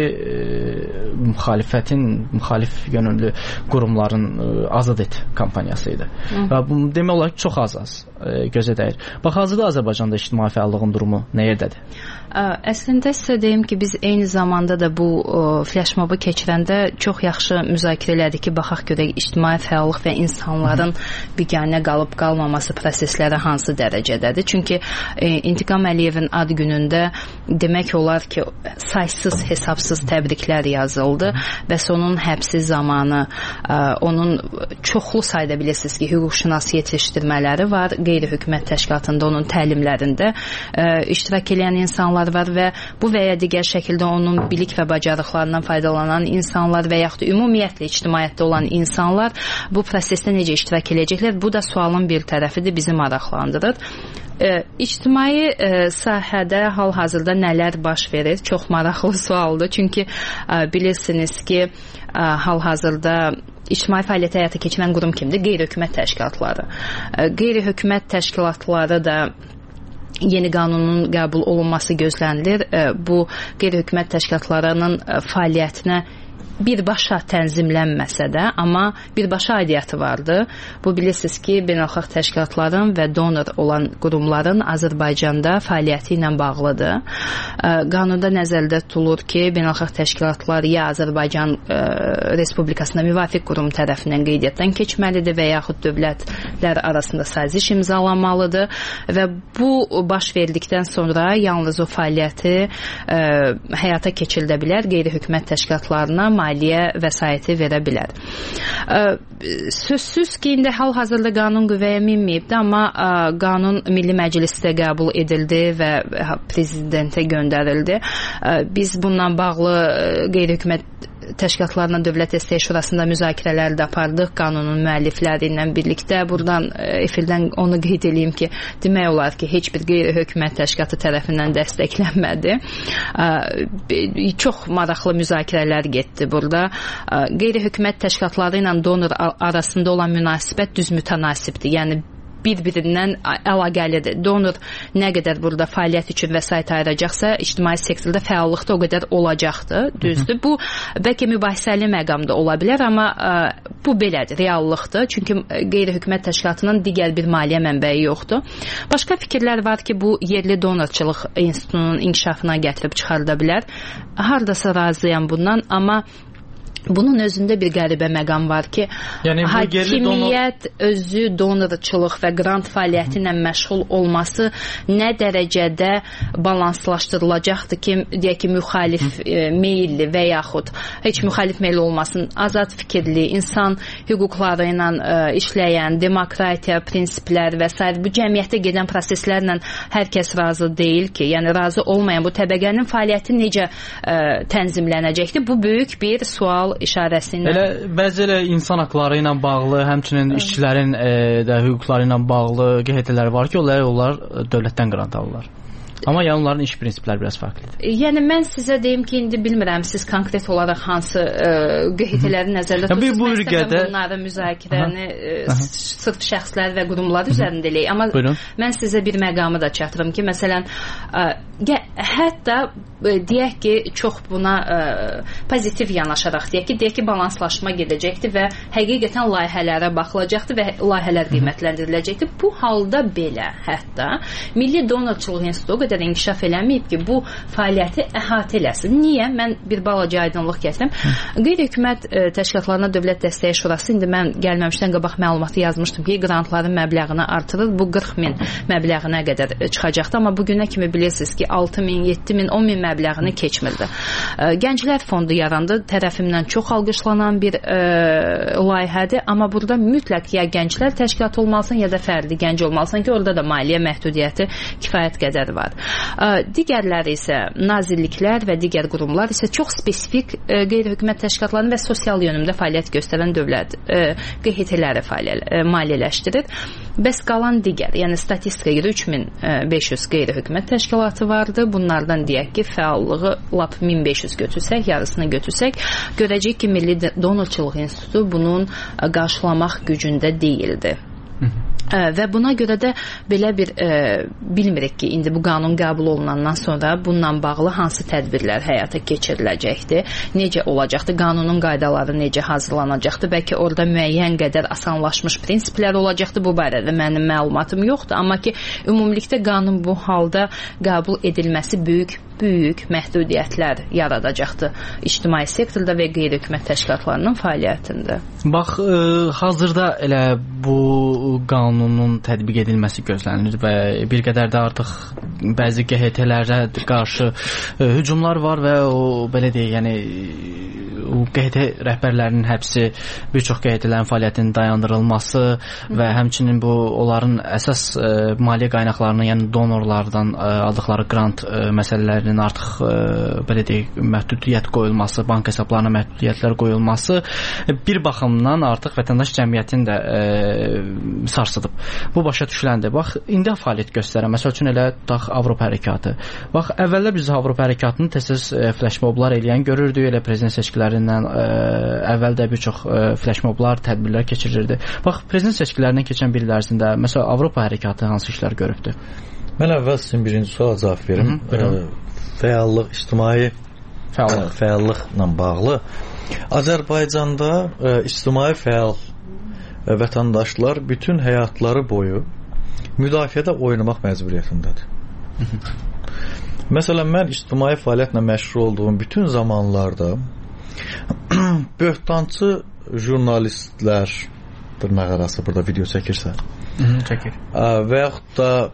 müxalif yönümlü qurumların Azad Et kampaniyası idi. Və bu demək olar ki, çox az gözə dəyir. Bax, hazırda Azərbaycanda ictimai fəallığın durumu nə yerdədir? Əslində sizə deyim ki, biz eyni zamanda da bu flashmob'u keçirəndə çox yaxşı müzakirə elədik ki, baxaq görək ictimai fəallıq və insanların biganə qalıb qalmaması prosesləri hansı dərəcədədir. Çünki İntiqam Əliyevin ad günündə demək olar ki, saysız hesabsız təbriklər yazıldı və onun həbsi zamanı onun çoxlu sayda bilirsiniz ki, hüquqşünas yetişdirmələri var. Qeyri-hökumət təşkilatında onun təlimlərində iştirak edən insanlar var və bu və ya digər şəkildə onun bilik və bacarıqlarından faydalanan insanlar və yaxud da ümumiyyətlə ictimaiyyətdə olan insanlar bu prosesdə necə iştirak edəcəklər? Bu da sualın bir tərəfidir, bizi maraqlandırır. İctimai sahədə hal-hazırda nələr baş verir? Çox maraqlı sualdır. Çünki bilirsiniz ki, hal-hazırda ictimai fəaliyyət həyata keçirən qurum kimdir? Qeyri-hökumət təşkilatları. Qeyri-hökumət təşkilatları da yeni qanunun qəbul olunması gözlənilir. Bu qeyri-hökumət təşkilatlarının fəaliyyətinə birbaşa tənzimlənməsə də, amma birbaşa aidiyyəti vardı. Bu bilirsiniz ki, beynəlxalq təşkilatların və donor olan qurumların Azərbaycanda fəaliyyəti ilə bağlıdır. Qanunda nəzərdə tutulur ki, beynəlxalq təşkilatlar ya Azərbaycan Respublikasında müvafiq qurum tərəfindən qeydiyyatdan keçməlidir və yaxud dövlətlər arasında saziş imzalanmalıdır və bu baş verdikdən sonra yalnız o fəaliyyəti həyata keçirilə bilər, qeyri-hökumət təşkilatlarına maliyyə vəsaiti verə bilər. Sözsüz ki, indi hal-hazırda qanun qüvvəyə minməyibdir, amma qanun Milli Məclisdə qəbul edildi və prezidentə göndərildi. Biz bununla bağlı qeyri-hökumət təşkilatlarla Dövlət Dəstək Şurasında müzakirələr də apardıq qanunun müəllifləri ilə birlikdə. Buradan efirdən onu qeyd edeyim ki, demək olar ki, heç bir qeyri-hökumət təşkilatı tərəfindən dəstəklənmədi. Çox maraqlı müzakirələr getdi burada. Qeyri-hökumət təşkilatları ilə donor arasında olan münasibət düz mütənasibdir. Yəni bir-birindən əlaqəlidir. Donor nə qədər burada fəaliyyət üçün vəsait ayıracaqsa, ictimai sektorda fəallıq da o qədər olacaqdır, düzdür. Bu, bəlkə mübahisəli məqamda ola bilər, amma bu belədir, reallıqdır. Çünki qeyri-hökumət təşkilatının digər bir maliyyə mənbəyi yoxdur. Başqa fikirlər var ki, bu yerli donorçuluq institutunun inkişafına gətirib çıxarda bilər. Hardasa razıyam bundan, amma bunun özündə bir qəribə məqam var ki, yəni, hakimiyyət özü donorçuluq və qrant fəaliyyəti ilə məşğul olması nə dərəcədə balanslaşdırılacaqdır ki, deyək ki, müxalif meyilli və yaxud heç müxalif meyilli olmasın, azad fikirli, insan hüquqları ilə işləyən, demokratiya, prinsiplər və s. bu cəmiyyətdə gedən proseslərlə hər kəs razı deyil ki, yəni razı olmayan bu təbəqənin fəaliyyəti necə tənzimlənəcəkdir? Bu böyük bir sual işarəsində. Elə bəzi elə insan haqları ilə bağlı, həmçinin işçilərin də hüquqları ilə bağlı QHT-lər var ki, onlar dövlətdən qrant alırlar. Amma yəni onların iş prinsipləri biraz fərqlidir. Yəni mən sizə deyim ki, indi bilmirəm siz konkret olaraq hansı QHT-ləri nəzərdə tutursunuz. Bunları müzakirəni sırf şəxslər və qurumlar üzərində eləyək. Amma mən sizə bir məqamı da çatdırım ki, məsələn, hətta deyək ki, çox buna pozitiv yanaşaraq deyək ki, balanslaşma gedəcəkdir və həqiqətən layihələrə baxılacaqdır və layihələr qiymətləndiriləcəkdir. Bu halda belə hətta Milli Donorçuluq İnstitutu qədər inkişaf eləməyib ki, bu fəaliyyəti əhatə eləsin. Niyə? Mən bir balaca aydınlıq gətirəm. Qeyri-hökumət təşkilatlarına Dövlət Dəstək Şurası, indi mən gəlməmişdən qabaq məlumatı yazmışdım ki, qrantların məbləğini artırır. Bu 40.000 məbləğinə qədər çıxacaqdı, amma bugünə kimi bilirsiniz ki, 6.000, 7.000, 10.000 məbləğini keçmirdi. Gənclər Fondu yarandı, tərəfimdən çox alqışlanan bir layihədir, amma burada mütləq ya gənclər təşkilat olmalısan, ya da fərdi gənc olmalısan ki, orada da maliyyə məhdudiyyəti kifayət qədər var. Digərləri isə nazirliklər və digər qurumlar isə çox spesifik qeyri-hökumət təşkilatlarının və sosial yönümdə fəaliyyət göstərən dövlət QHT-ləri maliyyələşdirir. Bəs qalan digər, yəni statistika görə 3500 qeyri-hökumət təşkilatı vardı. Bunlardan deyək ki, fəallığı lap 1500 götürsək, yarısını götürsək, görəcək ki, Milli Donorçuluq İnstitutu bunun qarşılamaq gücündə deyildi. Və buna görə də belə bir bilmirik ki, indi bu qanun qəbul olunandan sonra bununla bağlı hansı tədbirlər həyata keçiriləcəkdir, necə olacaqdır, qanunun qaydaları necə hazırlanacaqdır, bəlkə orada müəyyən qədər asanlaşmış prinsiplər olacaqdır, bu barədə mənim məlumatım yoxdur, amma ki, ümumilikdə qanun bu halda qəbul edilməsi böyük məhdudiyyətlər yaradacaqdır ictimai sektorda və qeyri-hökumət təşkilatlarının fəaliyyətində. Bax, hazırda elə bu qanunun tətbiq edilməsi gözlənilir və bir qədər də artıq bəzi QHT-lərə qarşı hücumlar var və o belə deyək, yəni o QHT rəhbərlərinin həbsi, bir çox QHT-lərin fəaliyyətinin dayandırılması və həmçinin bu onların əsas maliyyə qaynaqlarını, yəni donorlardan aldıqları qrant məsələlərinin artıq belə deyək, məhdudiyyət qoyulması, bank hesablarına məhdudiyyətlər qoyulması bir baxımdan artıq vətəndaş cəmiyyətini də sarsıdıb. Bu başa düşüləndir. Bax, indi fəaliyyət göstərən, məsəl üçün elə tutaq Avropa hərəkatı. Bax, əvvəllər biz Avropa hərəkatını tez-tez flashmoblar eləyən görürdük, elə prezident seçkilərindən əvvəl də bir çox flashmoblar, tədbirlər keçirilirdi. Bax, prezident seçkilərindən keçən bir il ərzində məsələn Avropa hərəkatı hansı işlər görübdü? Mən əvvəl sizin birinci suala cavab verim. Fəallıq, ictimai fəallıqla bağlı. Azərbaycanda ictimai fəal vətəndaşlar bütün həyatları boyu müdafiədə oynamaq məcburiyyətindədir. Məsələn, mən ictimai fəaliyyətlə məşğul olduğum bütün zamanlarda böhtançı jurnalistlər, dırnaq arası burada video çəkirsə, və yaxud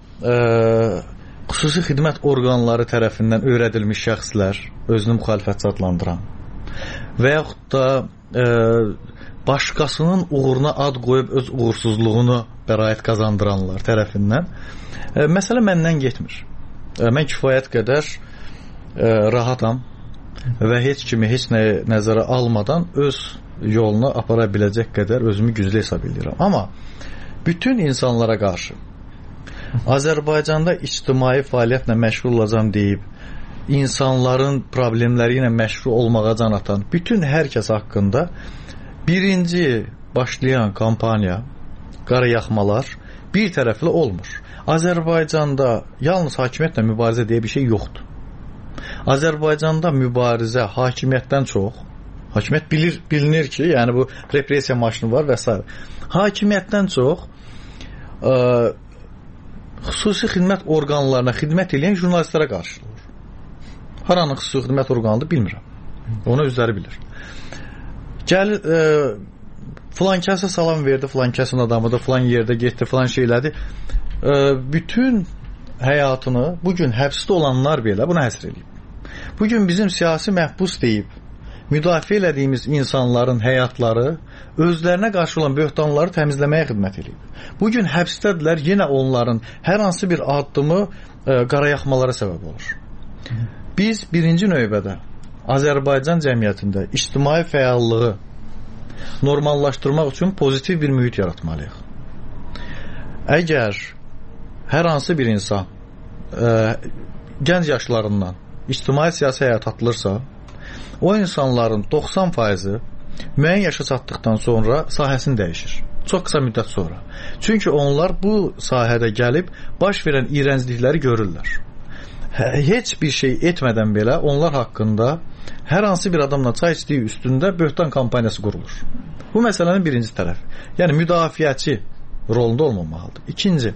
da xüsusi xidmət orqanları tərəfindən öyrədilmiş şəxslər, özünü müxalifətçi adlandıran və yaxud da başqasının uğruna ad qoyub öz uğursuzluğunu bəraət qazandıranlar tərəfindən məsələ məndən getmir. Mən kifayət qədər rahatam və heç kimi heç nəyə nəzərə almadan öz yolunu apara biləcək qədər özümü güclü hesab edirəm. Amma bütün insanlara qarşı Azərbaycanda ictimai fəaliyyətlə məşğul olacam deyib insanların problemləri ilə məşğul olmağa can atan bütün hər kəs haqqında birinci başlayan kampaniya, qarayaxmalar bir tərəfli olmur. Azərbaycanda yalnız hakimiyyətlə mübarizə deyə bir şey yoxdur. Azərbaycanda mübarizə hakimiyyətdən çox, hakimiyyət bilinir ki, yəni bu repressiya maşını var və s. Hakimiyyətdən çox xüsusi xidmət orqanlarına xidmət edən jurnalistlərə qarşılır. Haranın xüsusi xidmət orqanıdır bilmirəm. Onu özləri bilir. Gəl filan kəsə salam verdi, filan kəsin adamıdır, filan yerdə getdi, filan şeylədi. Bütün həyatını bugün həbsdə olanlar belə buna həsr edib. Bugün bizim siyasi məhbus deyib müdafiə elədiyimiz insanların həyatları özlərinə qarşı olan böhtanları təmizləməyə xidmət edib. Bugün həbsdədirlər, yenə onların hər hansı bir addımı qarayaxmalara səbəb olur. Biz birinci növbədə Azərbaycan cəmiyyətində ictimai fəallığı normallaşdırmaq üçün pozitiv bir mühit yaratmalıyıq. Əgər hər hansı bir insan gənc yaşlarından ictimai siyasi həyat atılırsa, o insanların 90%-i müəyyən yaşa çatdıqdan sonra sahəsini dəyişir. Çox qısa müddət sonra. Çünki onlar bu sahədə gəlib baş verən iyrənclikləri görürlər. Heç bir şey etmədən belə onlar haqqında hər hansı bir adamla çay içdiyi üstündə böhtan kampaniyası qurulur. Bu məsələnin birinci tərəfi. Yəni müdafiəçi rolunda olmamalıdır. İkinci,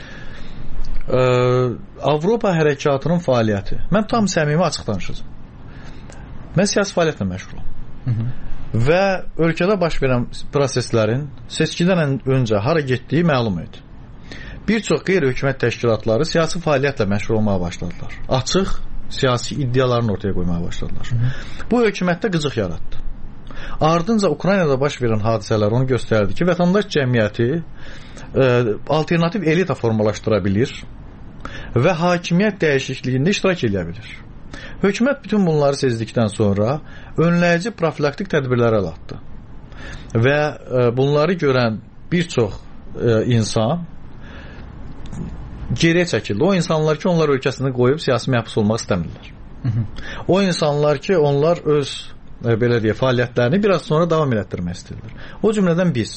Avropa hərəkatının fəaliyyəti. Mən tam səmimi açıq danışacağım. Mən siyasi fəaliyyətlə məşğulam. Və ölkədə baş verən proseslərin seçkidən öncə hara getdiyi məlum idi. Bir çox qeyri-hökumət təşkilatları siyasi fəaliyyətlə məşğul olmağa başladılar. Açıq siyasi iddialarını ortaya qoymaya başladılar. Bu hökumətdə qıcıq yaratdı. Ardınca Ukraynada baş verən hadisələr onu göstərdi ki, vətəndaş cəmiyyəti alternativ elita formalaşdıra bilir və hakimiyyət dəyişikliyində iştirak edə bilir. Hökumət bütün bunları sezdikdən sonra önləyici profilaktik tədbirlərə əl atdı. Və bunları görən bir çox insan geriyə çəkildi. O insanlar ki, onlar ölkəsini qoyub siyasi məhbus olmaq istəmirlər. O insanlar ki, onlar öz belə deyə fəaliyyətlərini biraz sonra davam elətdirmək istəyirlər. O cümlədən biz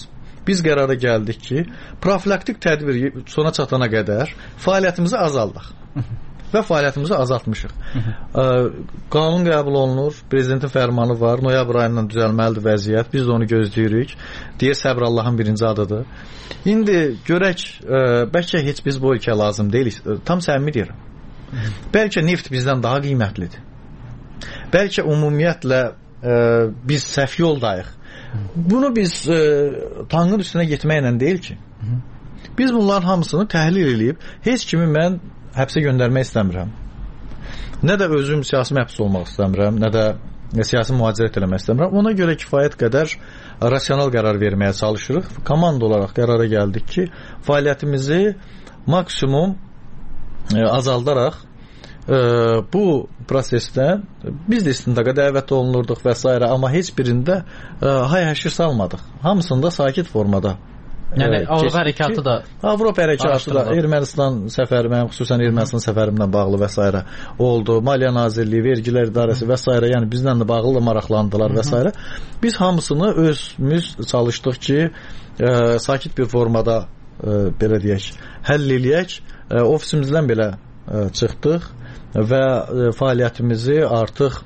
biz qərara gəldik ki, profilaktik tədbir sona çatana qədər fəaliyyətimizi azaldıq. Və fəaliyyətimizi azaltmışıq. Qanun qəbul olunur, prezidentin fərmanı var, noyabr ayından düzəlməlidir vəziyyət, biz də onu gözləyirik. Deyir, səbr Allahın birinci adıdır. İndi görək, bəlkə heç biz bu ölkə lazım deyilik, tam səmimi deyirəm. Bəlkə neft bizdən daha qiymətlidir. Bəlkə ümumiyyətlə biz səhv yoldayıq. Bunu biz tanqın üstünə getməklə deyil ki. Biz bunların hamısını təhlil edib, heç kimi mən həbsə göndərmək istəmirəm. Nə də özüm siyasi məhbus olmaq istəmirəm, nə də siyasi mühacirət eləmək istəmirəm. Ona görə kifayət qədər rasional qərar verməyə çalışırıq. Komanda olaraq qərara gəldik ki, fəaliyyətimizi maksimum azaldaraq bu prosesdən biz də istintaqa dəvət olunurduq və s. amma heç birində hay-həşir salmadıq. Hamısında sakit formada. Yəni Avropa hərəkatı da Ermənistan səfəri, mənim xüsusən Ermənistan səfərimlə bağlı və s. oldu. Maliyyə Nazirliyi, Vergilər İdarəsi və s. yəni bizdən də bağlı da maraqlandılar və s. Biz hamısını özümüz çalışdıq ki, sakit bir formada belə deyək, həll eləyək. Ofisimizdən belə çıxdıq və fəaliyyətimizi artıq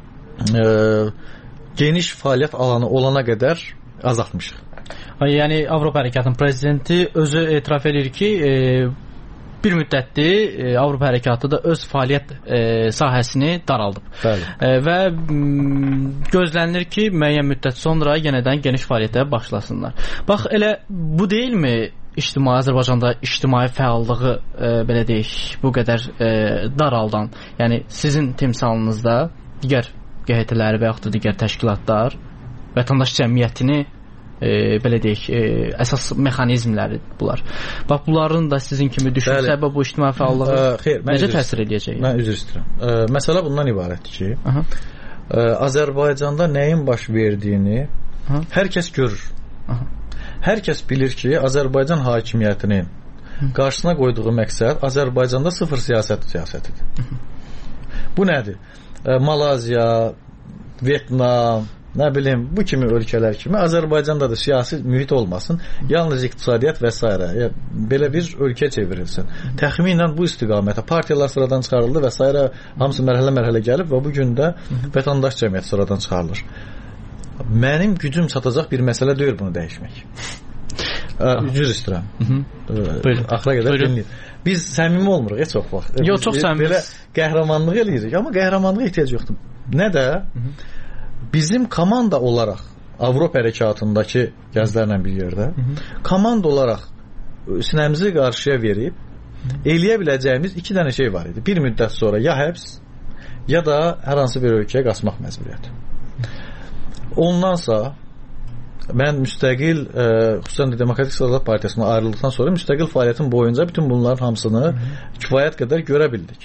geniş fəaliyyət alanı olana qədər azaltmışıq. Yəni Avropa hərəkatının prezidenti özü etiraf edir ki, bir müddətdir Avropa hərəkatı da öz fəaliyyət sahəsini daraldıb. Və gözlənilir ki, müəyyən müddət sonra yenədən geniş fəaliyyətə başlasınlar. Bax, elə bu deyilmi Azərbaycanda ictimai fəallığı belə deyək, bu qədər daraldan? Yəni sizin timsalınızda digər QHT-ləri və yaxud da digər təşkilatlar vətəndaş cəmiyyətini belə deyək, əsas mexanizmləri bunlar. Bax, bunların da sizin kimi düşünsə bu ictimai fəallığı necə təsir edəcək? Mən üzr istəyirəm. Məsələ bundan ibarətdir ki, Azərbaycanda nəyin baş verdiyini hər kəs görür. Hər kəs bilir ki, Azərbaycan hakimiyyətinin qarşısına qoyduğu məqsəd Azərbaycanda sıfır siyasətidir. Bu nədir? Malazya, Vietnam, nə bilim, bu kimi ölkələr kimi Azərbaycanda da siyasi mühit olmasın, yalnız iqtisadiyyat və s. belə bir ölkə çevrilsin. Təxminən bu istiqamətə partiyalar sıradan çıxarıldı və s. hamısı mərhələ-mərhələ gəlib və bu gün də vətəndaş cəmiyyət sıradan çıxarılır. Mənim gücüm çatacaq bir məsələ deyil bunu dəyişmək. Üzr istəyirəm. Axıra qədər dinləyin. Biz səmimi olmuruq, çox vaxt. Yox, çox səmimi. Belə qəhrəmanlıq eləyirik, amma qəhrəmanlığa ehtiyac yoxdur. Nə də bizim komanda olaraq Avropa hərəkatındakı gəzlərlə bir yerdə komanda olaraq sinəmizi qarşıya verib eləyə biləcəyimiz iki dənə şey var idi. Bir müddət sonra ya həbs, ya da hər hansı bir ölkəyə qaçmaq məcburiyyəti. Ondansa mən müstəqil, xüsusən də Demokratik Sosialist Partiyasına ayrıldıqdan sonra müstəqil fəaliyyətim boyunca bütün bunların hamısını kifayət qədər görə bildik.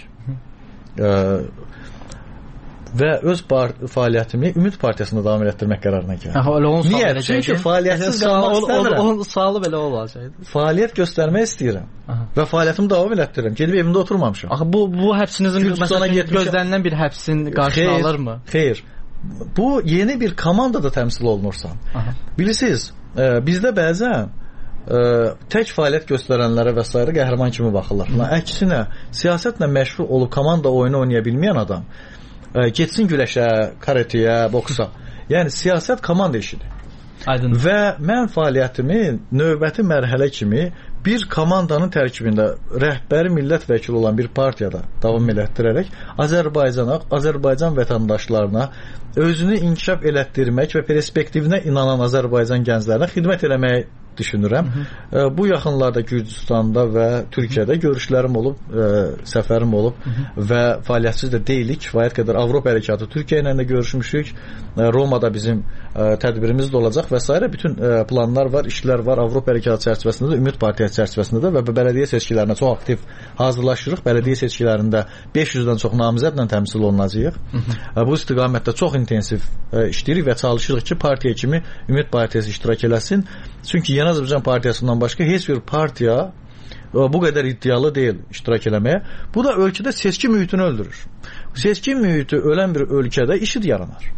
Və öz fəaliyyətimi Ümid Partiyasında davam etdirmək qərarına gəldim. Niyə? Çünki fəaliyyətsiz qalmaq istəmirəm. Sualı belə olacaq. Fəaliyyət göstərmək istəyirəm və fəaliyyətimi davam etdirirəm. Gedib evimdə oturmamışam. Bu həbsinizin gözlənilən bir həbsin qarşılıq alırmı? Xeyr. Bu yeni bir komandada təmsil olunursan. Bilirsiniz, bizdə bəzən tək fəaliyyət göstərənlərə və s. qəhrəman kimi baxırlar. Əksinə, siyasətlə məşğul olub komanda oyunu oynaya bilməyən adam getsin güləşə, karatəyə, boksa. Yəni siyasət komanda işidir. Aydın. Və mən fəaliyyətimi növbəti mərhələ kimi bir komandanın tərkibində rəhbəri millət vəkili olan bir partiyada davam elətdirərək Azərbaycan vətəndaşlarına özünü inkişaf elətdirmək və perspektivinə inanan Azərbaycan gənclərinə xidmət eləməyi düşünürəm. Bu yaxınlarda Gürcüstanda və Türkiyədə görüşlərim olub, səfərim olub və fəaliyyətsiz də deyilik. Kifayət qədər Avropa hərəkatı Türkiyə ilə də görüşmüşük. Romada bizim tədbirimiz də olacaq və s. Bütün planlar var, işlər var Avropa hərəkatı çərçivəsində də, Ümid Partiyası çərçivəsində də və bələdiyyə seçkilərinə çox aktiv hazırlaşırıq. Bələdiyyə seçkilərində 500-dən çox namizədlə təmsil olunacağıq. Bu istiqamətdə çox intensiv işləyirik və çalışırıq ki, partiya kimi Ümid Partiyası iştirak eləsin. Çünki Yeni Azərbaycan Partiyasından başqa heç bir partiya bu qədər iddialı deyil iştirak eləməyə. Bu da ölkədə seçki mühitini öldürür. Seçki mühiti ölən bir ölkədə işid yaranar.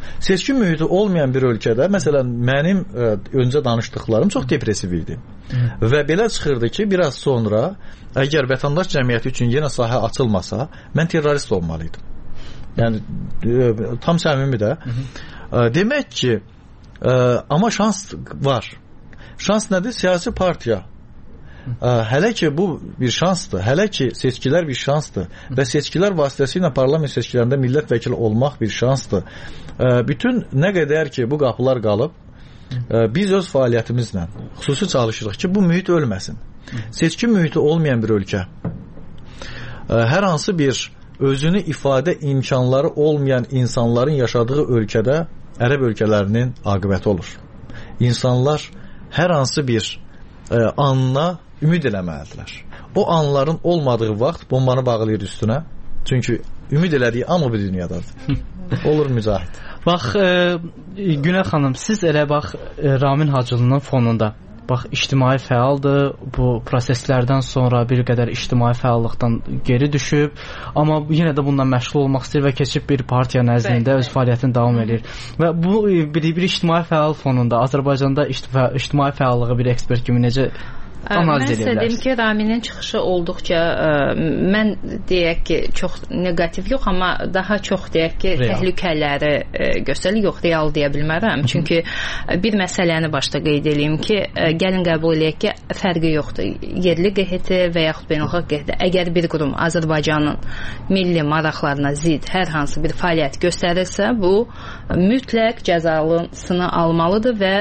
Seçki mühiti olmayan bir ölkədə, məsələn, mənim öncə danışdıqlarım çox depressiv idi. Və belə çıxırdı ki, biraz sonra əgər vətəndaş cəmiyyəti üçün yenə sahə açılmasa, mən terrorist olmalıydım. Yəni tam səmimi də. Demək ki, amma şans var. Şans nədir? Siyasi partiya. Hələ ki bu bir şansdır. Hələ ki seçkilər bir şansdır və seçkilər vasitəsilə parlament seçkilərində millət vəkili olmaq bir şansdır. Bütün nə qədər ki bu qapılar qalıb, biz öz fəaliyyətimizlə xüsusi çalışırıq ki, bu mühit ölməsin. Seçki mühiti olmayan bir ölkə, hər hansı bir özünü ifadə imkanları olmayan insanların yaşadığı ölkədə ərəb ölkələrinin aqibəti olur. İnsanlar hər hansı bir anına ümid eləməlidirlər. O anların olmadığı vaxt bombanı bağlayır üstünə. Çünki ümid elədiyi an o bir dünyadadır. Olur mücahid. Bax, Günel xanım, siz elə bax Ramin Hacılının fonunda bax ictimai fəaldır. Bu proseslərdən sonra bir qədər ictimai fəallıqdan geri düşüb, amma yenə də bundan məşğul olmaq istəyir və keçib bir partiya nəzdində öz fəaliyyətini davam edir. Və bu bir ictimai fəal fonunda Azərbaycanda ictimai fəallığı bir ekspert kimi necə analiz edə bilərsiniz? Mən istədim ki, Raminin çıxışı olduqca mən deyək ki, çox negativ yox, amma daha çox deyək ki, təhlükələri göstərir. Yox, real deyə bilmərəm. Çünki bir məsələni başda qeyd edeyim ki, gəlin qəbul eləyək ki, fərqi yoxdur. Yerli QHT və yaxud beynəlxalq QHT əgər bir qurum Azərbaycanın milli maraqlarına zid hər hansı bir fəaliyyət göstərirsə, bu mütləq cəzasını almalıdır və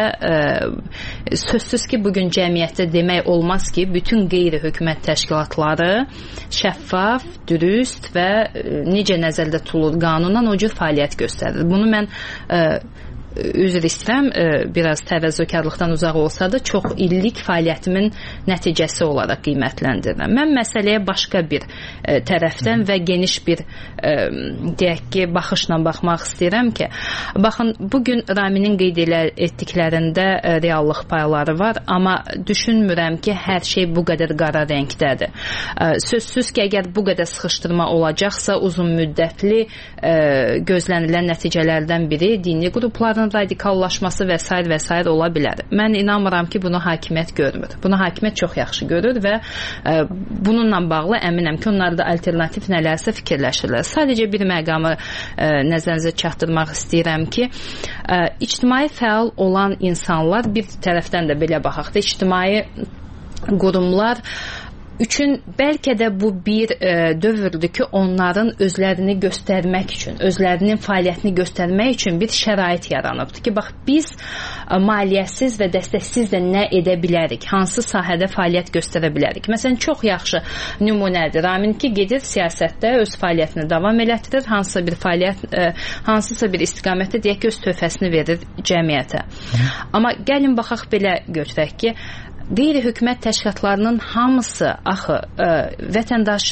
sözsüz ki, bugün cəmiyyətdə demək olmaz ki, bütün qeyri-hökumət təşkilatları şəffaf, dürüst və necə nəzərdə tutulur qanunan o cür fəaliyyət göstərir. Bunu mən üzr istəyirəm, biraz təvəzzökarlıqdan uzaq olsa da çox illik fəaliyyətimin nəticəsi olaraq qiymətləndirirəm. Mən məsələyə başqa bir tərəfdən və geniş bir deyək ki, baxışla baxmaq istəyirəm ki, baxın, bugün Raminin qeyd etdiklərində reallıq payları var, amma düşünmürəm ki, hər şey bu qədər qara rəngdədir. Sözsüz ki, əgər bu qədər sıxışdırma olacaqsa, uzun müddətli gözlənilən nəticələrdən biri dini qrupların radikallaşması və s. ola bilər. Mən inanmıram ki, bunu hakimiyyət görmür. Bunu hakimiyyət çox yaxşı görür və bununla bağlı əminəm ki, onlar da alternativ nələrsə fikirləşirlər. Sadəcə bir məqamı nəzərinizə çatdırmaq istəyirəm ki, ictimai fəal olan insanlar bir tərəfdən də belə baxaq da, ictimai qurumlar üçün bəlkə də bu bir dövrdür ki, onların özlərini göstərmək üçün, özlərinin fəaliyyətini göstərmək üçün bir şərait yaranıbdır ki, bax, biz maliyyəsiz və dəstəksiz də nə edə bilərik, hansı sahədə fəaliyyət göstərə bilərik. Məsələn, çox yaxşı nümunədir. Ramin ki, gedir siyasətdə öz fəaliyyətini davam elətdirir, hansısa bir fəaliyyət, hansısa bir istiqamətdə deyək ki, öz töhfəsini verir cəmiyyətə. Amma gəlin baxaq belə götürək ki, qeyri-hökumət təşkilatlarının hamısı axı vətəndaş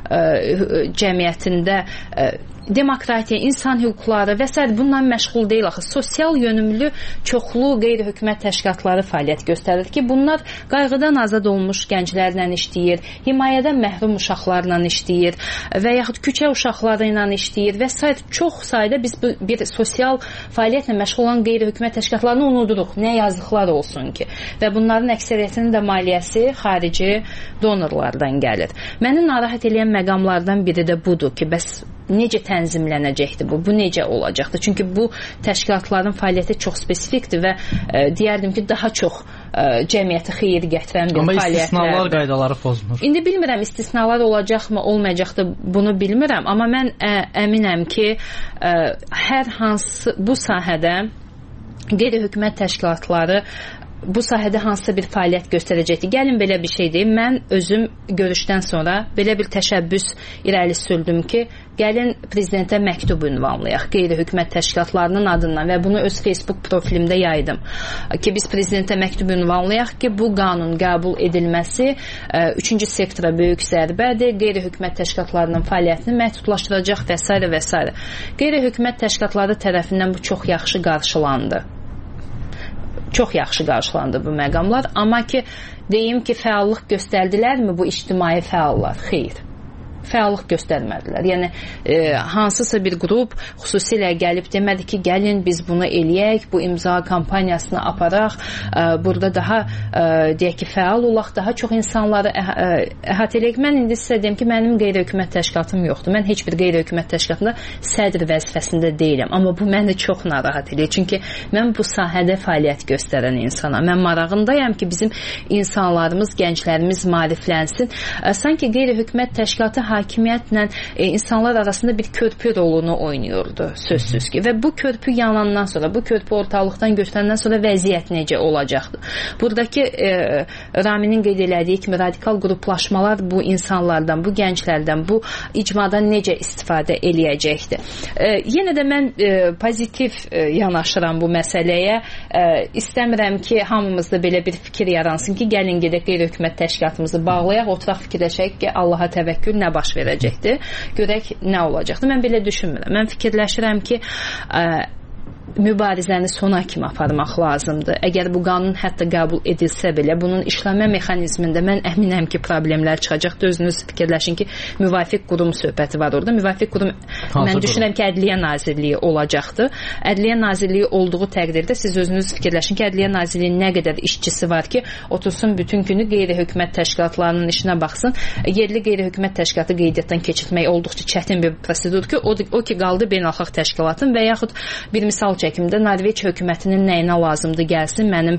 cəmiyyətində demokratiya, insan hüquqları və s. bundan məşğul deyil axı. Sosial yönümlü çoxlu qeyri-hökumət təşkilatları fəaliyyət göstərir ki, bunlar qayğıdan azad olmuş gənclərlə işləyir, himayədən məhrum uşaqlarla işləyir və yaxud küçə uşaqları ilə işləyir və s. Çox sayda biz bir sosial fəaliyyətlə məşğul olan qeyri-hökumət təşkilatlarını unuduruq. Nə yazıqlar olsun ki. Və bunların əksəriyyətinin də maliyyəsi xarici donorlardan gəlir. Məni narahat edən məqamlardan biri də budur ki, bəs necə tənzimlənəcəkdir bu? Bu necə olacaqdır? Çünki bu təşkilatların fəaliyyəti çox spesifikdir və deyərdim ki, daha çox cəmiyyəti xeyir gətirən bir fəaliyyətlərdir. Amma istisnalar qaydaları pozmur. İndi bilmirəm, istisnalar olacaqmı, olmayacaqdır, bunu bilmirəm. Amma mən əminəm ki, hər hansı bu sahədə qeyri-hökumət təşkilatları bu sahədə hansısa bir fəaliyyət göstərəcəkdir. Gəlin belə bir şey deyim. Mən özüm görüşdən sonra belə bir təşəbbüs irəli sürdüm ki, gəlin prezidentə məktub ünvanlayaq qeyri-hökumət təşkilatlarının adından və bunu öz Facebook profilimdə yaydım. Ki biz prezidentə məktub ünvanlayaq ki, bu qanun qəbul edilməsi üçüncü sektora böyük zərbədir, qeyri-hökumət təşkilatlarının fəaliyyətini məhdudlaşdıracaq və s. və s. Qeyri-hökumət təşkilatları tərəfindən bu çox yaxşı qarşılandı. Çox yaxşı qarşılandı bu məqamlar, amma ki, deyim ki, fəallıq göstərdilərmi bu ictimai fəallar? Xeyr. fəallıq göstərmədilər. Yəni hansısa bir qrup xüsusilə gəlib demədi ki, gəlin biz bunu eləyək, bu imza kampaniyasını aparaq, burada daha deyək ki, fəal olaq, daha çox insanları əhatə eləyək. Mən indi sizə deyim ki, mənim qeyri-hökumət təşkilatım yoxdur. Mən heç bir qeyri-hökumət təşkilatında sədr vəzifəsində deyiləm. Amma bu məni çox narahat edir. Çünki mən bu sahədə fəaliyyət göstərən insanam. Mən marağındayam ki, bizim insanlarımız, gənclərimiz maariflənsin. Sanki qeyri-hökumət təşkilatı hakimiyyətlə insanlar arasında bir körpü rolunu oynayırdı, sözsüz ki. Və bu körpü yanandan sonra, bu körpü ortalıqdan götürəndən sonra vəziyyət necə olacaqdı? Buradakı Raminin qeyd elədiyi kimi radikal qruplaşmalar bu insanlardan, bu gənclərdən, bu icmadan necə istifadə eləyəcəkdir? Yenə də mən pozitiv yanaşıram bu məsələyə. İstəmirəm ki, hamımızda belə bir fikir yaransın ki, gəlin gedək qeyri-hökumət təşkilatımızı bağlayaq, oturaq fikirləşək ki, Allaha təvəkkül nə baş verəcəkdir, görək nə olacaqdır. Mən belə düşünmürəm. Mən fikirləşirəm ki, mübarizəni sona kimi aparmaq lazımdır. Əgər bu qanun hətta qəbul edilsə belə, bunun işləmə mexanizmində mən əminəm ki, problemlər çıxacaqdır. Özünüz fikirləşin ki, müvafiq qurum söhbəti var orada. Müvafiq qurum, mən düşünürəm ki, Ədliyyə Nazirliyi olacaqdır. Ədliyyə Nazirliyi olduğu təqdirdə siz özünüz fikirləşin ki, Ədliyyə Nazirliyinin nə qədər işçisi var ki, otursun bütün günü qeyri-hökumət təşkilatlarının işinə baxsın. Yerli qeyri-hökumət təşkilatı qeydiyyatdan keçirmək olduqca çətin bir prosedur ki, o ki qaldı beynəlxalq təşkilatın və yaxud bir misal çəkimdə Norveç hökumətinin nəyinə lazımdır gəlsin, mənim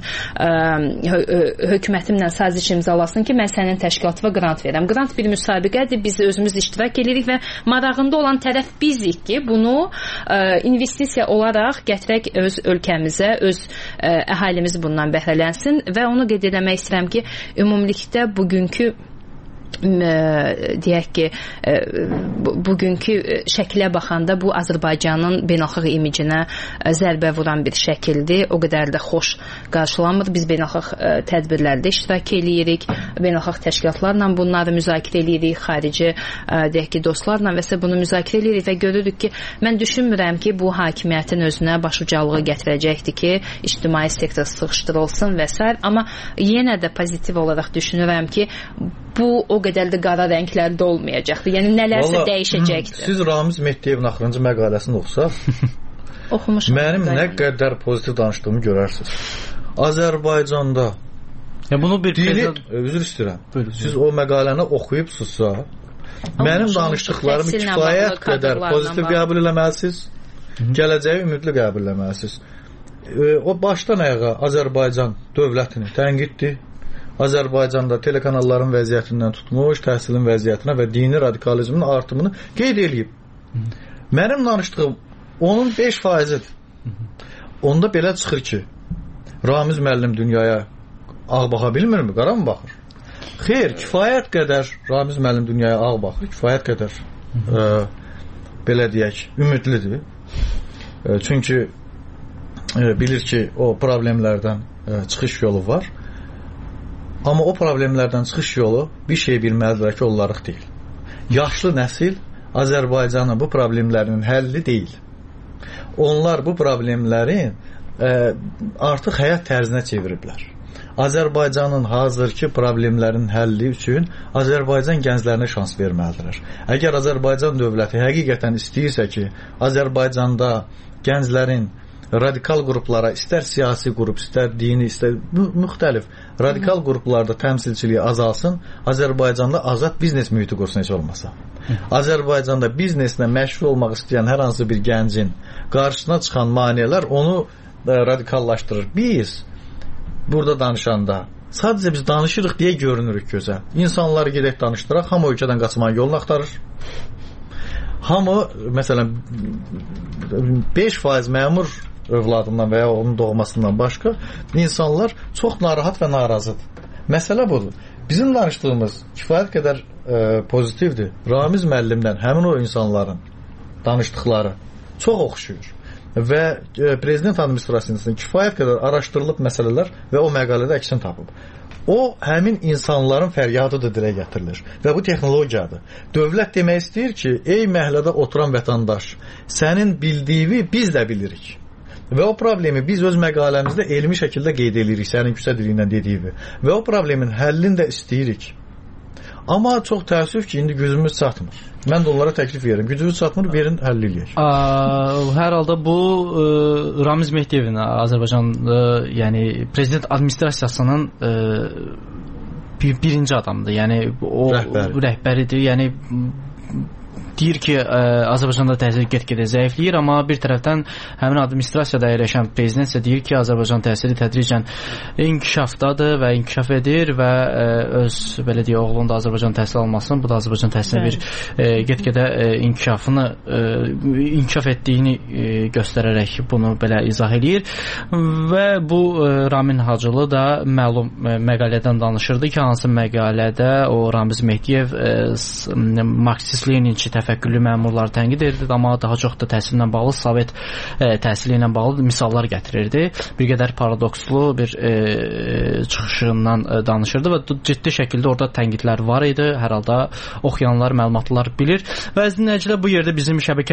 hökumətimlə saziş imzalasın ki, mən sənin təşkilatıma qrant verəm. Qrant bir müsabiqədir, biz özümüz iştirak edirik və marağında olan tərəf bizik ki, bunu investisiya olaraq gətirək öz ölkəmizə, öz əhalimiz bundan bəhrələnsin və onu qeyd eləmək istəyirəm ki, ümumilikdə bugünkü deyək ki, bugünkü şəklə baxanda bu Azərbaycanın beynəlxalq imicinə zərbə vuran bir şəkildir. O qədər də xoş qarşılanmır. Biz beynəlxalq tədbirlərdə iştirak edirik, beynəlxalq təşkilatlarla bunları müzakirə edirik, xarici deyək ki, dostlarla və s. bunu müzakirə edirik və görürük ki, mən düşünmürəm ki, bu hakimiyyətin özünə başucalığı gətirəcəkdir ki, ictimai sektor sıxışdırılsın və s. Amma yenə də pozitiv olaraq düşünürəm ki, bu o qədər də qara rənglərdə olmayacaqdır. Yəni nələrsə dəyişəcəkdir. Siz Ramiz Mehdiyevin axırıncı məqaləsini oxusaq, mənim nə qədər pozitiv danışdığımı görərsiniz. Azərbaycanda üzr istəyirəm. Siz o məqaləni oxuyubsuzsa, mənim danışdıqlarımı kifayət qədər pozitiv qəbul eləməlisiniz, gələcəyi ümidli qəbul eləməlisiniz. O başdan ayağa Azərbaycan dövlətini tənqiddir. Azərbaycanda telekanalların vəziyyətindən tutmuş, təhsilin vəziyyətinə və dini radikalizmin artımını qeyd edib. Mənim danışdığım onun 5%-idir. Onda belə çıxır ki, Ramiz müəllim dünyaya ağ baxa bilmirmi, qara mı baxır? Xeyr, kifayət qədər Ramiz müəllim dünyaya ağ baxır, kifayət qədər belə deyək, ümidlidir. Çünki bilir ki, o problemlərdən çıxış yolu var. Amma o problemlərdən çıxış yolu bir şey bilməlidir ki, onlarıq deyil. Yaşlı nəsil Azərbaycanın bu problemlərinin həlli deyil. Onlar bu problemlərin artıq həyat tərzinə çeviriblər. Azərbaycanın hazırki problemlərin həlli üçün Azərbaycan gənclərinə şans verməlidirlər. Əgər Azərbaycan dövləti həqiqətən istəyirsə ki, Azərbaycanda gənclərin radikal qruplara, istər siyasi qrup, istər dini, istər müxtəlif radikal qruplarda təmsilçiliyi azalsın, Azərbaycanda azad biznes mühiti qursun heç olmasa. Azərbaycanda bizneslə məşğul olmaq istəyən hər hansı bir gəncin qarşısına çıxan maneələr onu radikallaşdırır. Biz burada danışanda sadəcə biz danışırıq deyə görünürük gözə. İnsanları gedək danışdıraq, hamı ölkədən qaçmanın yolunu axtarır. Hamı, məsələn, 5% məmur övladından və ya onun doğmasından başqa insanlar çox narahat və narazıdır. Məsələ budur. Bizim danışdığımız kifayət qədər pozitivdir. Ramiz müəllimdən həmin o insanların danışdıqları çox oxşuyur. Və prezident administrasiyasının kifayət qədər araşdırılıb məsələlər və o məqalədə əksini tapıb. O, həmin insanların fəryadıdır dilə gətirilir. Və bu texnologiyadır. Dövlət demək istəyir ki, ey məhəllədə oturan vətəndaş, sənin bildiyini biz də bilirik. Və o problemi biz öz məqaləmizdə elmi şəkildə qeyd edirik, sənin küçə dilindən dediyi. Və o problemin həllini də istəyirik. Amma çox təəssüf ki, indi gücümüz çatmır. Mən də onlara təklif verirəm. Gücümüz çatmır, verin, həll eləyək. Hər halda bu Ramiz Mehdiyevin Azərbaycan yəni prezident administrasiyasının birinci adamdır. Yəni o rəhbəridir. Yəni deyir ki, Azərbaycanda təhsil get-gedə zəifləyir, amma bir tərəfdən həmin administrasiyada yerləşən prezident isə deyir ki, Azərbaycan təhsili tədricən inkişafdadır və inkişaf edir və öz belə deyə oğlunun da Azərbaycan təhsil almasın, bu da Azərbaycan təhsilinə bir get-gedə inkişaf etdiyini göstərərək bunu belə izah eləyir və bu Ramin Hacılı da məlum məqalədən danışırdı ki, hansı məqalədə o Ramiz Mehdiyev Marksist-Leninçi təfəkkürlü məmurları tənqid edirdi, amma daha çox da təhsillə bağlı, Sovet təhsili ilə bağlı misallar gətirirdi. Bir qədər paradokslu bir çıxışından danışırdı və ciddi şəkildə orada tənqidlər var idi. Hər halda oxuyanlar, məlumatlılar bilir. Və əziz dinləyicilər, bu yerdə bizim şəbəkə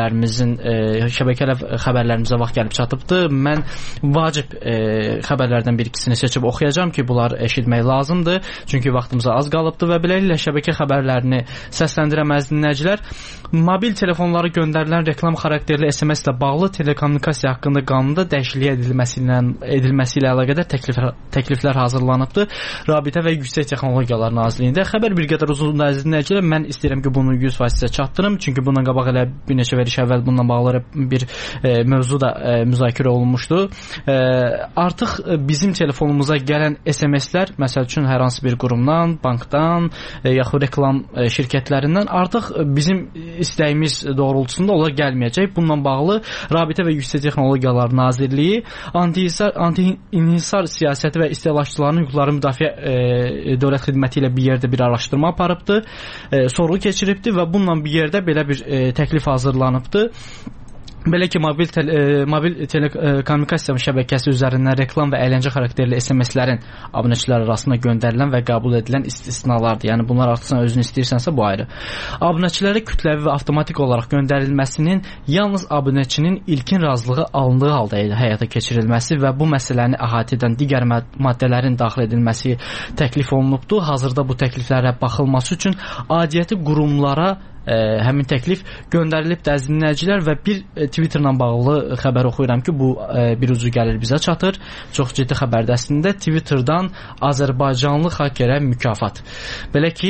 xəbərlərimizə vaxt gəlib çatıbdır. Mən vacib xəbərlərdən bir ikisini seçib oxuyacağam ki, bunlar eşitmək lazımdır. Çünki vaxtımıza az qalıbdır və beləliklə şəbəkə xəbərlərini səsləndirəm əziz dinləyicilər. Mobil telefonlara göndərilən reklam xarakterli SMS ilə bağlı telekommunikasiya haqqında qanunda dəyişiklik edilməsi ilə əlaqədar təkliflər hazırlanıbdır. Rabitə və Yüksək Texnologiyalar Nazirliyində. Xəbər bir qədər uzundur əziz dinləyicilər. Mən istəyirəm ki, bunu 100% sizə çatdırım. Çünki bundan qabaq elə bir neçə veriş əvvəl bununla bağlı bir mövzu da müzakirə olunmuşdu. Artıq bizim telefonumuza gələn SMS-lər, məsəl üçün hər hansı bir qurumdan, bankdan, yaxud reklam şirkətlərindən artıq bizim istəyimiz doğrultusunda onlar gəlməyəcək. Bununla bağlı Rabitə və Yüksək Texnologiyalar Nazirliyi anti-inhisar siyasəti və istehlakçıların hüquqları müdafiə dövlət xidməti ilə bir yerdə bir araşdırma aparıbdı, sorğu keçiribdi və bununla bir yerdə belə bir təklif hazırlanıbdı. Belə ki, mobil telekommunikasiya şəbəkəsi üzərindən reklam və əyləncə xarakterli SMS-lərin abunəçilər arasında göndərilən və qəbul edilən istisnalardır. Yəni bunlar artıq sən özün istəyirsənsə bu ayrı. Abunəçilərə kütləvi və avtomatik olaraq göndərilməsinin yalnız abunəçinin ilkin razılığı alındığı halda həyata keçirilməsi və bu məsələni əhatə edən digər maddələrin daxil edilməsi təklif olunubdur. Hazırda bu təkliflərə baxılması üçün aidiyyəti qurumlara həmin təklif göndərilib əziz dinləyicilər və bir Twitterla bağlı xəbər oxuyuram ki, bu bir ucu gəlir bizə çatır. Çox ciddi xəbərdir əslində. Twitterdan Azərbaycanlı hakerə mükafat. Belə ki,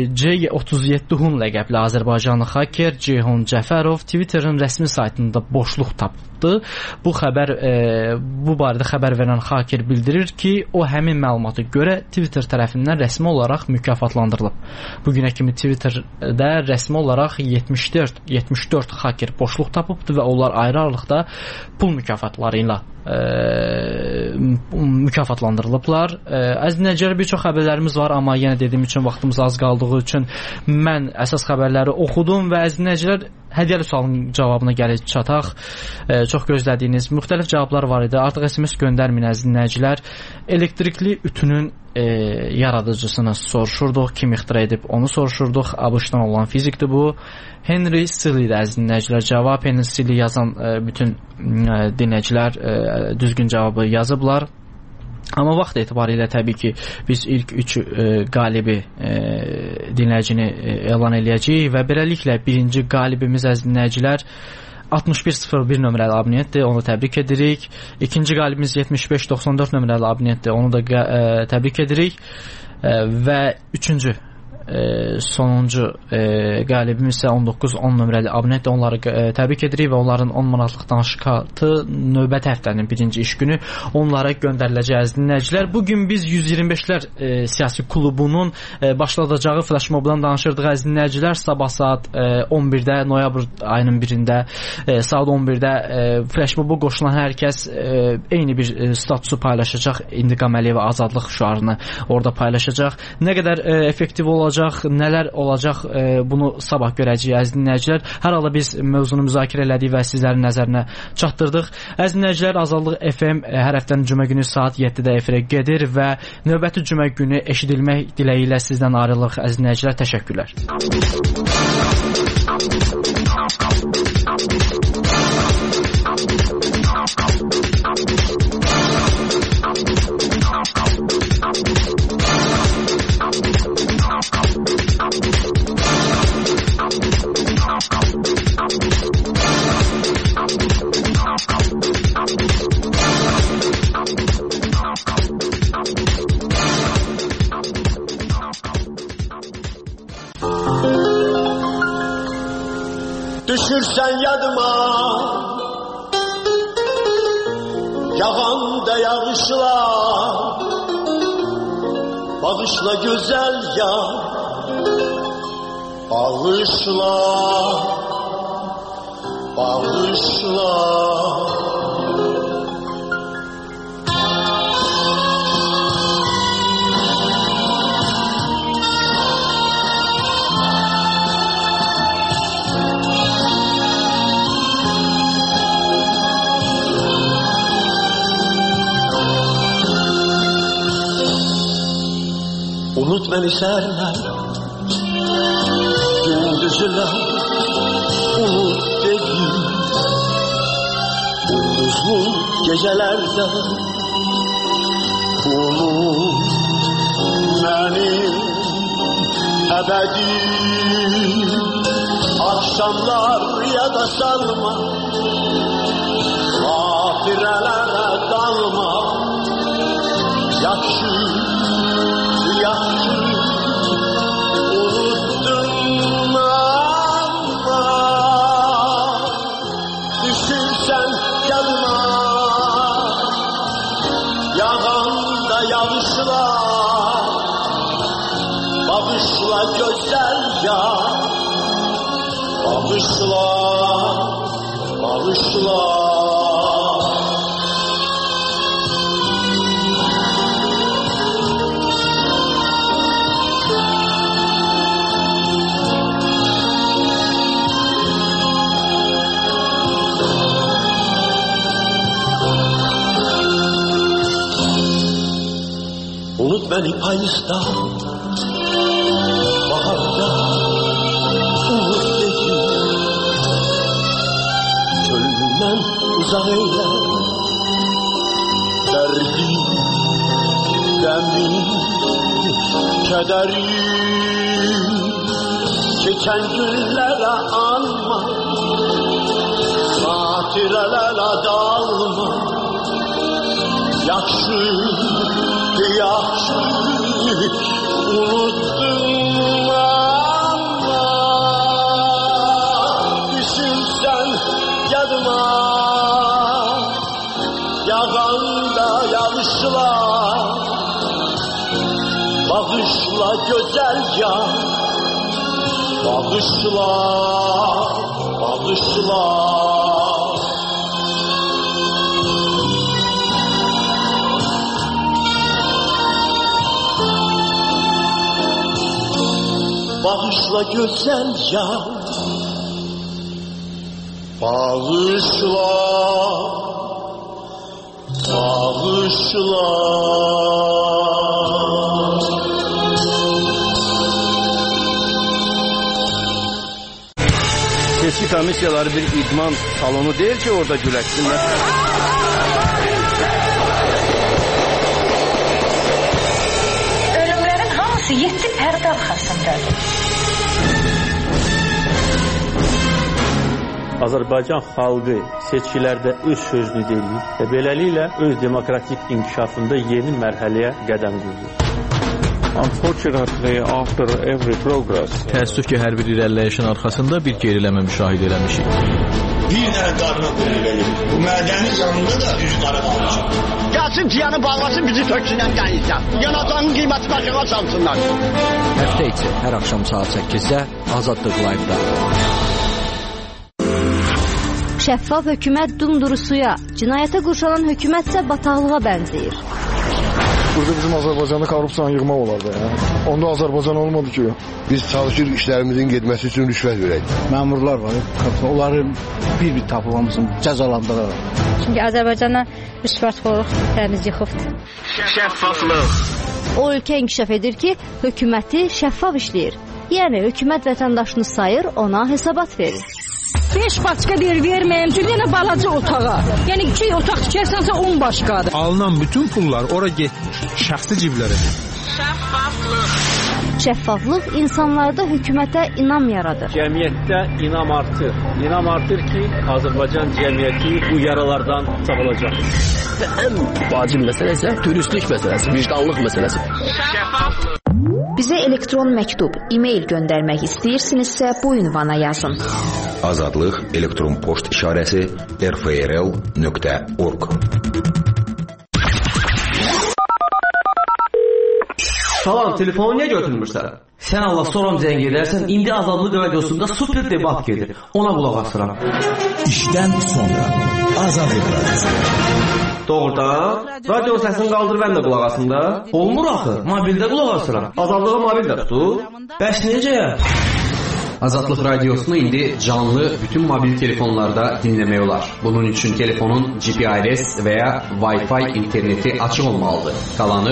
C37 Hun ləqəbli Azərbaycanlı haker Ceyhun Cəfərov Twitterin rəsmi saytında boşluq tapdı. Bu barədə xəbər verən haker bildirir ki, o həmin məlumata görə Twitter tərəfindən rəsmi olaraq mükafatlandırılıb. Bugünə kimi Twitterdə rəsmi olaraq 74 haker boşluq tapıbdı və onlar ayrı aralıqda pul mükafatları ilə mükafatlandırılıblar. Əziz dinləyicilər, bir çox xəbərlərimiz var, amma yenə dediyim üçün vaxtımız az qaldığı üçün mən əsas xəbərləri oxudum və əziz dinləyicilər, hədiyyəli sualın cavabına gəlib çataq. Çox gözlədiyiniz müxtəlif cavablar var idi. Artıq SMS göndərməyin əziz dinləyicilər. Elektrikli ütünün yaradıcısını soruşurduq, kim ixtira edib onu soruşurduq. ABŞ-dan olan fizikdir bu. Henry Silly də əziz dinləyicilər cavab. Henry Silly yazan bütün dinləyicilər düzgün cavabı yazıblar. Amma vaxt etibarilə təbii ki, biz ilk 3 qalibi dinləyicini elan eləyəcəyik və beləliklə birinci qalibimiz əziz dinləyicilər 6101 nömrəli abunentdir, onu təbrik edirik. İkinci qalibimiz 7594 nömrəli abunentdir, onu da təbrik edirik. Və üçüncü sonuncu qalibimiz isə 1910 nömrəli abunentdir, onları təbrik edirik və onların 10 manatlıq danışıqatı növbəti həftənin birinci iş günü onlara göndəriləcək əziz dinləyicilər. Bugün biz 125-lər siyasi klubunun başladacağı flash mobdan danışırdıq əziz dinləyicilər. Sabah saat 11-də, noyabr ayının 1-də saat 11-də flash mobu qoşulan hər kəs eyni bir statusu paylaşacaq. İntiqam Əliyeva azadlıq şüarını orada paylaşacaq. Nə qədər effektiv olacaq, nələr olacaq, bunu sabah görəcəyik əziz dinləyicilər. Hər halda biz mövzunu müzakirə elədik və sizlərin nəzərinə çatdırdıq. Əziz dinləyicilər, Azadlıq FM hər həftənin cümə günü saat 7-də efirə gedir və növbəti cümə günü eşidilmək diləyi ilə sizdən ayrılıq əziz dinləyicilər. Təşəkkürlər. Thank you. Düşürsen yadıma yağanda yağışlar, bağışla güzel yar, bağışla, bağışla. Unut beni serler, gündüzler, unut dedi. Gündüzlü gecelerde unut beni ebedi. Akşamlar ya da salma, hatirelere dalma. Yakşı unuttum ama düşünsen yanıma yağanda yağışlar, bağışla güzel yar, bağışla, bağışla. Unut beni payızda, baharda, unut dedi. Çölünden uzak eyle, derdi, demi, kederi. Geçen günlere anma, hatirelere dalma. Yakşı, yakşı, unuttum ama düşünsen yadıma yağanda yağışlar, bağışla güzel yar, bağışla, bağışla. Bağışla güzel yar, bağışla, bağışla. Seçki komisyaları bir idman salonu değil ki orada güleşsinler. Ölümlerin hamısı 7 pərdə arxasındadır. Azərbaycan xalqı seçkilərdə öz sözünü deyir və beləliklə öz demokratik inkişafında yeni mərhələyə qədəm qoyur. Unfortunately, after every progress, təəssüf ki, hər bir irəliləyişin arxasında bir geriləmə müşahidə eləmişik. Bir dənə qarına qoyulur. Bu mədəni yanında da üz qara qalmışıq. Gəlsin ciyanı bağlasın, bizi töksünən dənizdən. Yanacağın qiyməti başına salsınlar. Həftə içi hər axşam saat 8-də Azadlıq Live-da. Şəffaf hökumət dumdurusuya, cinayətə qurşanan hökumətsə bataqlığa bənzəyir. Burada bizim Azərbaycanda korrupsiyanı yığmaq olardı. Onda Azərbaycan olmadı ki. Biz çalışır işlərimizin getməsi üçün rüşvət verək. Məmurlar var, onları bir-bir tapılmamızın cəzalandırırlar. Çünki Azərbaycana rüşvətxorluq təmiz yıxıbdır. Şəffaflıq. O ölkə inkişaf edir ki, hökuməti şəffaf işləyir. Yəni hökumət vətəndaşını sayır, ona hesabat verir. 5 başqa verməyim üçün yenə balaca otağa. Yəni 2 otaq tikərsənsə 10 başqadır. Alınan bütün pullar ora getmir, şəxsi ciblərə. Şəffaflıq. Şəffaflıq insanlarda hökumətə inam yaradır. Cəmiyyətdə inam artır. İnam artır ki, Azərbaycan cəmiyyəti bu yaralardan sağalacaq. Və ən vacib məsələ isə dürüstlük məsələsi, vicdanlıq məsələsi. Bizə elektron məktub, e-mail göndərmək istəyirsinizsə bu ünvana yazın. Azadlıq elektron poçt işarəsi rfrl.org. Salam, telefonu niyə götürmürsən? Sən Allah soram zəng edərsən, indi Azadlıq radiosunda super debat gedir. Ona qulaq asıram. İşdən sonra Azadlıq radiosu. Doğrudan, radio səsini qaldır, mən də qulaq asım da. Olmur axı, mobildə qulaq asıram. Azadlığı mobildə tutur. Bəs necə? Azadlıq radiosunu indi canlı bütün mobil telefonlarda dinləmək olar. Bunun üçün telefonun GPRS və ya Wi-Fi interneti açıq olmalıdır. Qalanı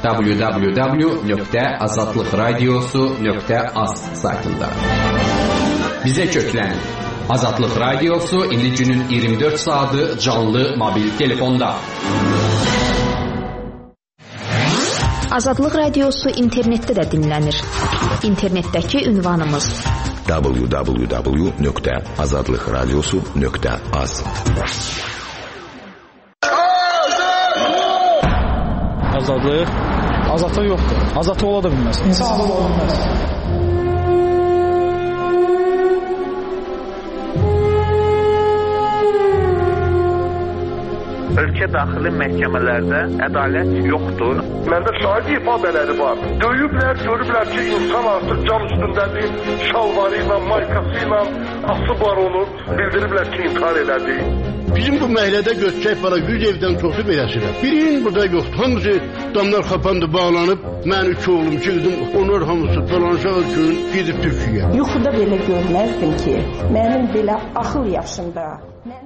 www.azadlıqradiosu.az saytında. Bizə köklənin. Azadlıq radiosu indi günün 24 saatı canlı mobil telefonda. Azadlıq radiosu internetdə də dinlənir. İnternetdəki ünvanımız www.azadlıqradiosu.az. Azadlıq? Azadlıq yoxdur. Azadlıq ola da bilməz. İnsanlıq ola bilməz. Ölkə daxili məhkəmələrdə ədalət yoxdur. Məndə şahid ifadeləri var. Döyüblər, görüblər ki, insan artıq can üstündədir, şalvarı ilə, maykası ilə asıb var onu, bildiriblər ki, intihar elədi. Bizim bu məhəllədə göçək var, 100 evdən çoxu beləsirəm. Birinin burada yoxdur. Hamısı damlar xapandı, bağlanıb, mən 2 oğlum çəkdim, onlar hamısı dolanışaq üçün gedib Türkiyəyə. Yuxuda belə görməzdim ki, mənim belə axıl yaşımda